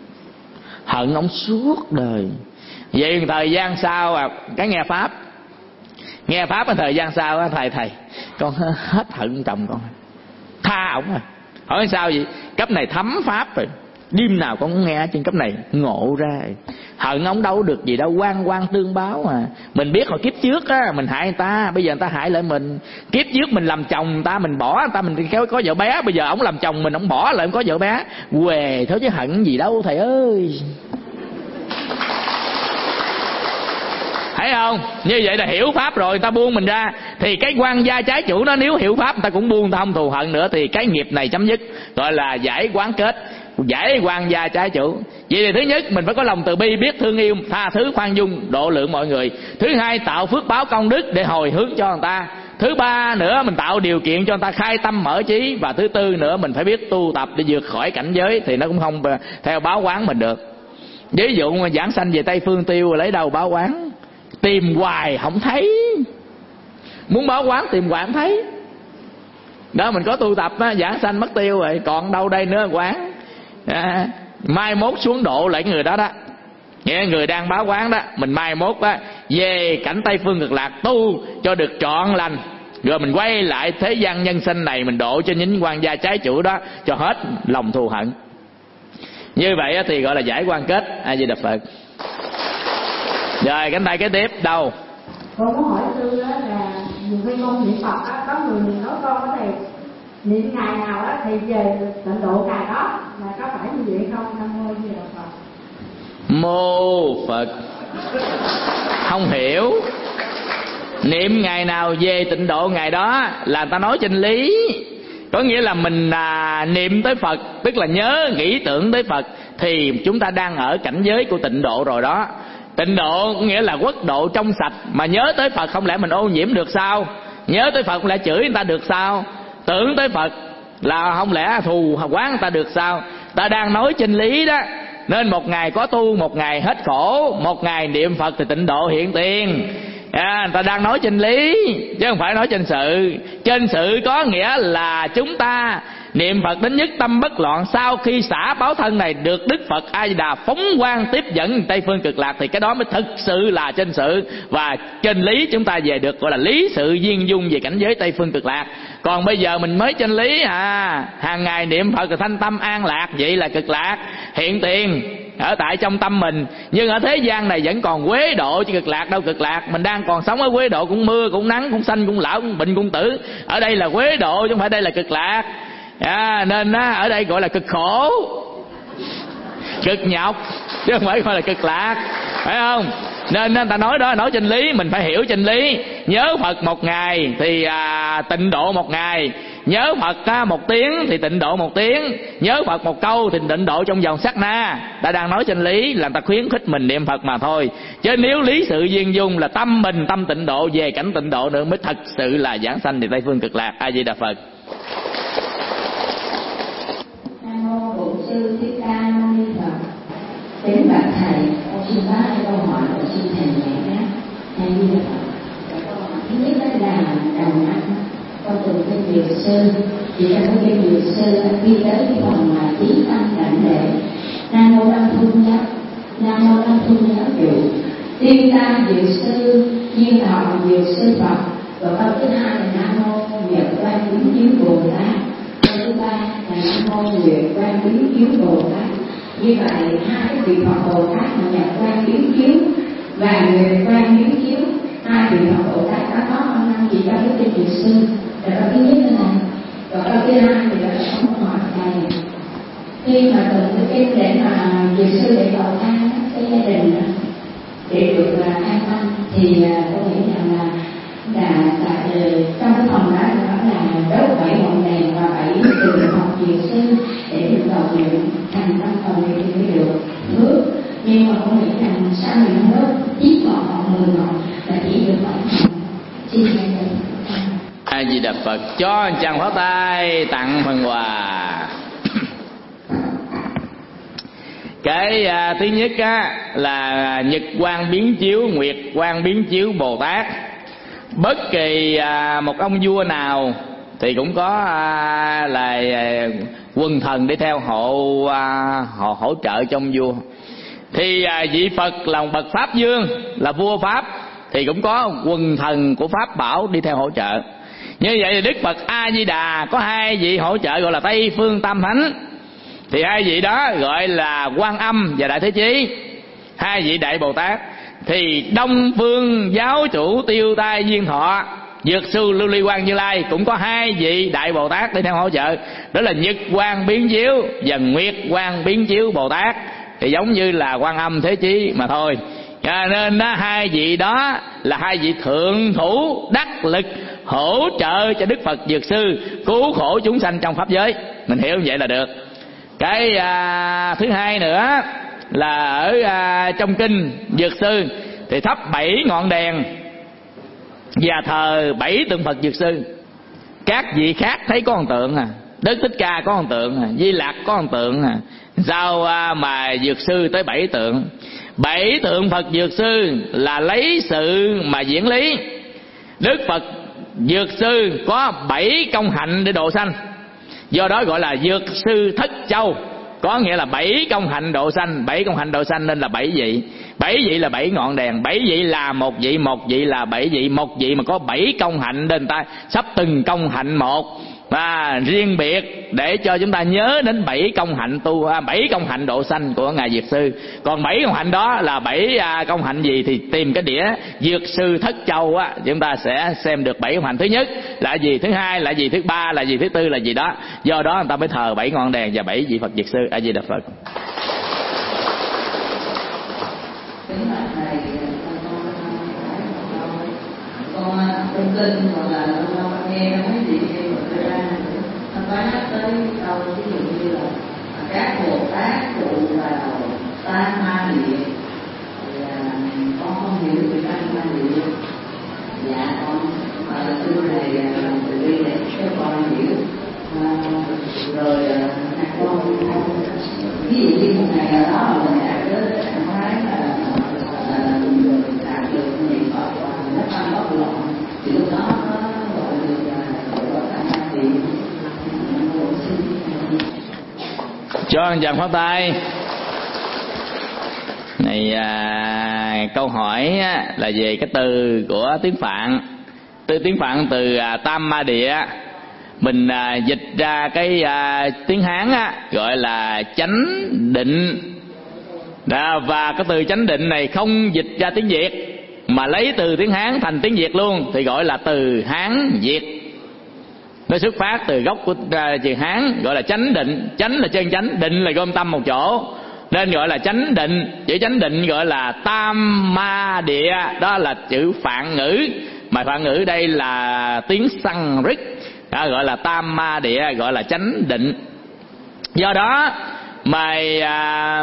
hận ông suốt đời. Vậy thời gian sau à, cái nghe pháp, nghe pháp thời gian sau á, thầy thầy con hết hận chồng con, tha ổng à. Hỏi sao vậy? Cấp này thấm pháp rồi, đêm nào con cũng nghe trên cấp này ngộ ra, hận ông đâu được gì đâu, quan quan tương báo mà. Mình biết hồi kiếp trước á mình hại người ta, bây giờ người ta hại lại mình. Kiếp trước mình làm chồng người ta, mình bỏ người ta, mình có, có vợ bé. Bây giờ ông làm chồng mình, ông bỏ lại ông có vợ bé. Quề thôi chứ hận gì đâu thầy ơi. Thấy không? Như vậy là hiểu pháp rồi, người ta buông mình ra. Thì cái quan gia trái chủ nó nếu hiểu pháp, người ta cũng buông, người ta không thù hận nữa, thì cái nghiệp này chấm dứt. Gọi là giải quán kết, giải quan gia trái chủ. Vậy thì thứ nhất mình phải có lòng từ bi, biết thương yêu, tha thứ, khoan dung, độ lượng mọi người. Thứ hai, tạo phước báo công đức để hồi hướng cho người ta. Thứ ba nữa, mình tạo điều kiện cho người ta khai tâm mở trí. Và thứ tư nữa, mình phải biết tu tập để vượt khỏi cảnh giới, thì nó cũng không theo báo quán mình được. Ví dụ mà giảng sanh về Tây Phương Tiêu, lấy đâu báo quán? Tìm hoài không thấy. Muốn báo quán tìm hoài không thấy. Đó, mình có tu tập á, giảng sanh mất tiêu rồi, còn đâu đây nữa quán. À, mai mốt xuống độ lại người đó đó, nghĩa người đang báo quán đó, mình mai mốt á về cảnh Tây Phương Cực Lạc tu cho được trọn lành, rồi mình quay lại thế gian nhân sinh này, mình độ cho những quan gia trái chủ đó cho hết lòng thù hận. Như vậy thì gọi là giải quan kết. A Di Đà Phật. Rồi cánh tay kế tiếp đâu? Con muốn hỏi sư đó là nhiều khi con niệm Phật á, có người nói con có thể niệm ngày nào á thì về tịnh độ ngày đó, là có phải như vậy không? Nam mô Di Đà Phật. Mô Phật Không hiểu. Niệm ngày nào về tịnh độ ngày đó là người ta nói chân lý. Có nghĩa là mình à, niệm tới Phật, tức là nhớ nghĩ tưởng tới Phật, thì chúng ta đang ở cảnh giới của tịnh độ rồi đó. Tịnh độ nghĩa là quốc độ trong sạch. Mà nhớ tới Phật không lẽ mình ô nhiễm được sao? Nhớ tới Phật không lẽ chửi người ta được sao? Tưởng tới Phật là không lẽ thù quán người ta được sao? Ta đang nói chân lý đó. Nên một ngày có tu, một ngày hết khổ. Một ngày niệm Phật thì tịnh độ hiện tiền. À, người ta đang nói chân lý chứ không phải nói chân sự. Chân sự có nghĩa là chúng ta niệm Phật đến nhất tâm bất loạn. Sau khi xả báo thân này được Đức Phật A Di Đà phóng quang tiếp dẫn Tây phương cực lạc, thì cái đó mới thực sự là chân sự. Và chân lý chúng ta về được gọi là lý sự duyên dung về cảnh giới Tây phương cực lạc. Còn bây giờ mình mới chân lý à, hàng ngày niệm Phật rồi thanh tâm an lạc, vậy là cực lạc hiện tiền ở tại trong tâm mình. Nhưng ở thế gian này vẫn còn quế độ chứ cực lạc đâu. Cực lạc mình đang còn sống ở quế độ, cũng mưa cũng nắng cũng sanh cũng lão cũng bệnh cũng tử. Ở đây là quế độ chứ không phải đây là cực lạc. À, nên á, ở đây gọi là cực khổ, cực nhọc, chứ không phải gọi là cực lạc, phải không? Nên người ta nói đó, nói chân lý, mình phải hiểu chân lý. Nhớ Phật một ngày thì à, tịnh độ một ngày. Nhớ Phật à, một tiếng thì tịnh độ một tiếng. Nhớ Phật một câu thì tịnh độ trong vòng sát na. Ta đang nói chân lý là ta khuyến khích mình niệm Phật mà thôi. Chứ nếu lý sự duyên dung là tâm mình tâm tịnh độ, về cảnh tịnh độ nữa mới thật sự là giảng sanh thì Tây phương cực lạc. A Di Đà Phật. Nam mô Bổn Sư Thích Ca Mâu Ni Phật. Kính bạch thầy, con xin có hai câu hỏi và xin thầy giải đáp. A Di Đà Phật. Câu hỏi thứ nhất đó là đầu năm con từng kinh Dược Sư, thì trong cái kinh Dược Sư khi tới cái phần mà chí tâm đảnh lễ Nam mô Đăng Phương Giáo, Nam mô Đăng Phương Giáo dụ Tiên Ta Dược Sư Duyên Thọ Dược Sư Phật. Và câu thứ hai là Nam mô Nhật Quan Biến Chiếu Bồ Tát. Câu thứ ba là Nam mô Nguyệt Quan Biến Chiếu Bồ Tát. Như vậy hai cái vị Phật Bồ Tát mà Nhật Quan Biến Chiếu và Nguyệt Quan Biến Chiếu, hai vị Phật Bồ Tát đã có ông năm gì trong cái kinh Dược Sư. Là câu thứ nhất là này. Và câu thứ hai thì là không có hỏi thầy, khi mà từng cái kinh để mà Dược Sư để cầu an cái gia đình đó, để được là an tâm, thì tôi nghĩ rằng là là tại trong cái phòng đó đó là đốt bảy ngọn đèn và bảy từ học Dược Sư để được cầu nguyện thành tâm cầu nguyện thì mới được phước. Nhưng mà con nghĩ rằng sao mình không đốt chín ngọn hoặc mười ngọn là chỉ được bảy ngọn. Xin thầy. A Di Đà Phật. Cho chàng pháo tay tặng phần quà. Cái à, thứ nhất á, là Nhật Quang Biến Chiếu, Nguyệt Quang Biến Chiếu Bồ Tát. Bất kỳ à, một ông vua nào thì cũng có à, là à, quần thần để theo hộ à, họ hỗ trợ trong vua. Thì à, vị Phật là một bậc Pháp Vương, là vua Pháp, thì cũng có quần thần của Pháp Bảo đi theo hỗ trợ. Như vậy thì Đức Phật A Di Đà có hai vị hỗ trợ gọi là Tây Phương Tam Thánh. Thì hai vị đó gọi là Quan Âm và Đại Thế Chí, hai vị Đại Bồ Tát. Thì Đông Phương Giáo Chủ Tiêu Tai Duyên Thọ, Dược Sư Lưu Ly Quang Như Lai cũng có hai vị Đại Bồ Tát đi theo hỗ trợ. Đó là Nhật Quang Biến Chiếu và Nguyệt Quang Biến Chiếu Bồ Tát. Thì giống như là Quan Âm Thế Chí mà thôi. Cho nên đó, hai vị đó là hai vị thượng thủ đắc lực hỗ trợ cho Đức Phật Dược Sư cứu khổ chúng sanh trong pháp giới. Mình hiểu như vậy là được. Cái à, thứ hai nữa là ở à, trong kinh Dược Sư thì thắp bảy ngọn đèn và thờ bảy tượng Phật Dược Sư. Các vị khác thấy có một tượng à, Đức Thích Ca có một tượng à, Di Lặc có một tượng à, sao à, mà Dược Sư tới bảy tượng? Bảy tượng Phật Dược Sư là lấy sự mà diễn lý. Đức Phật Dược Sư có bảy công hạnh để độ sanh, do đó gọi là Dược Sư Thất Châu, có nghĩa là bảy công hạnh độ sanh. Bảy công hạnh độ sanh nên là bảy vị. Bảy vị là bảy ngọn đèn. Bảy vị là một vị, một vị là bảy vị. Một vị mà có bảy công hạnh nên ta sắp từng công hạnh một và riêng biệt để cho chúng ta nhớ đến bảy công hạnh tu, bảy công hạnh độ sanh của ngài Dược Sư. Còn bảy công hạnh đó là bảy công hạnh gì thì tìm cái đĩa Dược Sư Thất Châu á, chúng ta sẽ xem được bảy công hạnh. Thứ nhất là gì, thứ hai là gì, thứ ba là gì, thứ tư là gì đó. Do đó người ta mới thờ bảy ngọn đèn và bảy vị Phật Dược Sư. A Di Đà Phật. Kính bạch thầy, tin hoặc là lâu lâu nghe mấy gì nghe mà ra nó bác tới câu ví dụ như là các Bồ Tát trụ vào tam ma địa, thì con không hiểu về tam ma địa. Dạ con xưa này làm từ bi để cho con hiểu. À, rồi con ví dụ như một ngày nào đó mình đạt tới trạng thái là là mình đạt được niệm Phật và nó tâm bất loạn, thì lúc đó nó gọi được gọi là tam ma địa. Cho anh chàng pháo tay. Này à, câu hỏi á, là về cái từ của tiếng Phạn. Từ tiếng Phạn từ à, tam ma địa, mình à, dịch ra cái à, tiếng Hán á, gọi là chánh định. Đó, và cái từ chánh định này không dịch ra tiếng Việt mà lấy từ tiếng Hán thành tiếng Việt luôn, thì gọi là từ Hán Việt. Nó xuất phát từ gốc của uh, chữ Hán, gọi là chánh định. Chánh là chân chánh, định là gom tâm một chỗ, nên gọi là chánh định. Chữ chánh định gọi là tam ma địa, đó là chữ Phạn ngữ, mà Phạn ngữ đây là tiếng Sanskrit, đó, gọi là tam ma địa, gọi là chánh định. Do đó mà à,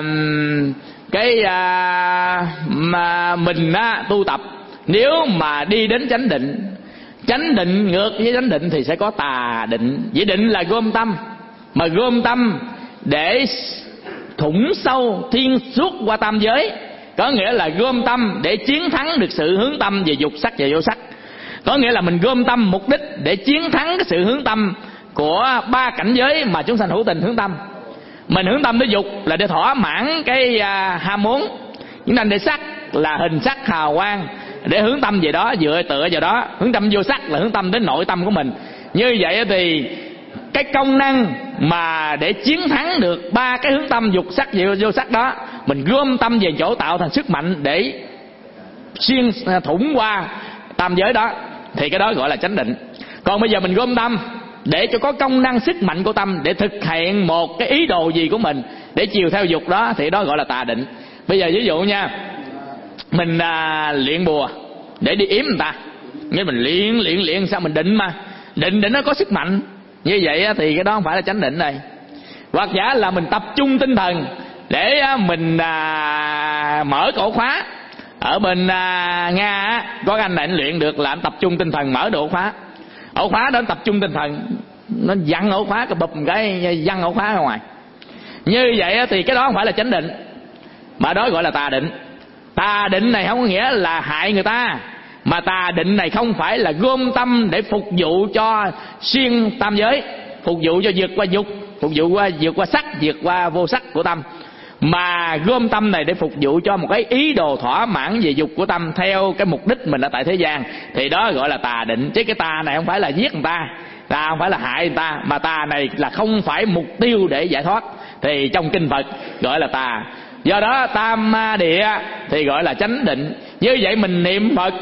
cái à, mà mình á, tu tập nếu mà đi đến chánh định, chánh định ngược với chánh định thì sẽ có tà định. Vậy định là gom tâm, mà gom tâm để thủng sâu thiên suốt qua tam giới, có nghĩa là gom tâm để chiến thắng được sự hướng tâm về dục sắc và vô sắc. Có nghĩa là mình gom tâm mục đích để chiến thắng cái sự hướng tâm của ba cảnh giới mà chúng sanh hữu tình hướng tâm. Mình hướng tâm tới dục là để thỏa mãn cái à, ham muốn, chúng sanh để sắc là hình sắc hào quang, để hướng tâm về đó, dựa tựa vào đó. Hướng tâm vô sắc là hướng tâm đến nội tâm của mình. Như vậy thì cái công năng mà để chiến thắng được ba cái hướng tâm dục sắc và vô sắc đó, mình gom tâm về chỗ tạo thành sức mạnh để xuyên thủng qua tam giới đó, thì cái đó gọi là chánh định. Còn bây giờ mình gom tâm để cho có công năng sức mạnh của tâm để thực hiện một cái ý đồ gì của mình, để chiều theo dục đó, thì đó gọi là tà định. Bây giờ ví dụ nha, mình à, luyện bùa để đi yếm người ta, nghĩa mình luyện luyện luyện sao mình định, mà định để nó có sức mạnh như vậy thì cái đó không phải là chánh định đây. Hoặc giả là mình tập trung tinh thần để mình à, mở cái ổ khóa. Ở bên à, Nga có anh này anh luyện được là anh tập trung tinh thần mở được ổ khóa. Ổ khóa đó anh tập trung tinh thần, nó vặn ổ khóa, cái bụp cái văng ổ khóa ra ngoài. Như vậy thì cái đó không phải là chánh định, mà đó gọi là tà định. Tà định này không có nghĩa là hại người ta, mà tà định này không phải là gom tâm để phục vụ cho xuyên tam giới, phục vụ cho vượt qua dục, phục vụ qua vượt qua sắc, vượt qua vô sắc của tâm, mà gom tâm này để phục vụ cho một cái ý đồ thỏa mãn về dục của tâm theo cái mục đích mình ở tại thế gian, thì đó gọi là tà định. Chứ cái tà này không phải là giết người ta, tà không phải là hại người ta, mà tà này là không phải mục tiêu để giải thoát, thì trong kinh Phật gọi là tà. Do đó tam ma địa thì gọi là chánh định. Như vậy mình niệm Phật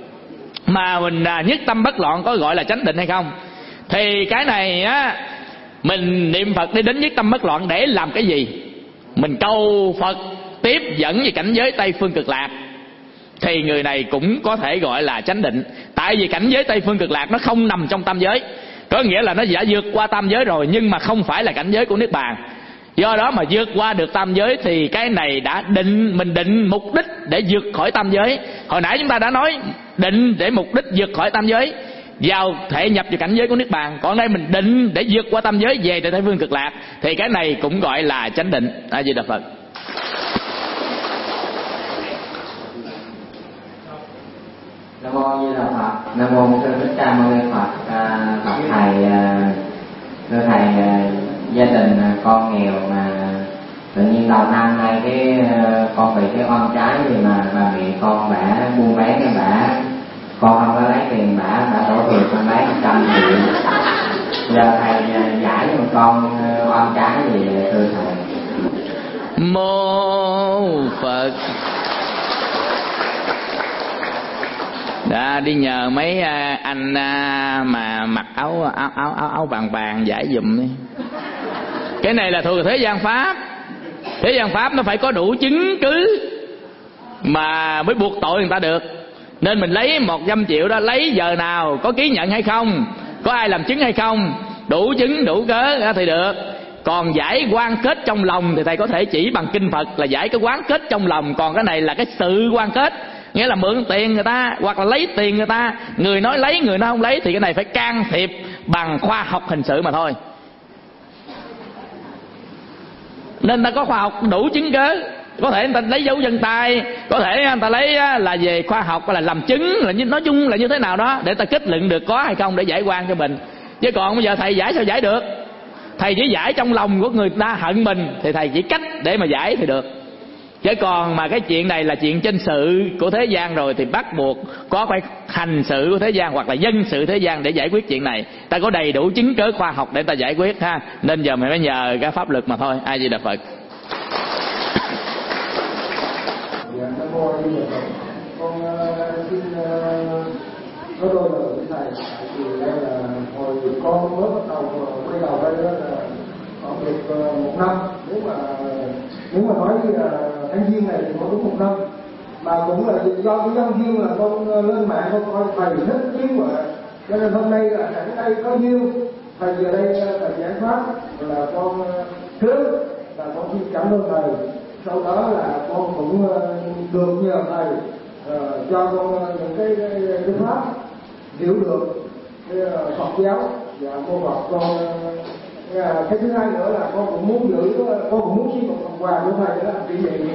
mà mình nhất tâm bất loạn có gọi là chánh định hay không? Thì cái này á, mình niệm Phật đi đến nhất tâm bất loạn để làm cái gì? Mình cầu Phật tiếp dẫn về cảnh giới Tây Phương Cực Lạc, thì người này cũng có thể gọi là chánh định. Tại vì cảnh giới Tây Phương Cực Lạc nó không nằm trong tam giới, có nghĩa là nó đã vượt qua tam giới rồi, nhưng mà không phải là cảnh giới của Niết Bàn. Do đó mà vượt qua được tam giới thì cái này đã định, mình định mục đích để vượt khỏi tam giới. Hồi nãy chúng ta đã nói định để mục đích vượt khỏi tam giới, vào thể nhập vào cảnh giới của Niết Bàn. Còn đây mình định để vượt qua tam giới về tới Tây Phương Cực Lạc, thì cái này cũng gọi là chánh định. A Di Đà Phật. Nam mô A Di Đà Phật. Nam mô Sư Thích Ca Mâu Ni Phật. À, bạch thầy, à, thưa thầy, à, gia đình à, con nghèo mà tự nhiên đầu năm nay cái à, con bị cái oan trái gì mà bà mẹ con bả buôn bán cái bả, con không có lấy tiền bả, bả đổ tiền con lấy một trăm triệu. Giờ thầy giải cho con oan trái gì thưa thầy? Mô Phật. Đã đi nhờ mấy anh mà mặc áo áo áo áo, áo vàng vàng giải giùm đi. Cái này là thuộc thế gian pháp. Thế gian pháp nó phải có đủ chứng cứ mà mới buộc tội người ta được. Nên mình lấy một trăm triệu đó, lấy giờ nào, có ký nhận hay không, có ai làm chứng hay không, đủ chứng đủ cớ thì được. Còn giải quan kết trong lòng thì thầy có thể chỉ bằng kinh Phật là giải cái quán kết trong lòng. Còn cái này là cái sự quan kết, nghĩa là mượn tiền người ta hoặc là lấy tiền người ta, người nói lấy người nói không lấy, thì cái này phải can thiệp bằng khoa học hình sự mà thôi. Nên ta có khoa học đủ chứng cớ. Có thể người ta lấy dấu vân tay, có thể người ta lấy là về khoa học là làm chứng, là nói chung là như thế nào đó để ta kết luận được có hay không để giải quan cho mình. Chứ còn bây giờ thầy giải sao giải được? Thầy chỉ giải trong lòng của người ta hận mình thì thầy chỉ cách để mà giải thì được. Chứ còn mà cái chuyện này là chuyện trên sự của thế gian rồi thì bắt buộc có phải hành sự của thế gian hoặc là dân sự thế gian để giải quyết chuyện này. Ta có đầy đủ chứng cớ khoa học để ta giải quyết ha. Nên giờ mình phải nhờ cái pháp lực mà thôi. A Di Đà Phật. Dạ, Nam Mô A Di Đà Phật. Con uh, xin uh, có đôi lời với thầy. Tại vì đây là hồi con mới bắt đầu quay đầu đây đó là khoảng được uh, một năm. Nếu mà nếu mà nói uh, tháng giêng này thì có đúng một năm. Mà cũng là do cái nhân duyên là con uh, lên mạng con coi thầy thích chiếu mà. Cho nên hôm nay là hẳn đây có duyên. Thầy giờ đây uh, thầy giải pháp là con uh, thứ là con xin cảm ơn thầy. Sau đó là con cũng được nhờ thầy uh, cho con những cái, cái, cái pháp hiểu được cái uh, Phật giáo và cô Phật con. Uh, cái thứ hai nữa là con cũng muốn giữ, con cũng muốn xin một phần quà của thầy để làm kỷ niệm.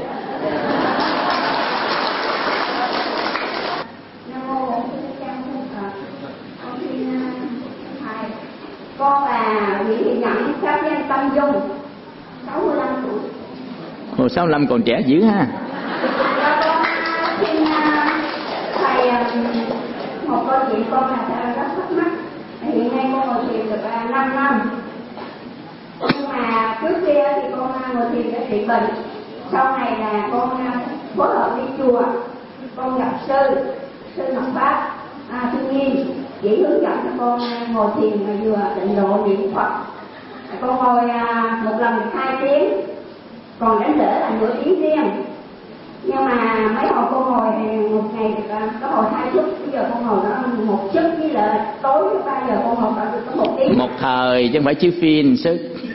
Nam mô Bổn Sư Thích Ca Mâu Ni Phật. Con xin thầy, con là Nguyễn Thị Nhậm, pháp danh Tâm Dung, sáu mươi lăm tuổi. Ồ, sáu mươi lăm còn trẻ dữ ha. Con xin thầy một câu chuyện con là rất thắc mắc. Hiện nay con ngồi thiền được năm năm. Nhưng mà trước kia thì con ngồi thiền để trị bệnh. Sau này là con phối hợp đi chùa, con gặp sư, sư Ngọc Pháp, à, sư Nghiêm, chỉ hướng dẫn cho con ngồi thiền mà vừa tịnh độ niệm Phật. Con ngồi một lần được hai tiếng, còn đánh lễ là nửa tiếng riêng. Nhưng mà mấy hồi con ngồi một ngày được có hồi hai chút, bây giờ con ngồi đó một chút, với lại tối ba giờ con ngồi được có một tiếng. Một thời chứ không phải chiếu phim sức.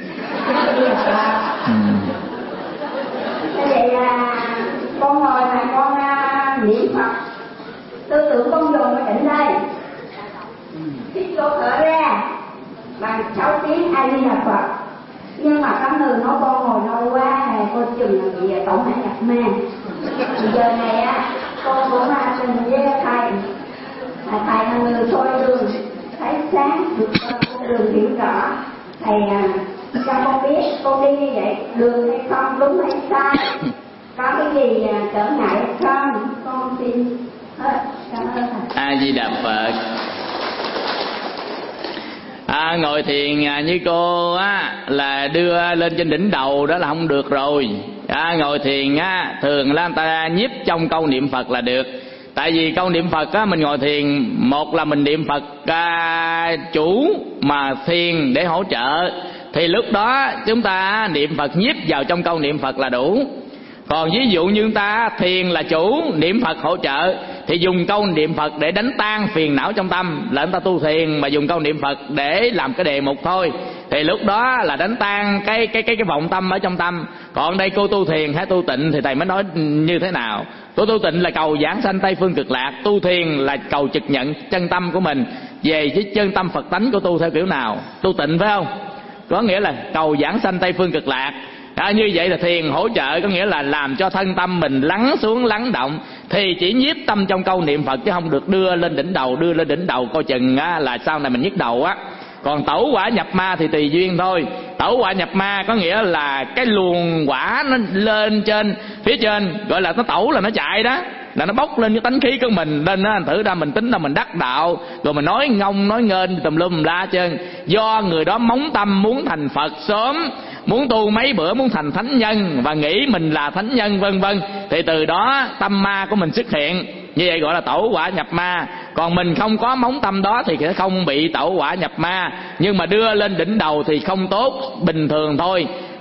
Ừ. Thế vậy là con ngồi mà con uh, niệm Phật, tư tưởng con dồn ở đỉnh đây, hít vô thở ra bằng sáu tiếng A Di Đà Phật. Nhưng mà có người nói con ngồi lâu quá này, cô chừng là bị tổng hại nhập ma. Giờ này á, con cũng là tình với thầy, à, thầy là người soi đường, thấy sáng, được con đường hiểu rõ. Thầy à, cho con biết con đi như vậy đường hay không, đúng hay sai, có cái gì à, trở ngại hay không. Con xin hết, cảm ơn thầy. A Di Đà Phật. À, ngồi thiền à, như cô á là đưa lên trên đỉnh đầu đó là không được rồi. À, ngồi thiền á thường là người ta nhiếp trong câu niệm Phật là được. Tại vì câu niệm Phật á mình ngồi thiền, một là mình niệm Phật à, chủ mà thiền để hỗ trợ, thì lúc đó chúng ta niệm Phật nhiếp vào trong câu niệm Phật là đủ. Còn ví dụ như chúng ta thiền là chủ, niệm Phật hỗ trợ, thì dùng câu niệm Phật để đánh tan phiền não trong tâm là chúng ta tu thiền, mà dùng câu niệm Phật để làm cái đề mục thôi thì lúc đó là đánh tan cái cái cái cái vọng tâm ở trong tâm. Còn đây cô tu thiền hay tu tịnh thì thầy mới nói như thế nào. Tôi tu tịnh là cầu giảng sanh Tây phương cực lạc, tu thiền là cầu trực nhận chân tâm của mình về với chân tâm Phật tánh của tu theo kiểu nào. Tu tịnh phải không? Có nghĩa là cầu giảng sanh Tây phương cực lạc. À, như vậy là thiền hỗ trợ, có nghĩa là làm cho thân tâm mình lắng xuống lắng động, thì chỉ nhiếp tâm trong câu niệm Phật chứ không được đưa lên đỉnh đầu. Đưa lên đỉnh đầu coi chừng á, là sau này mình nhức đầu á. Còn tẩu quả nhập ma thì tùy duyên thôi. Tẩu quả nhập ma có nghĩa là cái luồng quả nó lên trên, phía trên gọi là nó tẩu là nó chạy đó, là nó bốc lên cái tánh khí của mình. Nên nó thử ra mình tính là mình đắc đạo, rồi mình nói ngông nói nghênh tùm lum la trơn. Do người đó móng tâm muốn thành Phật sớm, muốn tu mấy bữa muốn thành thánh nhân và nghĩ mình là thánh nhân vân vân, thì từ đó tâm ma của mình xuất hiện. Như vậy gọi là tẩu quả nhập ma. Còn mình không có móng tâm đó thì sẽ không bị tẩu quả nhập ma. Nhưng mà đưa lên đỉnh đầu thì không tốt, bình thường thôi.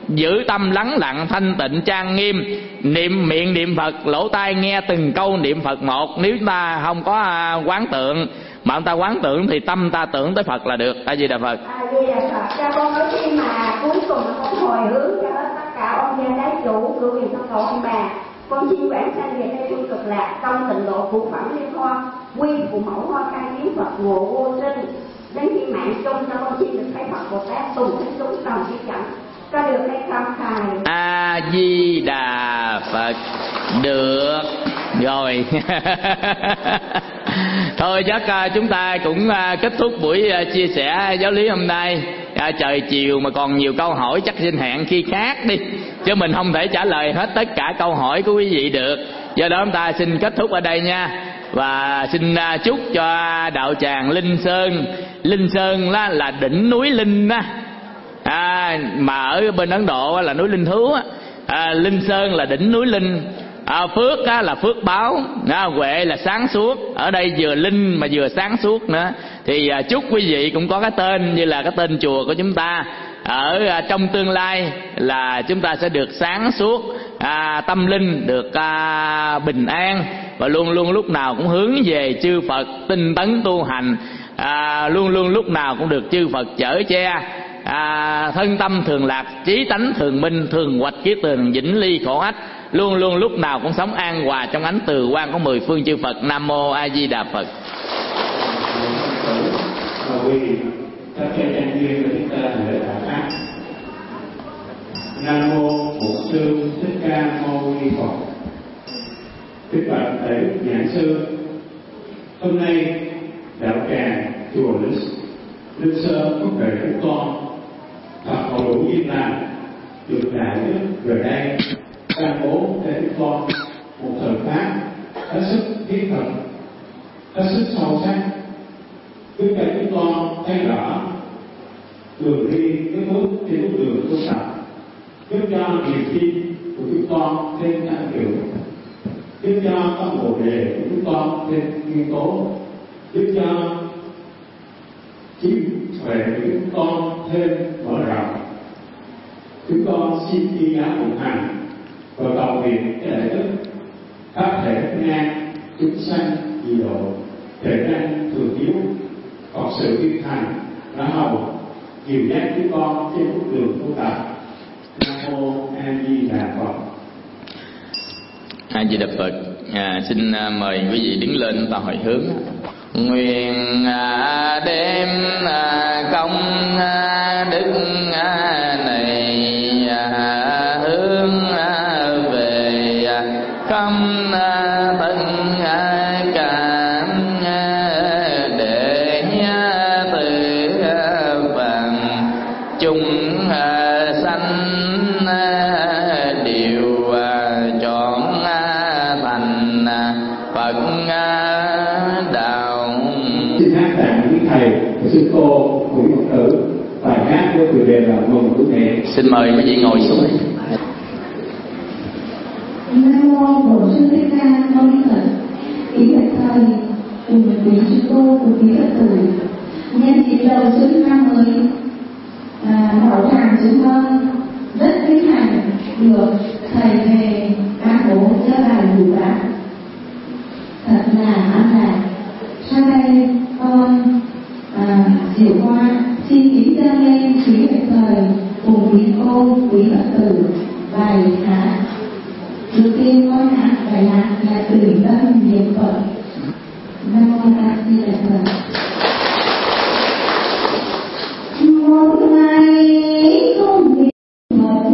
giữ tâm lắng lặng thanh tịnh trang nghiêm, niệm miệng niệm Phật, lỗ tai nghe từng câu niệm Phật một. Nếu chúng ta không có quán tượng mà ông ta quán tưởng thì tâm ta tưởng tới Phật là được. A Di Đà Phật. A Di Đà Phật. Cho con nói khi mà cuối cùng con hồi hướng cho tất cả ông gia đái chủ cựu hiền thân cậu ông bà, con xin quảng sanh về tây phương cực lạc trong tịnh độ phụ phẩm liên hoa quy phụ mẫu hoa khai kiến Phật ngộ vô sinh. Đến khi mạng chung cho con xin được thấy Phật Bồ Tát tùng thích chúng tầm chỉ chẳng có được hay không thầy? A Di Đà Phật. Được rồi. Thôi chắc uh, chúng ta cũng uh, kết thúc buổi uh, chia sẻ giáo lý hôm nay. uh, Trời chiều mà còn nhiều câu hỏi chắc xin hẹn khi khác đi, chứ mình không thể trả lời hết tất cả câu hỏi của quý vị được. Do đó chúng ta xin kết thúc ở đây nha. Và xin uh, chúc cho đạo tràng Linh Sơn. Linh Sơn là, là đỉnh núi Linh đó. À, mà ở bên Ấn Độ là núi Linh Thú. à, Linh Sơn là đỉnh núi Linh. à, Phước á, là phước báo. à, Huệ là sáng suốt. Ở đây vừa linh mà vừa sáng suốt nữa. Thì à, chúc quý vị cũng có cái tên như là cái tên chùa của chúng ta. Ở à, trong tương lai là chúng ta sẽ được sáng suốt, à, tâm linh được à, bình an, và luôn luôn lúc nào cũng hướng về chư Phật, tinh tấn tu hành. à, Luôn luôn lúc nào cũng được chư Phật chở che. À, thân tâm thường lạc, trí tánh thường minh, thường hoạch kiết tường, vĩnh ly khổ ách. Luôn luôn lúc nào cũng sống an hòa trong ánh từ quang của mười phương chư Phật. Nam mô A Di Đà Phật. Các thầy trang viên của chúng ta lễ đại pháp. Nam mô Bổn Sư Thích Ca Mâu Ni Phật. Kính bạch thầy giảng sư, hôm nay đạo tràng chùa Linh Linh Sơn có về chúng con thật hậu đủ duyên lành được đại đức về đây ban bố cho chúng con một thời pháp hết sức thiết thực, hết sức sâu sắc, giúp cho chúng con thấy rõ đường đi cái bước trên bước đường tu tập, giúp cho niềm tin của chúng con thêm tăng trưởng, giúp cho tâm bồ đề của chúng con thêm kiên cố, giúp cho trí tuệ của chúng con thêm mở rộng. Chúng con xin y giáo phụng hành và cầu nguyện cái đại đức pháp thể Thích Ngang chúng sanh dị độ thể năng thường yếu, còn sự kiên thành đã hầu nhiều nhắc chúng con trên bước đường tu tập. Nam mô A Di Đà Phật. A Di Đà Phật. À, xin mời quý vị đứng lên ta hồi hướng. Nguyện à, đem à, công à, đức à, này à, hướng à, về à, không à, thân à, cảm à, để à, từ à, vàng chung à, sanh à, điều à, chọn à, thành à, Phật à, đạo. Xin hát tặng quý thầy và sư cô quý Phật tử bài hát với chủ đề là mừng tuổi trẻ. Xin mời quý vị ngồi xuống. Nam mô Bổn Sư Thích Ca Mâu Ni Phật. Kính bạch thầy, cùng quý sư cô, cùng quý Phật tử, nhân dịp đầu xuân năm mới, đạo tràng chúng con rất vinh hạnh được thầy về ban bố cho bài đủ bác, thật là an lạc. Sau đây con à, diệu hoa xin kính dâng lên quý bạch thầy cùng quý cô, quý Phật tử bài hát. Đầu tiên con hát bài hát là từ tâm niệm Phật. Nam mô A Di Đà Phật. Một ngày không niệm Phật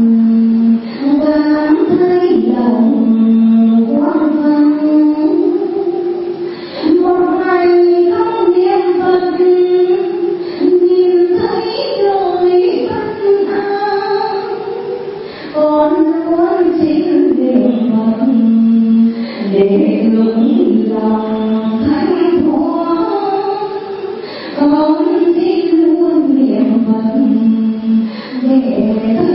cảm thấy lòng quang vắng. Một ngày không niệm Phật nhìn thấy đời bất an. Con muốn xin niệm Phật để được lòng thanh thoát. Con xin luôn niệm Phật để